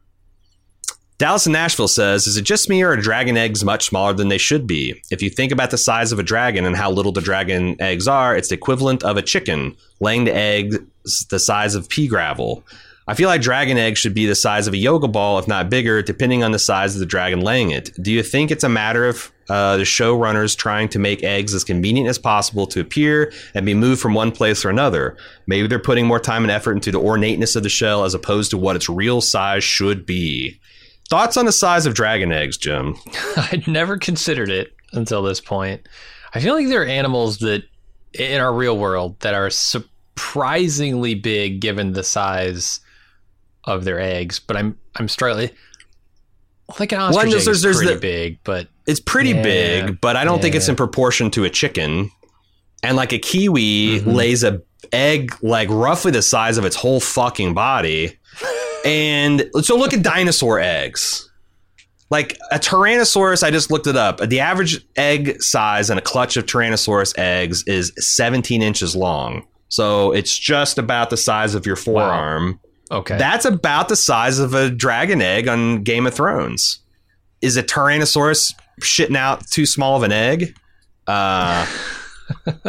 Dallas in Nashville says, is it just me or are dragon eggs much smaller than they should be? If you think about the size of a dragon and how little the dragon eggs are, it's the equivalent of a chicken laying the eggs the size of pea gravel. I feel like dragon eggs should be the size of a yoga ball, if not bigger, depending on the size of the dragon laying it. Do you think it's a matter of uh, the showrunners trying to make eggs as convenient as possible to appear and be moved from one place or another? Maybe they're putting more time and effort into the ornateness of the shell as opposed to what its real size should be. Thoughts on the size of dragon eggs, Jim? I'd never considered it until this point. I feel like there are animals that in our real world that are surprisingly big given the size of their eggs, but I'm I'm struggling. Like an ostrich Well, egg there's- is there's pretty the- big, but It's pretty Yeah. big, but I don't think it's Yeah. in proportion to a chicken. And like a kiwi Mhm. lays a egg like roughly the size of its whole fucking body. And so look at dinosaur eggs. Like a Tyrannosaurus, I just looked it up. The average egg size in a clutch of Tyrannosaurus eggs is seventeen inches long. So it's just about the size of your forearm. okay. That's about the size of a dragon egg on Game of Thrones. Is a Tyrannosaurus shitting out too small of an egg? Uh, I mean,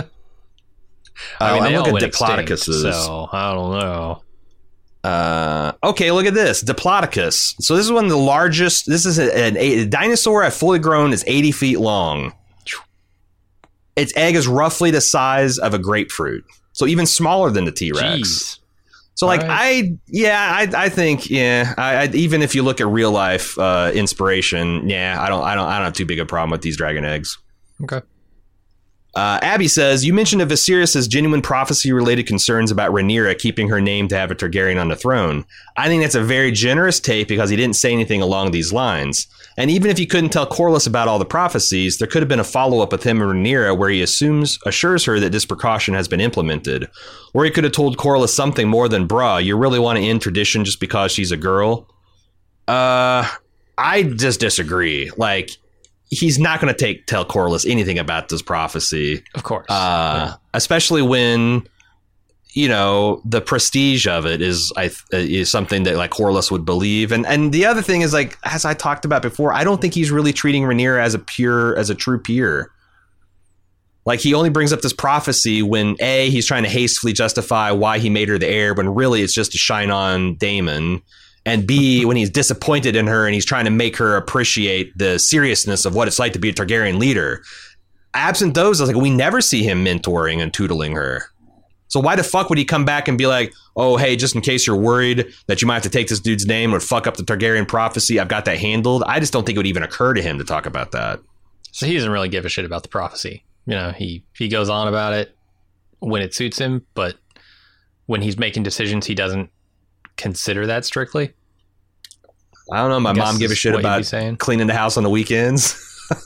oh, they and look all at went extinct, Diplodocus's. so I don't know. Uh, okay, look at this. Diplodocus. So this is one of the largest. This is a, an, a dinosaur. A fully grown is eighty feet long. its egg is roughly the size of a grapefruit. So even smaller than the T-Rex. Jeez. So like right. I, yeah, I, I think, yeah, I, I, even if you look at real life uh, inspiration, yeah, I don't, I don't, I don't have too big a problem with these dragon eggs. Okay. Uh, Abby says, you mentioned of Viserys' genuine prophecy-related concerns about Rhaenyra keeping her name to have a Targaryen on the throne. I think that's a very generous take because he didn't say anything along these lines. And even if he couldn't tell Corlys about all the prophecies, there could have been a follow-up with him and Rhaenyra where he assumes, assures her that this precaution has been implemented. Or he could have told Corlys something more than, bruh, you really want to end tradition just because she's a girl? Uh, I just disagree. Like... He's not going to take tell Corlys anything about this prophecy. Of course. Uh, yeah. Especially when, you know, the prestige of it is I is something that like Corlys would believe. And and the other thing is, like, as I talked about before, I don't think he's really treating Rhaenyra as a pure, as a true peer. Like, he only brings up this prophecy when, A, he's trying to hastily justify why he made her the heir, when really it's just to shine on Daemon. And B, when he's disappointed in her and he's trying to make her appreciate the seriousness of what it's like to be a Targaryen leader. Absent those, I was like, we never see him mentoring and tootling her. So why the fuck would he come back and be like, oh, hey, just in case you're worried that you might have to take this dude's name or fuck up the Targaryen prophecy, I've got that handled. I just don't think it would even occur to him to talk about that. So he doesn't really give a shit about the prophecy. You know, he, he goes on about it when it suits him, but when he's making decisions, he doesn't consider that strictly. I don't know. My mom gave a shit about cleaning the house on the weekends.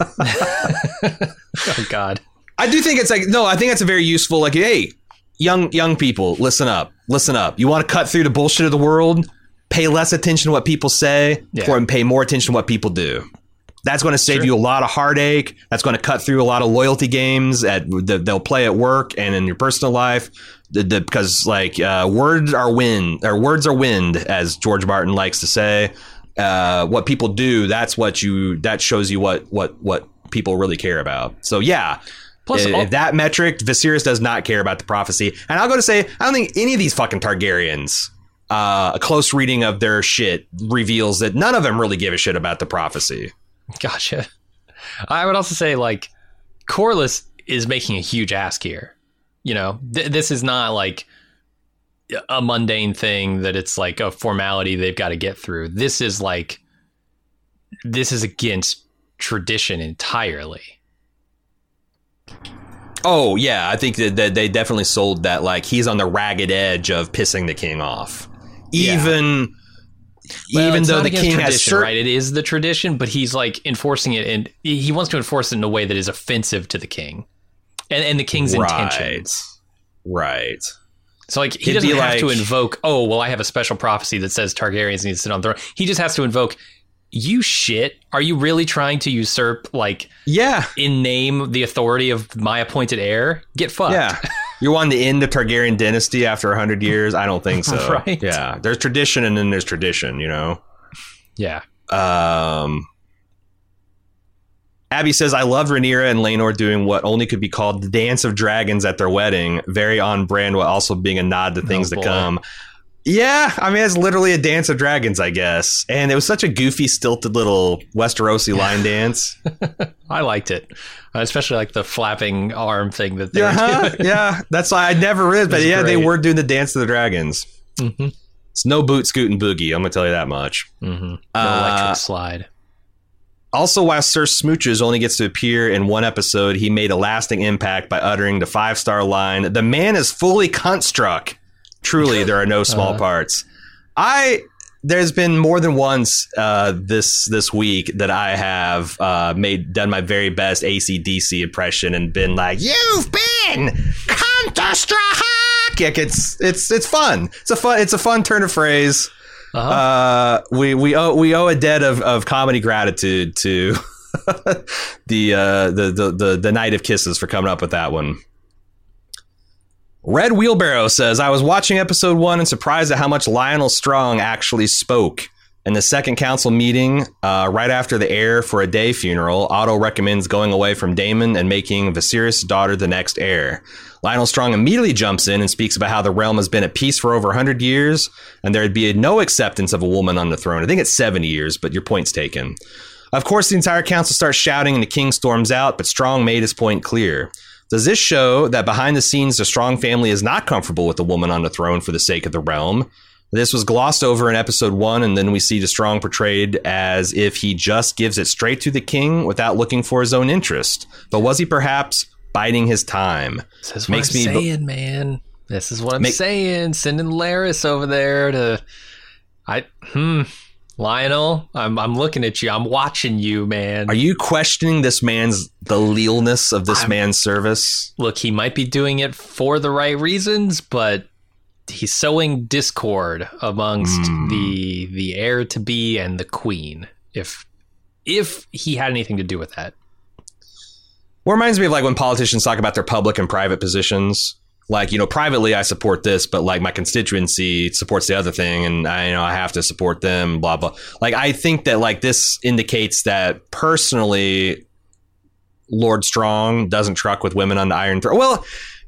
Oh, God. I do think it's like, no, I think that's a very useful, like, hey, young young people, listen up. Listen up. You want to cut through the bullshit of the world? Pay less attention to what people say yeah. or pay more attention to what people do. That's going to save sure. you a lot of heartache. That's going to cut through a lot of loyalty games that they'll play at work and in your personal life. The, the, because like uh, words are wind, or words are wind, as George Martin likes to say. Uh, what people do, that's what you, that shows you what, what, what people really care about. So yeah, Plus, if, all- if that metric, Viserys does not care about the prophecy. And I'll go to say, I don't think any of these fucking Targaryens, uh, a close reading of their shit reveals that none of them really give a shit about the prophecy. Gotcha. I would also say, like, Corlys is making a huge ask here. You know, th- this is not like a mundane thing that it's like a formality they've got to get through. This is like, this is against tradition entirely. Oh, yeah. I think that, that they definitely sold that, like, he's on the ragged edge of pissing the king off. Even... Yeah. Well, even though the king tradition, has certain... right, it is the tradition, but he's like enforcing it, and he wants to enforce it in a way that is offensive to the king and, and the king's right. intentions. Right. So like he It'd doesn't have like... to invoke, oh, well, I have a special prophecy that says Targaryens need to sit on the throne. He just has to invoke, you shit. Are you really trying to usurp, like, yeah, in name the authority of my appointed heir? Get fucked. Yeah. You want the end of Targaryen dynasty after one hundred years? I don't think so. Right. Yeah. There's tradition and then there's tradition, you know? Yeah. Um, Abby says, I loved Rhaenyra and Laenor doing what only could be called the dance of dragons at their wedding. Very on brand while also being a nod to things oh, to come. Yeah. I mean, it's literally a dance of dragons, I guess. And it was such a goofy, stilted little Westerosi line dance. I liked it. Especially like the flapping arm thing that they uh-huh. were doing. Yeah, that's why I never read, but yeah, great. They were doing the dance of the dragons. Mm-hmm. It's no boot, scoot, and boogie. I'm gonna tell you that much. Mm-hmm. No uh, electric slide. Also, while Sir Smooches only gets to appear in one episode, he made a lasting impact by uttering the five-star line, "The man is fully cunt-struck. Truly, there are no small uh, parts." I. There's been more than once uh, this this week that I have uh, made done my very best A C D C impression and been like, "You've been counter-struck." It's it's it's fun. It's a fun it's a fun turn of phrase. Uh-huh. Uh, we we owe we owe a debt of, of comedy gratitude to the, uh, the the the the Night of Kisses for coming up with that one. Red Wheelbarrow says, I was watching episode one and surprised at how much Lionel Strong actually spoke. In the second council meeting, uh, right after the heir for a day funeral, Otto recommends going away from Daemon and making Viserys' daughter the next heir. Lionel Strong immediately jumps in and speaks about how the realm has been at peace for over one hundred years, and there'd be no acceptance of a woman on the throne. I think it's seventy years, but your point's taken. Of course, the entire council starts shouting and the king storms out, but Strong made his point clear. Does this show that behind the scenes the Strong family is not comfortable with the woman on the throne for the sake of the realm? This was glossed over in episode one, and then we see the Strong portrayed as if he just gives it straight to the king without looking for his own interest. But was he perhaps biding his time? This is what Makes I'm me saying, be- man. This is what I'm Make- saying. Sending Laris over there to... I... Hmm... Lionel, I'm I'm looking at you. I'm watching you, man. Are you questioning this man's, the lealness of this I'm- man's service? Look, he might be doing it for the right reasons, but he's sowing discord amongst Mm. the the heir to be and the queen. If if he had anything to do with that. Well, it reminds me of like when politicians talk about their public and private positions. Like, you know, privately I support this, but like my constituency supports the other thing, and I you know I have to support them, blah blah. Like, I think that like this indicates that personally Lord Strong doesn't truck with women on the Iron Throne. Well,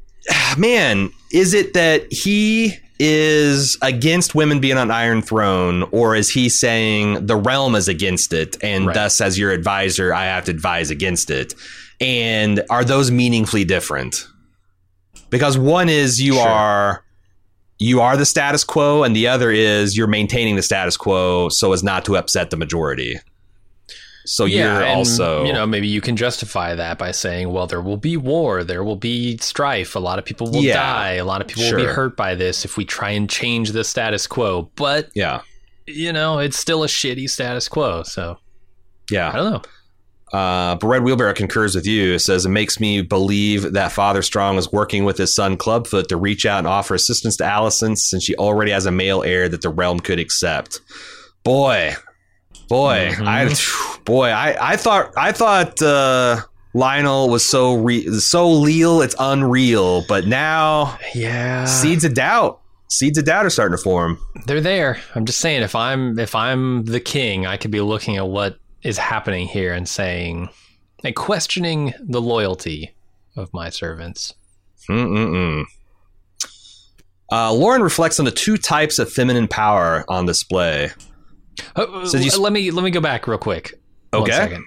man, is it that he is against women being on Iron Throne, or is he saying the realm is against it, and Right. thus as your advisor I have to advise against it? And are those meaningfully different? Because one is you Sure. are you are the status quo, and the other is you're maintaining the status quo so as not to upset the majority. So Yeah, you're and, also, you know, maybe you can justify that by saying, well, there will be war, there will be strife, a lot of people will Yeah, die, a lot of people will be sure. hurt by this if we try and change the status quo. But, yeah, you know, it's still a shitty status quo. So I yeah. don't know. Uh, but Red Wheelbarrow concurs with you. It says, it makes me believe that Father Strong is working with his son Clubfoot to reach out and offer assistance to Alicent, since she already has a male heir that the realm could accept. Boy, boy, Mhm. I, boy, I, I thought, I thought uh, Lionel was so re- so leal, it's unreal. But now, Yeah. seeds of doubt, seeds of doubt are starting to form. They're there. I'm just saying, if I'm if I'm the king, I could be looking at what is happening here and saying, and questioning the loyalty of my servants. Mm-mm-mm. Uh, Lauren reflects on the two types of feminine power on display. Uh, So you s- let me let me go back real quick. One Okay. second.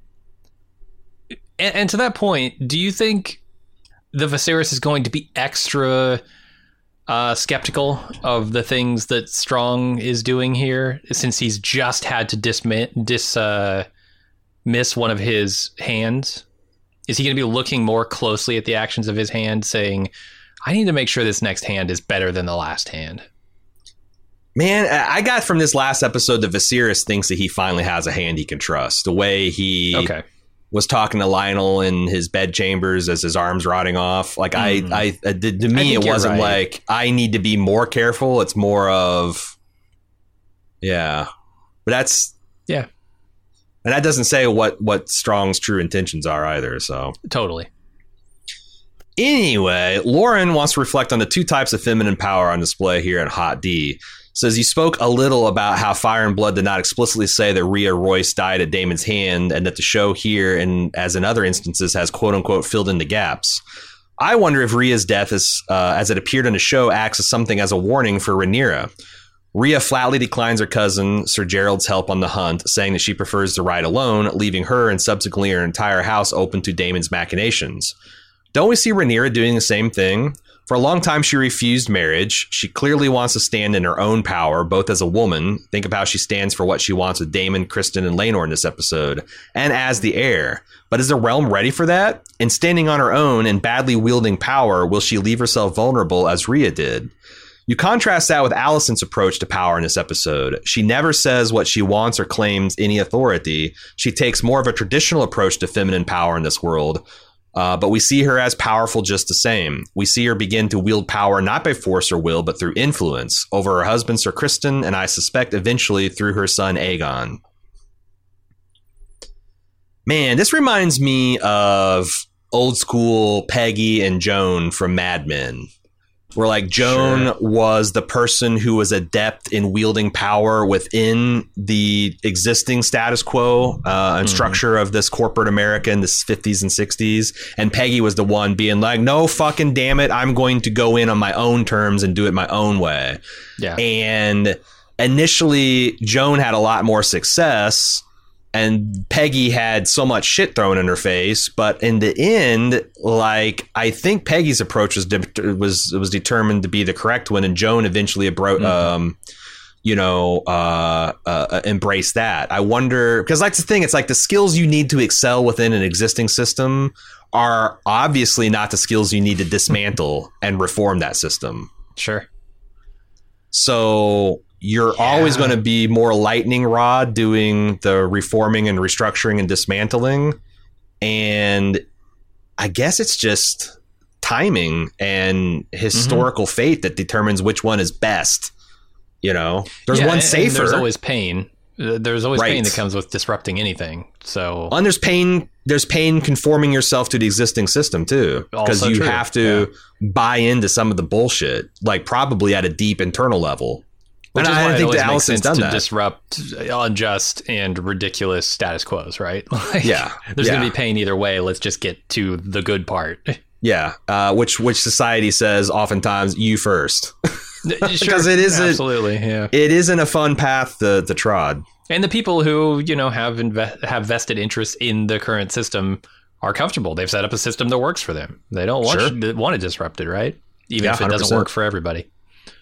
And, and to that point, do you think the Viserys is going to be extra uh, skeptical of the things that Strong is doing here, since he's just had to dismiss dis uh, miss one of his hands? Is he going to be looking more closely at the actions of his hand, saying, "I need to make sure this next hand is better than the last hand"? Man, I I got from this last episode that Viserys thinks that he finally has a hand he can trust. The way he Okay. was talking to Lionel in his bed chambers as his arms rotting off. Like Mm. I, I, I did, to me, think it you're wasn't right. like I need to be more careful. It's more of, yeah, but that's, Yeah, and that doesn't say what, what Strong's true intentions are either. So totally. anyway, Lauren wants to reflect on the two types of feminine power on display here at Hot D. Says you spoke a little about how Fire and Blood did not explicitly say that Rhea Royce died at Daemon's hand, and that the show here, and as in other instances, has quote unquote filled in the gaps. I wonder if Rhea's death, is, uh, as it appeared in the show, acts as something as a warning for Rhaenyra. Rhea flatly declines her cousin Sir Gerald's help on the hunt, saying that she prefers to ride alone, leaving her and subsequently her entire house open to Daemon's machinations. Don't we see Rhaenyra doing the same thing? For a long time, she refused marriage. She clearly wants to stand in her own power, both as a woman. Think of how she stands for what she wants with Daemon, Kristen, and Laenor in this episode, and as the heir. But is the realm ready for that? In standing on her own and badly wielding power, will she leave herself vulnerable as Rhea did? You contrast that with Alicent's approach to power in this episode. She never says what she wants or claims any authority. She takes more of a traditional approach to feminine power in this world. Uh, but we see her as powerful just the same. We see her begin to wield power not by force or will, but through influence over her husband, Sir Criston, and I suspect eventually through her son, Aegon. Man, this reminds me of old school Peggy and Joan from Mad Men. Where like Joan Sure. was the person who was adept in wielding power within the existing status quo uh, and Mhm. structure of this corporate America in the fifties and sixties. And Peggy was the one being like, no fucking damn it, I'm going to go in on my own terms and do it my own way. Yeah. And initially, Joan had a lot more success and Peggy had so much shit thrown in her face. But in the end, like, I think Peggy's approach was de- was was determined to be the correct one, and Joan eventually abro- mm-hmm. um, you know, uh, uh, embraced that. I wonder, because that's the thing. It's like the skills you need to excel within an existing system are obviously not the skills you need to dismantle and reform that system. Sure. So you're yeah. always going to be more lightning rod doing the reforming and restructuring and dismantling. And I guess it's just timing and historical mm-hmm. fate that determines which one is best. You know, there's yeah, one and, safer. And there's always pain. There's always right. pain that comes with disrupting anything. So and there's pain. There's pain conforming yourself to the existing system too, because you true. have to yeah. buy into some of the bullshit, like probably at a deep internal level. Which and is I, why I it think always that makes Allison's sense done to that. disrupt unjust and ridiculous status quos, right? Like, yeah, there's yeah. going to be pain either way. Let's just get to the good part. Yeah, uh, which which society says oftentimes you first. Because sure, it isn't absolutely, yeah. It isn't a fun path to, to trod. And the people who, you know, have inve- have vested interest in the current system are comfortable. They've set up a system that works for them. They don't want sure. to, want to disrupt it, right? Even yeah, if it one hundred percent. doesn't work for everybody.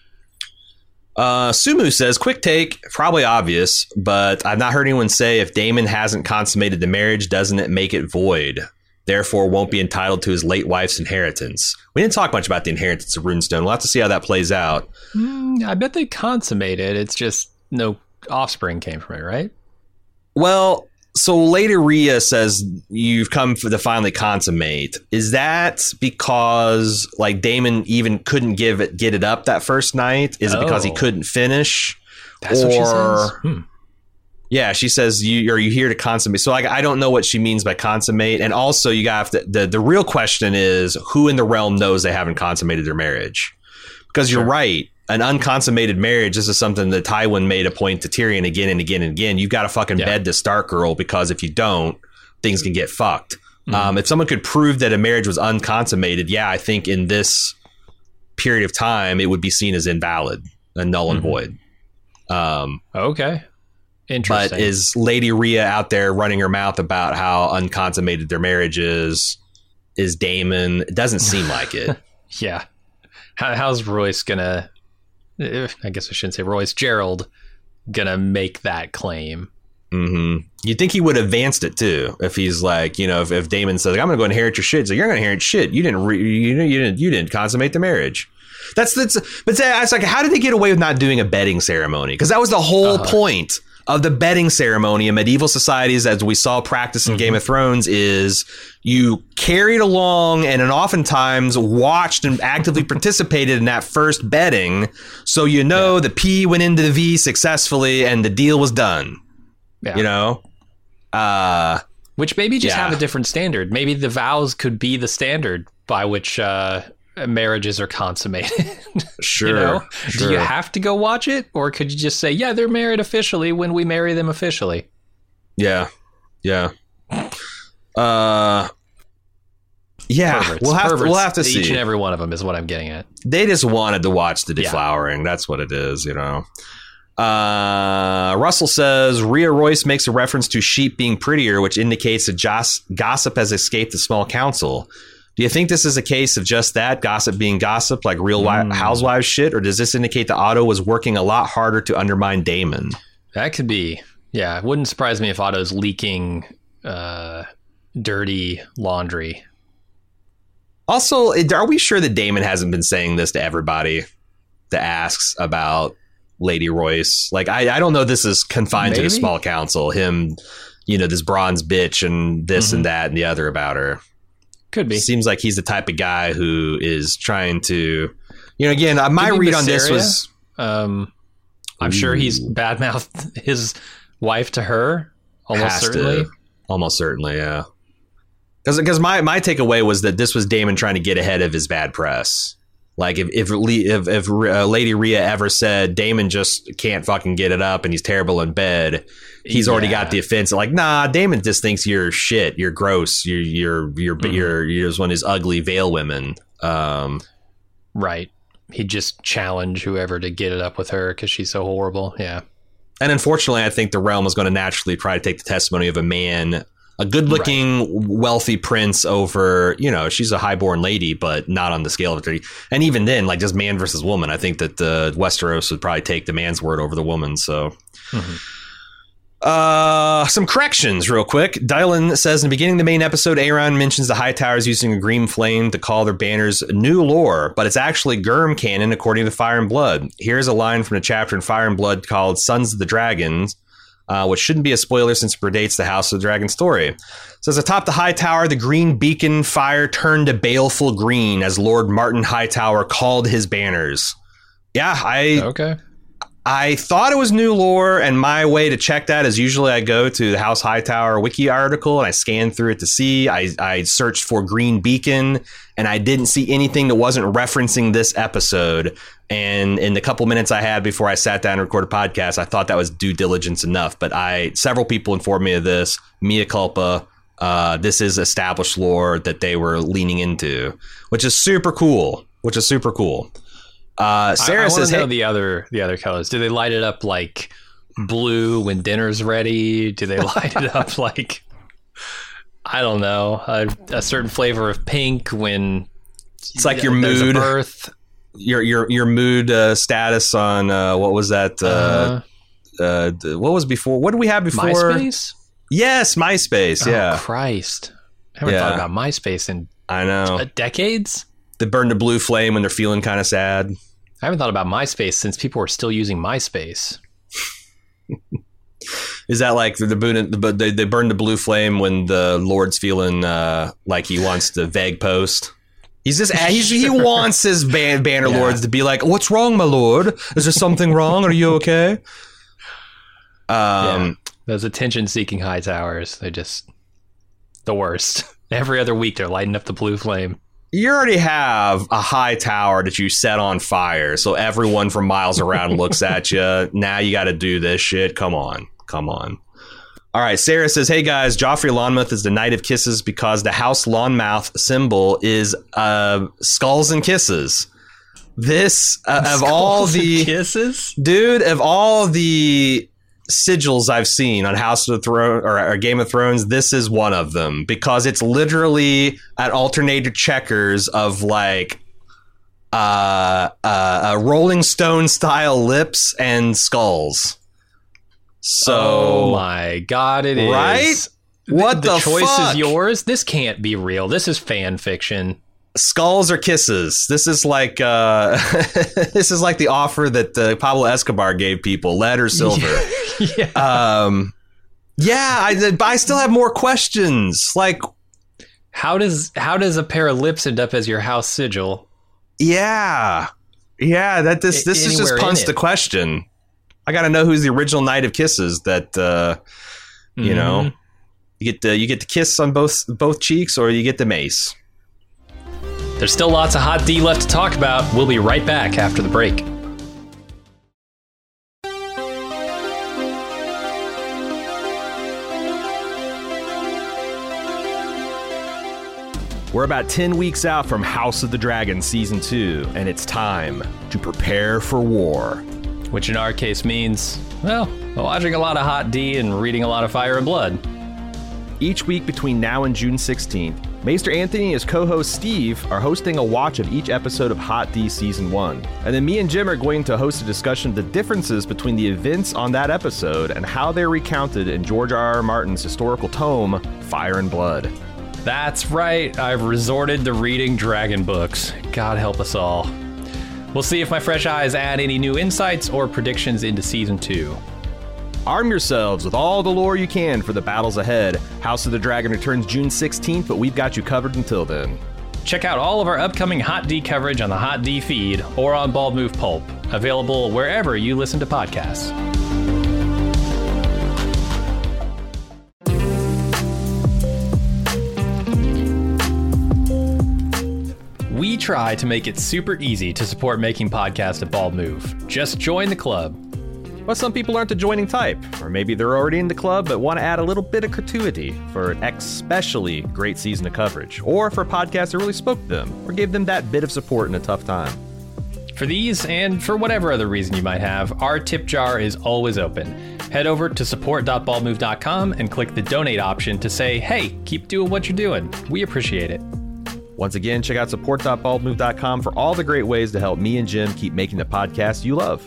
Uh, Sumu says, quick take, probably obvious, but I've not heard anyone say if Daemon hasn't consummated the marriage, doesn't it make it void? Therefore, won't be entitled to his late wife's inheritance. We didn't talk much about the inheritance of Runestone. We'll have to see how that plays out. Mm, I bet they consummated. It's just no offspring came from it, right? Well, so Lady Rhea says you've come for the finally consummate. Is that because like Daemon even couldn't give it, get it up that first night? Is it because he Oh. couldn't finish? That's or, what she says. Hmm. Yeah, she says you are you here to consummate. So like I don't know what she means by consummate. And also you got to, the the real question is who in the realm knows they haven't consummated their marriage? Because you're Sure. right. An unconsummated marriage, this is something that Tywin made a point to Tyrion again and again and again. You've got to fucking Yeah. bed the Stark girl, because if you don't, things can get fucked. Mm-hmm. Um, if someone could prove that a marriage was unconsummated, yeah, I think in this period of time, it would be seen as invalid and null and Mm-hmm. void. Um, Okay. Interesting. but is Lady Rhea out there running her mouth about how unconsummated their marriage is? Is Daemon? It doesn't seem like it. Yeah. How, how's Royce gonna? I guess I shouldn't say Royce. Gerald gonna make that claim? Mm-hmm. You'd think he would have advanced it too if he's like, you know, if, if Daemon says, like, "I'm going to go inherit your shit," so you're going to inherit shit. You didn't, re- you know, you didn't, you didn't consummate the marriage. That's that's. But it's like, how did they get away with not doing a bedding ceremony? Because that was the whole uh-huh. point of the bedding ceremony in medieval societies, as we saw practice in mm-hmm. Game of Thrones, is you carried along and then oftentimes watched and actively participated in that first bedding, so you know yeah. the P went into the V successfully and the deal was done. Yeah. You know, uh, which maybe just yeah. have a different standard. Maybe the vows could be the standard by which uh, marriages are consummated. Sure. You know? Sure. Do you have to go watch it, or could you just say, yeah, they're married officially when we marry them officially? Yeah. Yeah. Uh, yeah. Perverts. We'll have Perverts, to, we'll have to each see. Each and every one of them is what I'm getting at. They just wanted to watch the Yeah. deflowering. That's what it is, you know. Uh, Russell says Rhea Royce makes a reference to sheep being prettier, which indicates that Jos- gossip has escaped the small council. Do you think this is a case of just that, gossip being gossip, like real wi- Mm. housewives shit, or does this indicate that Otto was working a lot harder to undermine Daemon? That could be. Yeah, it wouldn't surprise me if Otto's leaking uh, dirty laundry. Also, are we sure that Daemon hasn't been saying this to everybody that asks about Lady Royce? Like, I, I don't know this is confined Maybe? to the small council. Him, you know, this bronze bitch and this Mm-hmm. and that and the other about her. Could be. Seems like he's the type of guy who is trying to, you know, again, uh, my Could be read on this Visseria. was... Um, I'm sure he's Ooh. badmouthed his wife to her. Almost Has certainly. to. Almost certainly, yeah. Because my, my takeaway was that this was Daemon trying to get ahead of his bad press. Like, if if if, if uh, Lady Rhea ever said Daemon just can't fucking get it up and he's terrible in bed, he's Yeah. already got the offense. Like, nah, Daemon just thinks you're shit. You're gross. You're you're you're Mm-hmm. you're, you're just one of his ugly veil women. Um, Right. He'd just challenge whoever to get it up with her because she's so horrible. Yeah. And unfortunately, I think the realm is going to naturally try to take the testimony of a man, a good-looking, right. wealthy prince over, you know, she's a highborn lady, but not on the scale of it. And even then, like just man versus woman, I think that the Westeros would probably take the man's word over the woman. So, mm-hmm. uh, some corrections real quick. Dylan says in the beginning of the main episode, Aeron mentions the Hightowers using a green flame to call their banners new lore, but it's actually Gurm canon according to Fire and Blood. Here's a line from a chapter in Fire and Blood called Sons of the Dragons. Uh, which shouldn't be a spoiler since it predates the House of the Dragon story. So as atop the High Tower, the green beacon fire turned to baleful green as Lord Martin Hightower called his banners. Yeah, I okay. I thought it was new lore, and my way to check that is usually I go to the House Hightower wiki article and I scan through it to see. I, I searched for green beacon, and I didn't see anything that wasn't referencing this episode. And in the couple minutes I had before I sat down and recorded a podcast, I thought that was due diligence enough. But I several people informed me of this. Mea culpa. Uh, this is established lore that they were leaning into, which is super cool. Which is super cool. Uh, Sarah I, I says, know hey, the other the other colors. Do they light it up like blue when dinner's ready? Do they light it up like, I don't know, a, a certain flavor of pink when it's like your there's mood, a birth? Your your your mood uh, status on uh, what was that? Uh, uh, uh, what was before? What did we have before? MySpace? Yes, MySpace. Yeah. Oh, Christ. I haven't yeah. thought about MySpace in I know decades. They burn the blue flame when they're feeling kind of sad. I haven't thought about MySpace since people were still using MySpace. Is that like the, the they they burn the blue flame when the Lord's feeling uh, like he wants to vague post? He's just he's, he wants his ban, banner yeah. lords to be like, "What's wrong, my lord? Is there something wrong? Are you okay?" Um, yeah. Those attention-seeking high towers, they're just the worst. Every other week, they're lighting up the blue flame. You already have a high tower that you set on fire, so everyone from miles around looks at you. Now you got to do this shit. Come on, come on. All right, Sarah says, hey guys, Joffrey Lonmouth is the Knight of Kisses because the House Lonmouth symbol is uh, skulls and kisses. This, uh, of all the... kisses? Dude, of all the sigils I've seen on House of the Throne or, or Game of Thrones, this is one of them because it's literally an alternated checkers of like uh, uh, a Rolling Stone style lips and skulls. So, oh my God, it is. Right? What the, the choice fuck? is yours. This can't be real. This is fan fiction. Skulls or kisses. This is like uh, this is like the offer that uh, Pablo Escobar gave people: lead or silver. yeah. Um, yeah. I, but I still have more questions. Like, how does how does a pair of lips end up as your house sigil? Yeah, yeah. That this this is just punts the question. I got to know who's the original Knight of Kisses. That uh, you mm-hmm. know, you get the you get the kiss on both both cheeks, or you get the mace. There's still lots of Hot D left to talk about. We'll be right back after the break. We're about ten weeks out from House of the Dragon Season two, and it's time to prepare for war. Which in our case means, well, watching a lot of Hot D and reading a lot of Fire and Blood. Each week between now and June sixteenth, Maester Anthony and his co-host Steve are hosting a watch of each episode of Hot D Season one. And then me and Jim are going to host a discussion of the differences between the events on that episode and how they're recounted in George R. R. Martin's historical tome, Fire and Blood. That's right, I've resorted to reading dragon books. God help us all. We'll see if my fresh eyes add any new insights or predictions into Season two. Arm yourselves with all the lore you can for the battles ahead. House of the Dragon returns June sixteenth, but we've got you covered until then. Check out all of our upcoming Hot D coverage on the Hot D feed or on Bald Move Pulp, available wherever you listen to podcasts. We try to make it super easy to support making podcasts at Bald Move. Just join the club. But some people aren't the joining type, or maybe they're already in the club but want to add a little bit of gratuity for an especially great season of coverage, or for a podcast that really spoke to them, or gave them that bit of support in a tough time. For these, and for whatever other reason you might have, our tip jar is always open. Head over to support dot bald move dot com and click the donate option to say, hey, keep doing what you're doing. We appreciate it. Once again, check out support dot bald move dot com for all the great ways to help me and Jim keep making the podcast you love.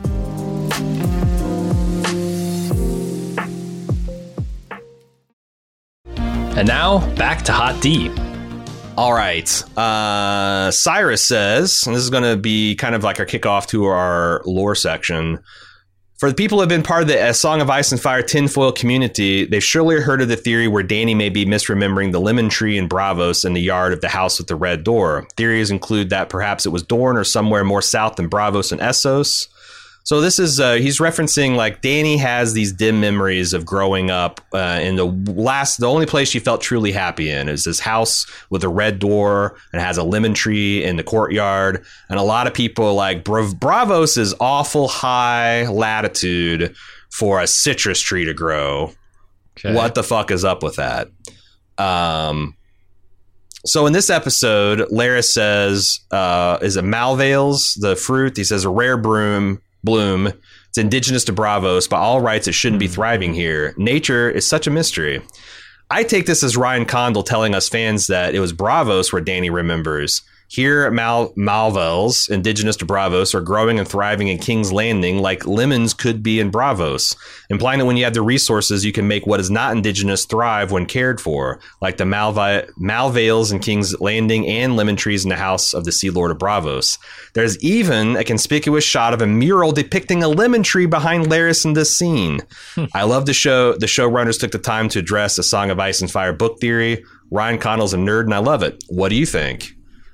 And now, back to Hot D. All right. Uh, Cyrus says, and this is going to be kind of like our kickoff to our lore section. For the people who have been part of the A Song of Ice and Fire tinfoil community, they've surely heard of the theory where Dany may be misremembering the lemon tree in Braavos in the yard of the house with the red door. Theories include that perhaps it was Dorne or somewhere more south than Braavos and Essos. So this is, uh, he's referencing like Dany has these dim memories of growing up uh, in the last, the only place she felt truly happy in is this house with a red door and has a lemon tree in the courtyard. And a lot of people are like, Bra- Braavos is awful high latitude for a citrus tree to grow. Okay. What the fuck is up with that? Um, so in this episode, Larys says, uh, is it Malvales, the fruit? He says a rare broom. Bloom. It's indigenous to Braavos. By all rights, it shouldn't be thriving here. Nature is such a mystery. I take this as Ryan Condal telling us fans that it was Braavos where Dany remembers. Here, Mal- Malvales, indigenous to Braavos, are growing and thriving in King's Landing like lemons could be in Braavos, implying that when you have the resources, you can make what is not indigenous thrive when cared for, like the Malvi- Malvales in King's Landing and lemon trees in the house of the Sea Lord of Braavos. There's even a conspicuous shot of a mural depicting a lemon tree behind Larys in this scene. I love the show. The showrunners took the time to address A Song of Ice and Fire book theory. Ryan Condal's a nerd, and I love it. What do you think?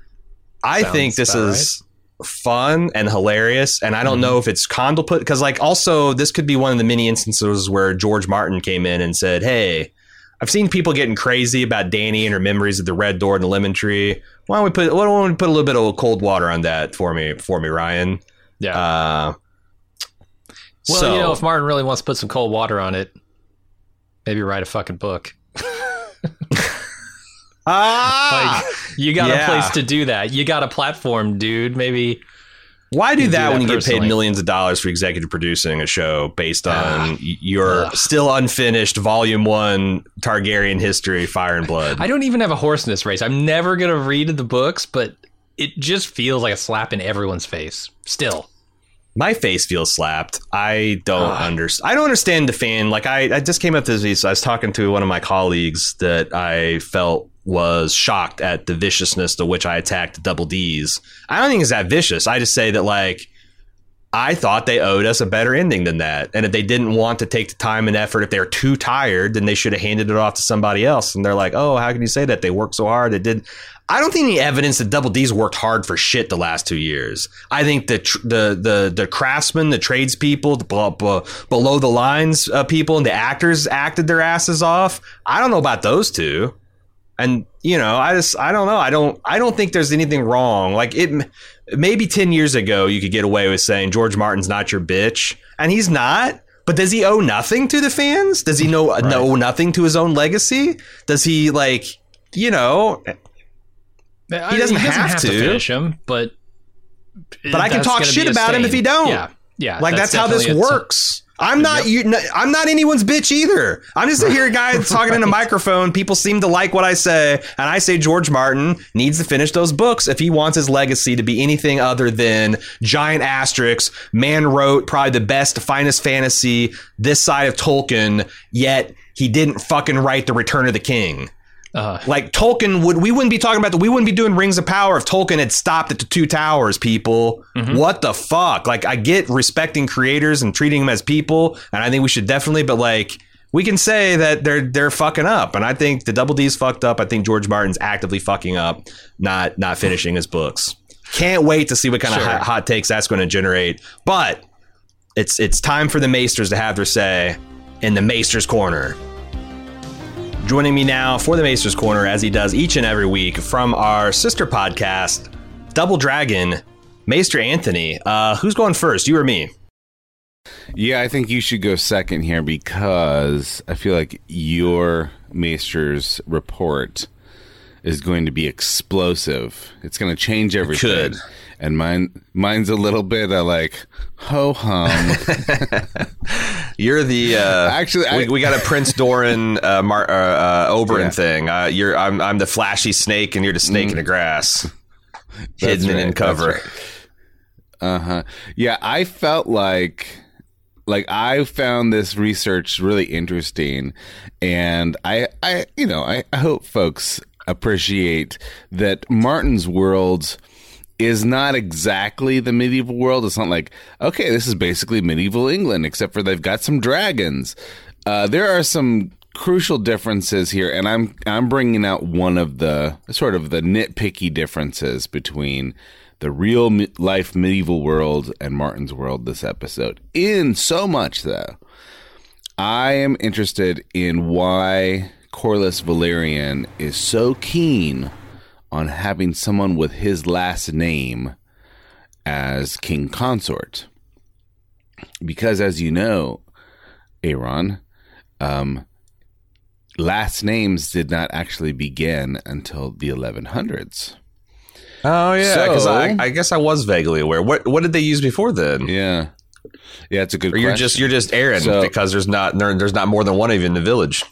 I Sounds think this is right. fun and hilarious, and I don't mm-hmm. know if it's Condal put, because like also this could be one of the many instances where George Martin came in and said, hey, I've seen people getting crazy about Dany and her memories of the red door and the lemon tree. Why don't we put why don't we put a little bit of cold water on that for me for me, Ryan? Yeah. Uh, well, so, you know, if Martin really wants to put some cold water on it, maybe write a fucking book. Ah, like, you got yeah. a place to do that. You got a platform, dude. Maybe. Why do that do when that you personally. get paid millions of dollars for executive producing a show based on uh, your uh, still unfinished volume one Targaryen history, Fire and Blood? I don't even have a horse in this race. I'm never going to read the books, but it just feels like a slap in everyone's face. Still. My face feels slapped. I don't uh, understand. I don't understand the fan. Like I, I just came up to this. I was talking to one of my colleagues that I felt was shocked at the viciousness to which I attacked Double D's. I don't think it's that vicious. I just say that like I thought they owed us a better ending than that. And if they didn't want to take the time and effort, if they're too tired, then they should have handed it off to somebody else. And they're like, oh, how can you say that? They worked so hard. They did. I don't think any evidence that Double D's worked hard for shit the last two years. I think the tr- the the the craftsmen, the tradespeople, the b- b- below the lines uh, people, and the actors acted their asses off. I don't know about those two. And, you know, I just I don't know. I don't I don't think there's anything wrong. Like it maybe ten years ago, you could get away with saying George Martin's not your bitch. And he's not. But does he owe nothing to the fans? Does he know, right. know nothing to his own legacy? Does he like, you know, he doesn't, he doesn't have, have to. to finish him, but but I can talk shit about him if he don't. Yeah, yeah. Like that's, that's how this works. I'm not yep. you. I'm not anyone's bitch either. I'm just a here guy talking in a microphone. People seem to like what I say, and I say George Martin needs to finish those books if he wants his legacy to be anything other than giant asterisks. Man wrote probably the best, finest fantasy this side of Tolkien, yet he didn't fucking write The Return of the King. Uh, like Tolkien would, we wouldn't be talking about that. We wouldn't be doing Rings of Power if Tolkien had stopped at the Two Towers, people. Mm-hmm. What the fuck? Like, I get respecting creators and treating them as people, and I think we should definitely, but like, we can say that they're they're fucking up, and I think the Double D's fucked up. I think George Martin's actively fucking up, not not finishing his books. Can't wait to see what kind sure. of hot, hot takes that's going to generate. But it's it's time for the Maesters to have their say in the Maesters Corner. Joining me now for the Maesters Corner, as he does each and every week, from our sister podcast, Double Dragon, Maester Anthony. Uh, who's going first, you or me? Yeah, I think you should go second here because I feel like your Maester's report is going to be explosive. It's going to change everything. It could. and mine mine's a little bit of like ho hum. You're the uh, actually we, I, we got a Prince Doran uh, Mar- uh, uh, Oberyn yeah. thing. Uh, you're I'm I'm the flashy snake, and you're the snake mm. in the grass, hidden right, in cover. Right. Uh huh. Yeah, I felt like. Like I found this research really interesting, and I, I, you know, I, I hope folks appreciate that Martin's World is not exactly the medieval world. It's not like, okay, this is basically medieval England, except for they've got some dragons. Uh, there are some crucial differences here, and I'm I'm bringing out one of the sort of the nitpicky differences between the real life medieval world and Martin's World this episode. In so much, though, I am interested in why Corlys Velaryon is so keen on having someone with his last name as king consort. Because, as you know, Aaron, um, last names did not actually begin until the eleven hundreds. Oh yeah, because so, I, I guess I was vaguely aware. What what did they use before then? Yeah, yeah, it's a good. Or you're question. just you're just Aaron so, because there's not there, there's not more than one of you in the village.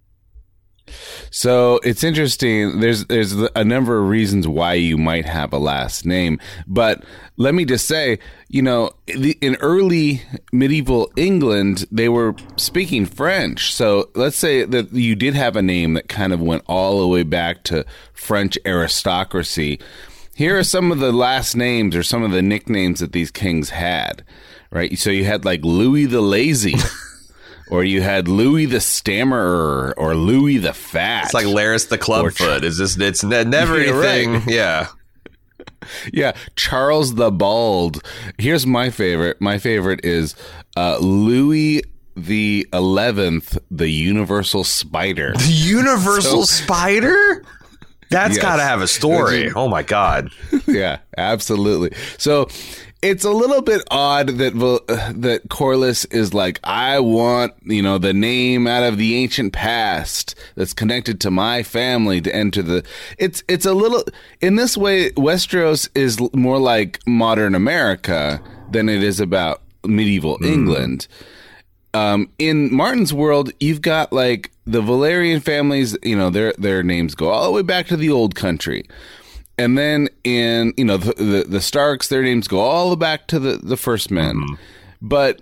So it's interesting. There's there's a number of reasons why you might have a last name, but let me just say, you know, in early medieval England, they were speaking French. So let's say that you did have a name that kind of went all the way back to French aristocracy. Here are some of the last names or some of the nicknames that these kings had, right? So you had like Louis the Lazy, or you had Louis the Stammerer, or Louis the Fat. It's like Laris the Clubfoot. Is this? It's never yeah, anything. Right. Yeah, yeah. Charles the Bald. Here's my favorite. My favorite is uh, Louis the Eleventh, the Universal Spider. The Universal So- Spider. That's Yes. got to have a story. Oh my god. Yeah, absolutely. So it's a little bit odd that uh, that Corlys is like, I want, you know, the name out of the ancient past that's connected to my family to enter the. It's it's a little in this way. Westeros is more like modern America than it is about medieval mm. England. Um, in Martin's World, you've got like the Velaryon families, you know, their their names go all the way back to the old country. And then in, you know, the the, the Starks, their names go all the way back to the, the first men. Mm-hmm. But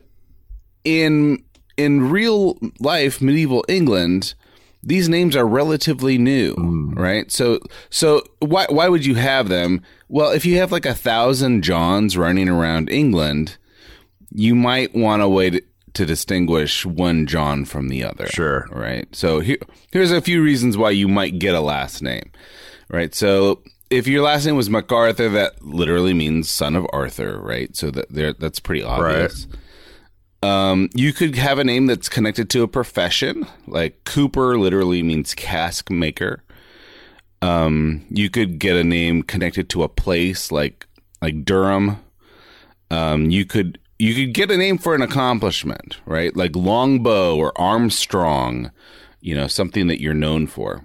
in in real life, medieval England, these names are relatively new, mm. right? So so why why would you have them? Well, if you have like a thousand Johns running around England, you might want a way to to distinguish one John from the other. Sure. Right. So here, here's a few reasons why you might get a last name. Right. So if your last name was MacArthur, that literally means son of Arthur. Right. So that there, that's pretty obvious. Right. Um, you could have a name that's connected to a profession, like Cooper literally means cask maker. Um, you could get a name connected to a place like, like Durham. Um, you could, You could get a name for an accomplishment, right? Like Longbow or Armstrong, you know, something that you're known for.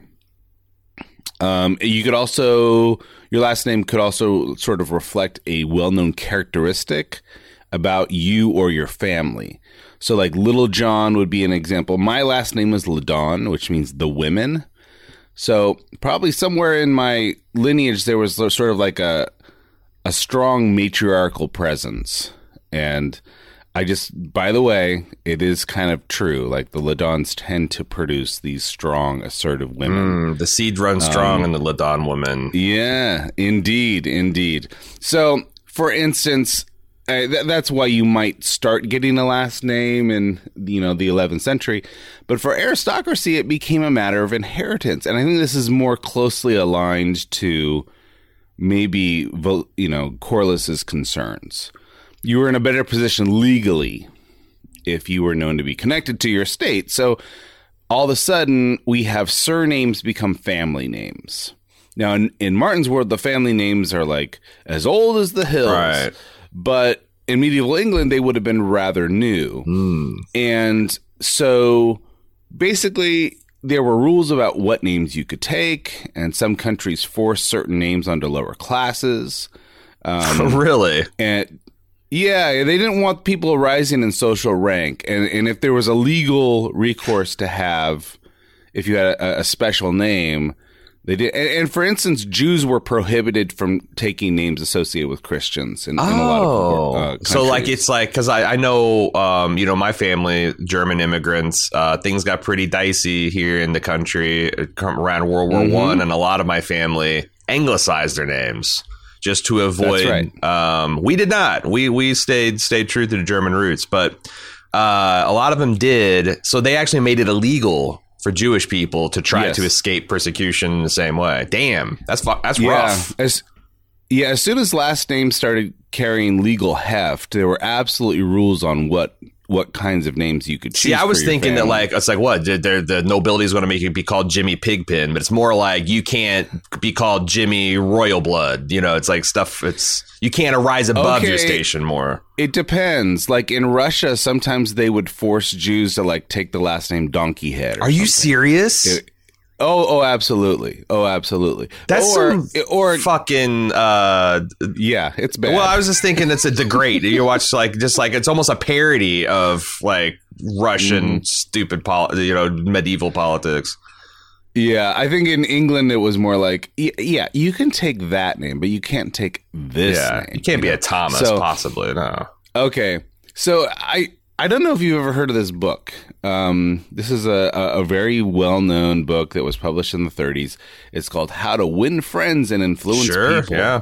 Um, you could also, your last name could also sort of reflect a well-known characteristic about you or your family. So like Little John would be an example. My last name is Ladon, which means the women. So probably somewhere in my lineage, there was sort of like a, a strong matriarchal presence. And I just, by the way, it is kind of true. Like the Ladons tend to produce these strong, assertive women. Mm, the seed runs strong um, in the Ladon woman. Yeah, indeed, indeed. So, for instance, uh, th- that's why you might start getting a last name in, you know, the eleventh century. But for aristocracy, it became a matter of inheritance. And I think this is more closely aligned to maybe, you know, Corlys's concerns. You were in a better position legally if you were known to be connected to your state. So all of a sudden, we have surnames become family names. Now, in, in Martin's World, the family names are like as old as the hills. Right. But in medieval England, they would have been rather new. Mm. And so basically, there were rules about what names you could take, and some countries forced certain names onto lower classes. Um, really? And yeah, they didn't want people rising in social rank. And, and if there was a legal recourse to have, if you had a, a special name, they did. And, and for instance, Jews were prohibited from taking names associated with Christians in, oh. in a lot of uh, countries. So like it's like because I, I know um, you know my family, German immigrants, uh, things got pretty dicey here in the country around World War mm-hmm. One, and a lot of my family anglicized their names just to avoid. That's right. Um, we did not. We we stayed stayed true to the German roots, but uh, a lot of them did. So they actually made it illegal for Jewish people to try yes. to escape persecution in the same way. Damn, that's fu- that's yeah. rough. As, yeah, as soon as last names started carrying legal heft, there were absolutely rules on what what kinds of names you could choose. See, I was for your thinking family. that like it's like what the, the nobility is going to make you be called Jimmy Pigpen, but it's more like you can't be called Jimmy Royal Blood. You know, it's like stuff. It's you can't arise above Okay. your station more. It depends. Like in Russia, sometimes they would force Jews to like take the last name Donkey Head. or Are you something. serious? It- oh, oh, absolutely. Oh, absolutely. That's or, some or fucking. Uh, yeah, it's bad. well, I was just thinking it's a degrade. You watch like just like it's almost a parody of like Russian Mm. stupid, pol- you know, medieval politics. Yeah, I think in England it was more like, y- yeah, you can take that name, but you can't take this Yeah, name. you can't be know? a Thomas, So- possibly. No. Okay, so I I don't know if you've ever heard of this book. Um, this is a, a, a very well-known book that was published in the thirties. It's called How to Win Friends and Influence Sure. People. Yeah.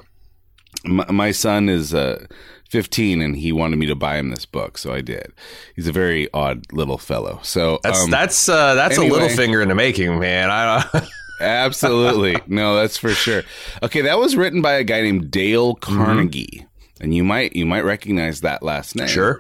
My, my son is uh, fifteen, and he wanted me to buy him this book, so I did. He's a very odd little fellow. So That's um, that's uh, that's anyway. a little finger in the making, man. I don't. Absolutely. No, that's for sure. Okay, that was written by a guy named Dale Carnegie. Mm-hmm. And you might you might recognize that last name. Sure.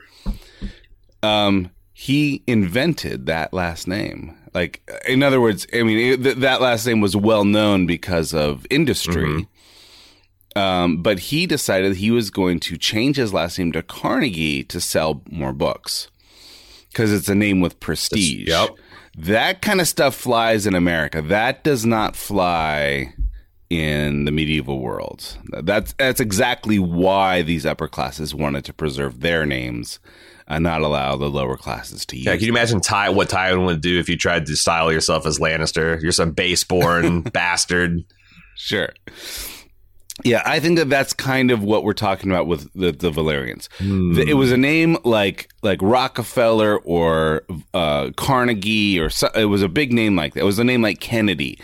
Um, he invented that last name. Like, in other words, I mean, it, th- that last name was well known because of industry. Mm-hmm. Um, but he decided he was going to change his last name to Carnegie to sell more books because it's a name with prestige. Yep. That kind of stuff flies in America. That does not fly in the medieval world. That's that's exactly why these upper classes wanted to preserve their names and not allow the lower classes to use. Yeah, can you imagine Ty, what Tywin would do if you tried to style yourself as Lannister? You're some base-born bastard. Sure. Yeah, I think that that's kind of what we're talking about with the, the Valerians. Mm. It was a name like like Rockefeller or uh, Carnegie, or so, it was a big name like that. It was a name like Kennedy,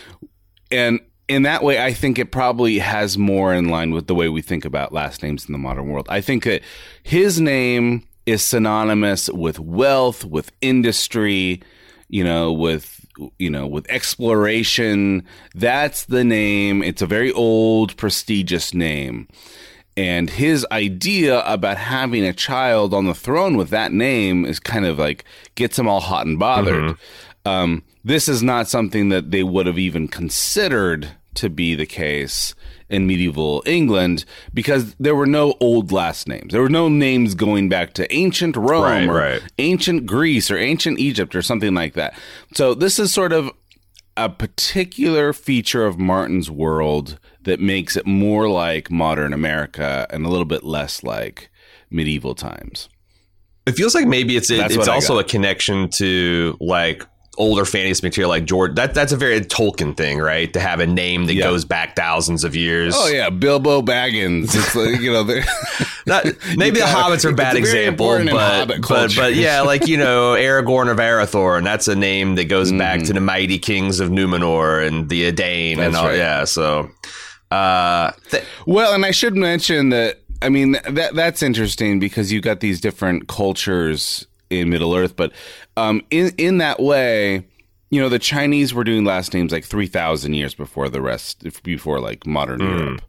and in that way, I think it probably has more in line with the way we think about last names in the modern world. I think that his name is synonymous with wealth, with industry, you know, with you know, with exploration. That's the name. It's a very old, prestigious name. And his idea about having a child on the throne with that name is kind of like gets him all hot and bothered. Mm-hmm. Um, this is not something that they would have even considered to be the case in medieval England because there were no old last names. There were no names going back to ancient Rome right, or right. ancient Greece or ancient Egypt or something like that. So this is sort of a particular feature of Martin's world that makes it more like modern America and a little bit less like medieval times. It feels like maybe it's it, it's also a got. connection to like older fantasy material like George. That that's a very Tolkien thing, right? To have a name that yeah. goes back thousands of years. Oh yeah, Bilbo Baggins. It's like, you know, Not, maybe the Hobbits are a bad example, but but but yeah, like you know, Aragorn of Arathorn. That's a name that goes mm. back to the mighty kings of Numenor and the Edain and all. Right. Yeah, so uh, th- well, and I should mention that. I mean, that that's interesting because you got these different cultures in Middle Earth, but um, in in that way, you know, the Chinese were doing last names like three thousand years before the rest, before like modern mm. Europe.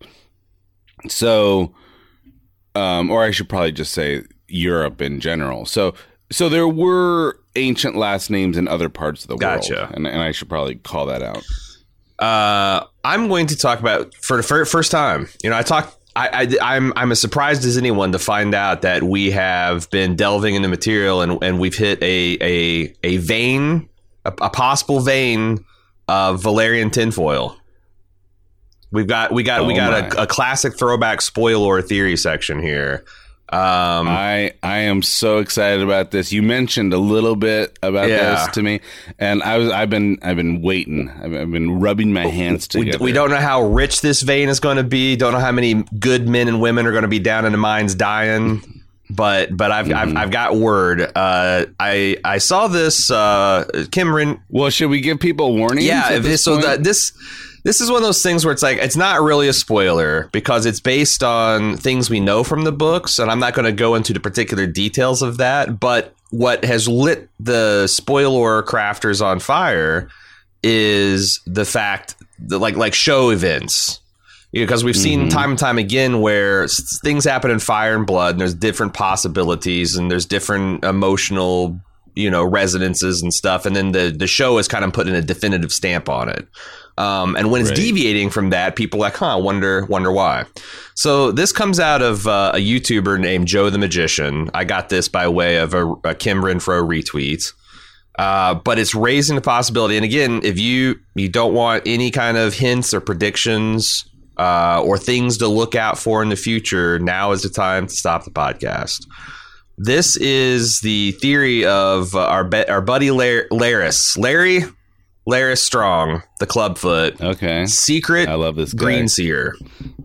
So, um, or I should probably just say Europe in general. So, so there were ancient last names in other parts of the gotcha. world, and, and I should probably call that out. Uh, I'm going to talk about for the fir- first time. You know, I talked. I, I, I'm I'm as surprised as anyone to find out that we have been delving into material and, and we've hit a a a vein, a, a possible vein of Valerian tinfoil. We've got we got Oh we got my. a, a classic throwback spoiler theory section here. Um, I I am so excited about this. You mentioned a little bit about Yeah. this to me, and I was I've been I've been waiting. I've, I've been rubbing my hands we, together. we don't know how rich this vein is going to be. Don't know how many good men and women are going to be down in the mines dying. But but I've Mm-hmm. I've, I've got word. Uh, I I saw this. Uh, Kim Rin. Well, should we give people warnings? Yeah. at If this this, so point? that this. This is one of those things where it's like, it's not really a spoiler because it's based on things we know from the books. And I'm not going to go into the particular details of that. But what has lit the spoiler crafters on fire is the fact that like, like show events, because we've seen Mm-hmm. time and time again where s- things happen in Fire and Blood and there's different possibilities and there's different emotional, you know, resonances and stuff. And then the, the show is kind of putting a definitive stamp on it. Um, and when it's Right. deviating from that, people are like, huh, wonder, wonder why. So this comes out of uh, a YouTuber named Joe the Magician. I got this by way of a, a Kim Renfro retweet. Uh, but it's raising the possibility. And again, if you, you don't want any kind of hints or predictions uh, or things to look out for in the future, now is the time to stop the podcast. This is the theory of uh, our, be- our buddy Lar- Laris. Larry... Laris Strong, the Clubfoot. Okay. Secret I love this guy. Green Seer.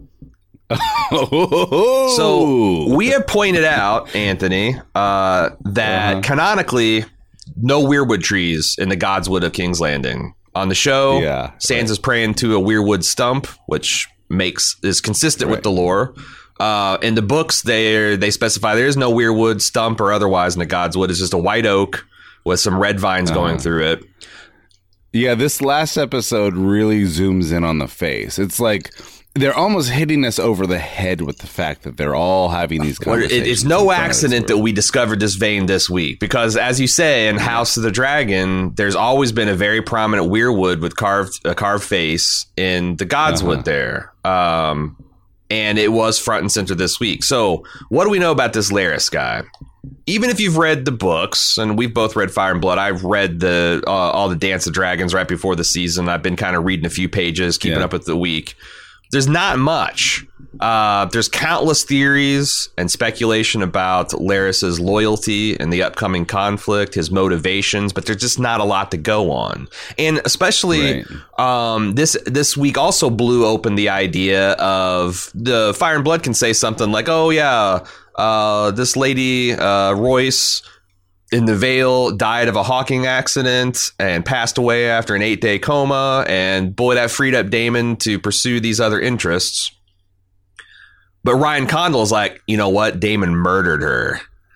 Oh, So we have pointed out, Anthony, uh, that Uh-huh. canonically, no weirwood trees in the Godswood of King's Landing. On the show, Yeah, Sansa's praying to a weirwood stump, which makes is consistent with Right. the lore. Uh, in the books, they they specify there is no weirwood stump or otherwise in the Godswood. It's just a white oak with some red vines going Uh-huh. through it. Yeah, this last episode really zooms in on the face. It's like they're almost hitting us over the head with the fact that they're all having these Well, conversations. it, it's in no front of this accident that world. we discovered this vein this week because, as you say, in House of the Dragon, there's always been a very prominent weirwood with carved a carved face in the Godswood Uh-huh. there, um, and it was front and center this week. So, what do we know about this Laris guy? Even if you've read the books, and we've both read Fire and Blood, I've read the uh, all the Dance of Dragons right before the season. I've been kind of reading a few pages, keeping Yeah. up with the week. There's not much. Uh, there's countless theories and speculation about Laris's loyalty and the upcoming conflict, his motivations, but there's just not a lot to go on. And especially um, this this week also blew open the idea of the Fire and Blood can say something like, "Oh yeah, uh, this lady uh, Royce." in the Vale died of a hawking accident and passed away after an eight-day coma, and boy, that freed up Daemon to pursue these other interests. But Ryan Condal's like, you know what? Daemon murdered her.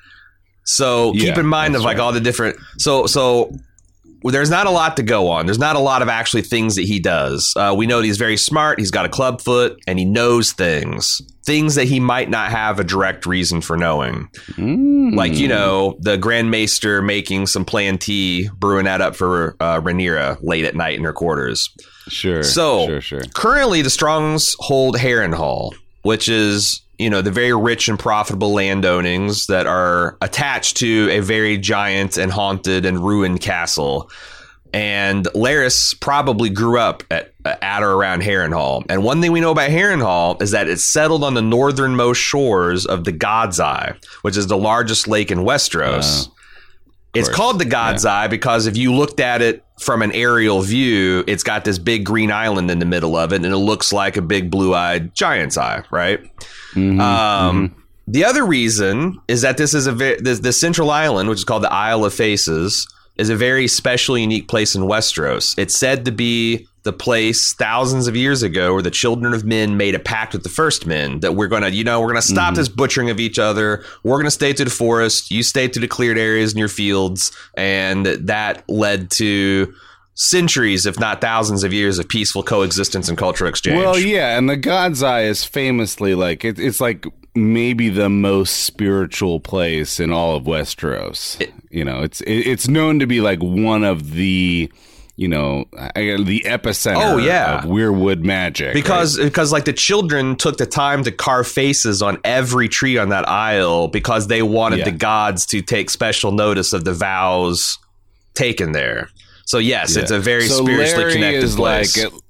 So Yeah, keep in mind of that's like right. all the different... So so there's not a lot to go on. There's not a lot of actually things that he does. Uh, we know that he's very smart. He's got a club foot, and he knows things. Things that he might not have a direct reason for knowing. Mm. Like, you know, the Grand Maester making some plan tea, brewing that up for uh, Rhaenyra late at night in her quarters. Sure. So, sure, sure. currently the Strongs hold Harrenhal, which is, you know, the very rich and profitable landownings that are attached to a very giant and haunted and ruined castle. And Laris probably grew up at, at or around Harrenhal. And one thing we know about Harrenhal is that it's settled on the northernmost shores of the God's Eye, which is the largest lake in Westeros. Uh, it's course. called the God's Eye because if you looked at it from an aerial view, it's got this big green island in the middle of it, and it looks like a big blue-eyed giant's eye, right? Mhm, Um, mhm. The other reason is that this is a ve- this, this central island, which is called the Isle of Faces, is a very special, unique place in Westeros. It's said to be the place thousands of years ago where the children of men made a pact with the first men that we're going to, you know, we're going to stop Mhm. this butchering of each other. We're going to stay to the forest. You stay to the cleared areas in your fields. And that led to centuries, if not thousands of years of peaceful coexistence and cultural exchange. Well, yeah, and the God's Eye is famously like it, it's like maybe the most spiritual place in all of Westeros. It- you know, it's it, it's known to be like one of the, you know, I- the epicenter Oh, yeah. of weirwood magic. Because right? because like the children took the time to carve faces on every tree on that isle because they wanted Yeah. the gods to take special notice of the vows taken there. So yes, Yeah. it's a very So spiritually Larry connected is place. Like,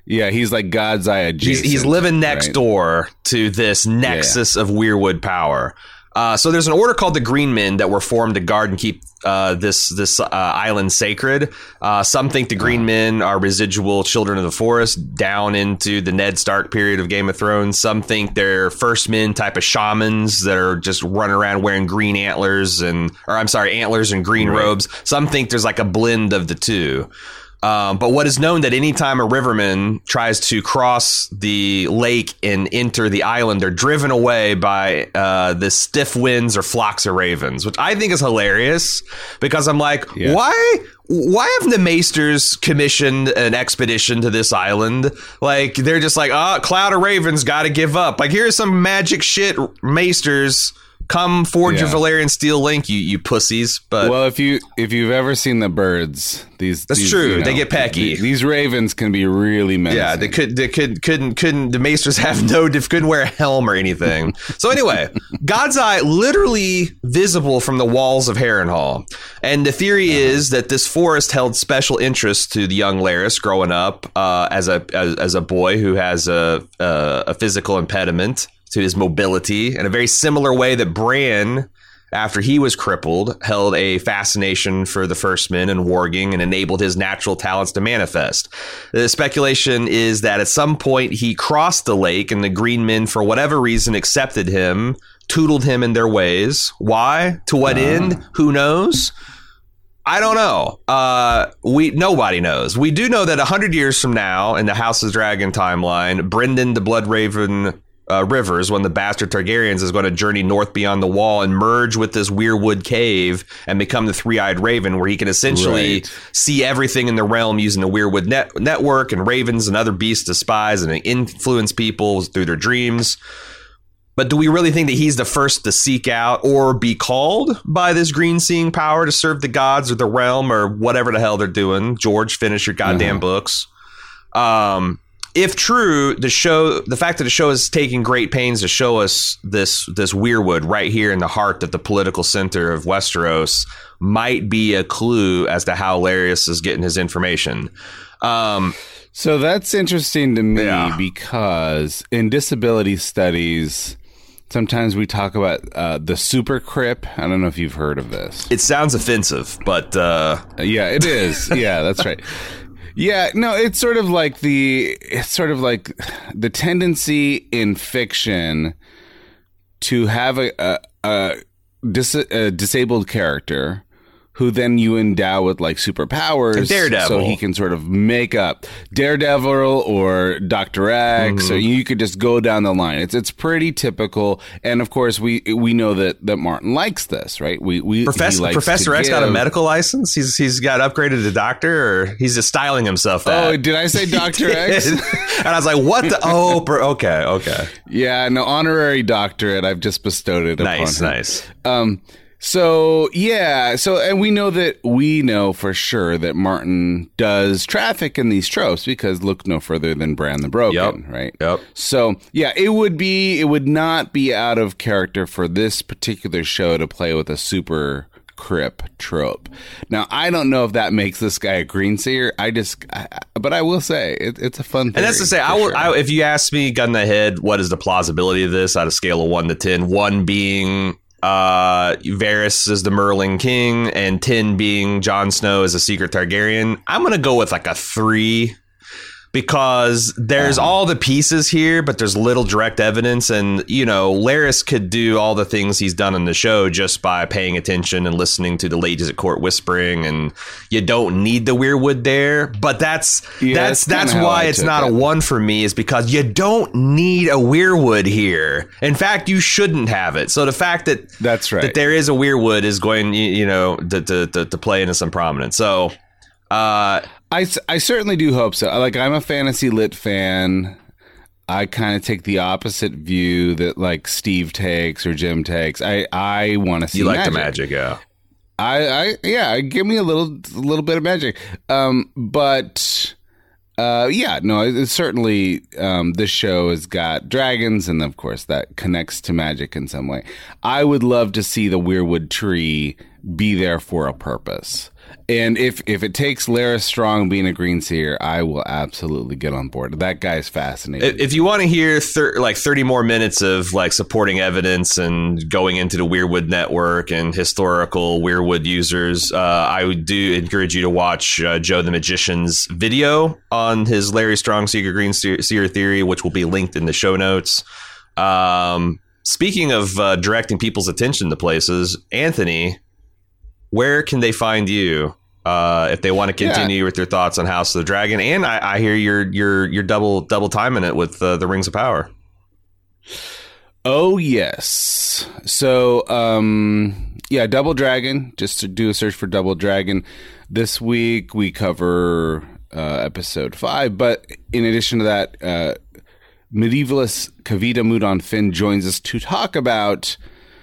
Yeah, he's like God's Eye adjacent. He's, he's living next right? door to this nexus yeah, yeah. of Weirwood power. Uh, so there's an order called the Green Men that were formed to guard and keep uh, this this uh, island sacred. Uh, some think the Green Men are residual children of the forest down into the Ned Stark period of Game of Thrones. Some think they're First Men type of shamans that are just running around wearing green antlers and, or I'm sorry, antlers and green right. robes. Some think there's like a blend of the two. Um, but what is known that anytime a riverman tries to cross the lake and enter the island, they're driven away by uh, the stiff winds or flocks of ravens, which I think is hilarious because I'm like, yeah. why? Why have the Maesters commissioned an expedition to this island? Like, they're just like, oh, cloud of ravens, got to give up. Like, here's some magic shit, Maesters. Come forge yeah. your Valyrian steel link, you you pussies. But well, if you if you've ever seen the birds, these that's these, true. You know, they get pecky. These ravens can be really menacing. Yeah, they could they could couldn't couldn't the Maesters have no couldn't wear a helm or anything. So anyway, God's Eye literally visible from the walls of Harrenhal, and the theory uh-huh. is that this forest held special interest to the young Larys growing up uh, as a as, as a boy who has a a, a physical impediment to his mobility, in a very similar way that Bran, after he was crippled, held a fascination for the First Men and warging and enabled his natural talents to manifest. The speculation is that at some point he crossed the lake and the Green Men, for whatever reason, accepted him, tuteled him in their ways. Why? To what uh. end? Who knows? I don't know. Uh, we nobody knows. We do know that a hundred years from now, in the House of Dragon timeline, Brynden the Bloodraven Uh, Rivers, one of the bastard Targaryens, is going to journey north beyond the wall and merge with this Weirwood cave and become the Three-Eyed Raven, where he can essentially right. see everything in the realm using the Weirwood net- network and ravens and other beasts to spies and influence people through their dreams. But do we really think that he's the first to seek out or be called by this green seeing power to serve the gods or the realm or whatever the hell they're doing? George, finish your goddamn uh-huh. books. Um... If true, the show, the fact that the show is taking great pains to show us this this Weirwood right here in the heart of the political center of Westeros might be a clue as to how Larys is getting his information. Um, so that's interesting to me yeah. because in disability studies, sometimes we talk about uh, the super crip. I don't know if you've heard of this. It sounds offensive, but uh... yeah, it is. Yeah, that's right. Yeah, no, it's sort of like the it's sort of like the tendency in fiction to have a a, a, dis, a disabled character who then you endow with like superpowers, Daredevil, so he can sort of make up Daredevil or Doctor X. Mm-hmm. So you could just go down the line. It's it's pretty typical, and of course we we know that, that Martin likes this, right? We we Professor likes Professor X give. got a medical license. He's he's got upgraded to doctor, or he's just styling himself that. Oh, did I say Doctor X? And I was like, what the? Oh, okay, okay. Yeah, no, honorary doctorate. I've just bestowed it. Nice, upon him. nice. Um. So, yeah, so, and we know that, we know for sure that Martin does traffic in these tropes because look no further than Bran the Broken, yep. right? Yep. So, yeah, it would be, it would not be out of character for this particular show to play with a super crip trope. Now, I don't know if that makes this guy a greenseer. I just, I, but I will say it, it's a fun thing. And that's to say, I will, sure. I, if you ask me, gun to the head, what is the plausibility of this on a scale of one to ten? One being uh, Varys as the Merling King and ten being Jon Snow as a secret Targaryen. I'm going to go with like a three. Because there's uh-huh. all the pieces here, but there's little direct evidence. And, you know, Larys could do all the things he's done in the show just by paying attention and listening to the ladies at court whispering. And you don't need the Weirwood there. But that's yeah, that's that's, that's why it's not it. a one for me, is because you don't need a Weirwood here. In fact, you shouldn't have it. So the fact that that's right. that there is a Weirwood is going, you know, to, to, to, to play into some prominence. So uh I, I certainly do hope so. Like, I'm a fantasy lit fan. I kind of take the opposite view that like Steve takes or Jim takes. I, I want to see you like magic. the magic, yeah. I, I yeah, give me a little a little bit of magic. Um, but uh, yeah, no, it's certainly um, this show has got dragons, and of course that connects to magic in some way. I would love to see the Weirwood tree be there for a purpose. And if, if it takes Lara Strong being a green seer, I will absolutely get on board. That guy's fascinating. If you want to hear thir- like thirty more minutes of like supporting evidence and going into the Weirwood network and historical Weirwood users, uh, I would do encourage you to watch uh, Joe the Magician's video on his Larry Strong Secret Green Seer theory, which will be linked in the show notes. Um, speaking of uh, directing people's attention to places, Anthony, where can they find you uh, if they want to continue yeah. with their thoughts on House of the Dragon? And I, I hear you're you're you're double double timing it with uh, the Rings of Power. Oh yes, so um, yeah, Double Dragon. Just to do a search for Double Dragon. This week we cover uh, episode five, but in addition to that, uh, medievalist Kavita Mudon Finn joins us to talk about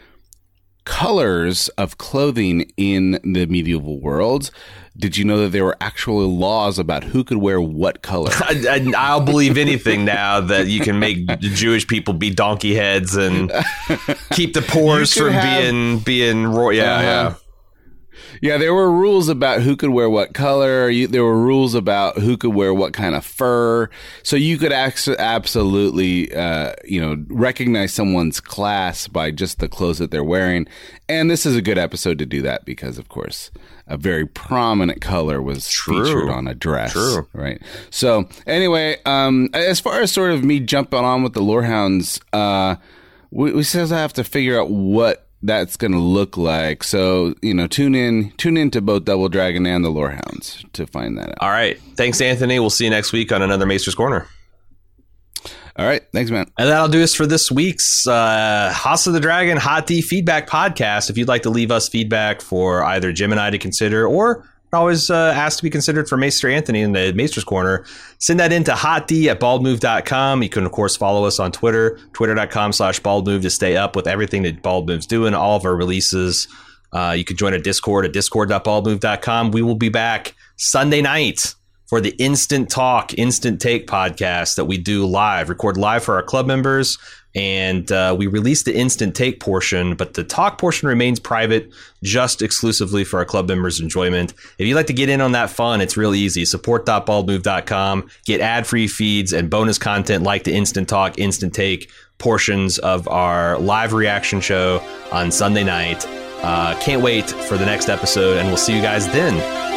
colors of clothing in the medieval world. Did you know that there were actual laws about who could wear what color? I, I, I'll believe anything now that you can make Jewish people be donkey heads and keep the pores from have, being being royal. Yeah, uh, yeah. Yeah, there were rules about who could wear what color. You, there were rules about who could wear what kind of fur. So you could ac- absolutely, uh, you know, recognize someone's class by just the clothes that they're wearing. And this is a good episode to do that because, of course, a very prominent color was True. featured on a dress. True. Right. So anyway, um, as far as sort of me jumping on with the Lorehounds, uh, we, we still have to figure out what that's going to look like. So, you know, tune in, tune in to both Double Dragon and the Lorehounds to find that out. All right. Thanks, Anthony. We'll see you next week on another Maester's Corner. All right. Thanks, man. And that'll do us for this week's uh, House of the Dragon Hot D Feedback Podcast. If you'd like to leave us feedback for either Jim and I to consider, or always uh, asked to be considered for Maester Anthony in the Maester's Corner, send that in to hotd at baldmove dot com. You can, of course, follow us on Twitter, twitter.com slash baldmove to stay up with everything that Bald Move's doing, all of our releases. Uh, you can join a Discord at discord dot baldmove dot com. We will be back Sunday night for the Instant Talk, Instant Take podcast that we do live, record live for our club members. And uh, we release the Instant Take portion, but the talk portion remains private, just exclusively for our club members' enjoyment. If you'd like to get in on that fun, it's real easy. support dot baldmove dot com. Get ad-free feeds and bonus content like the Instant Talk, Instant Take portions of our live reaction show on Sunday night. Uh, can't wait for the next episode, and we'll see you guys then.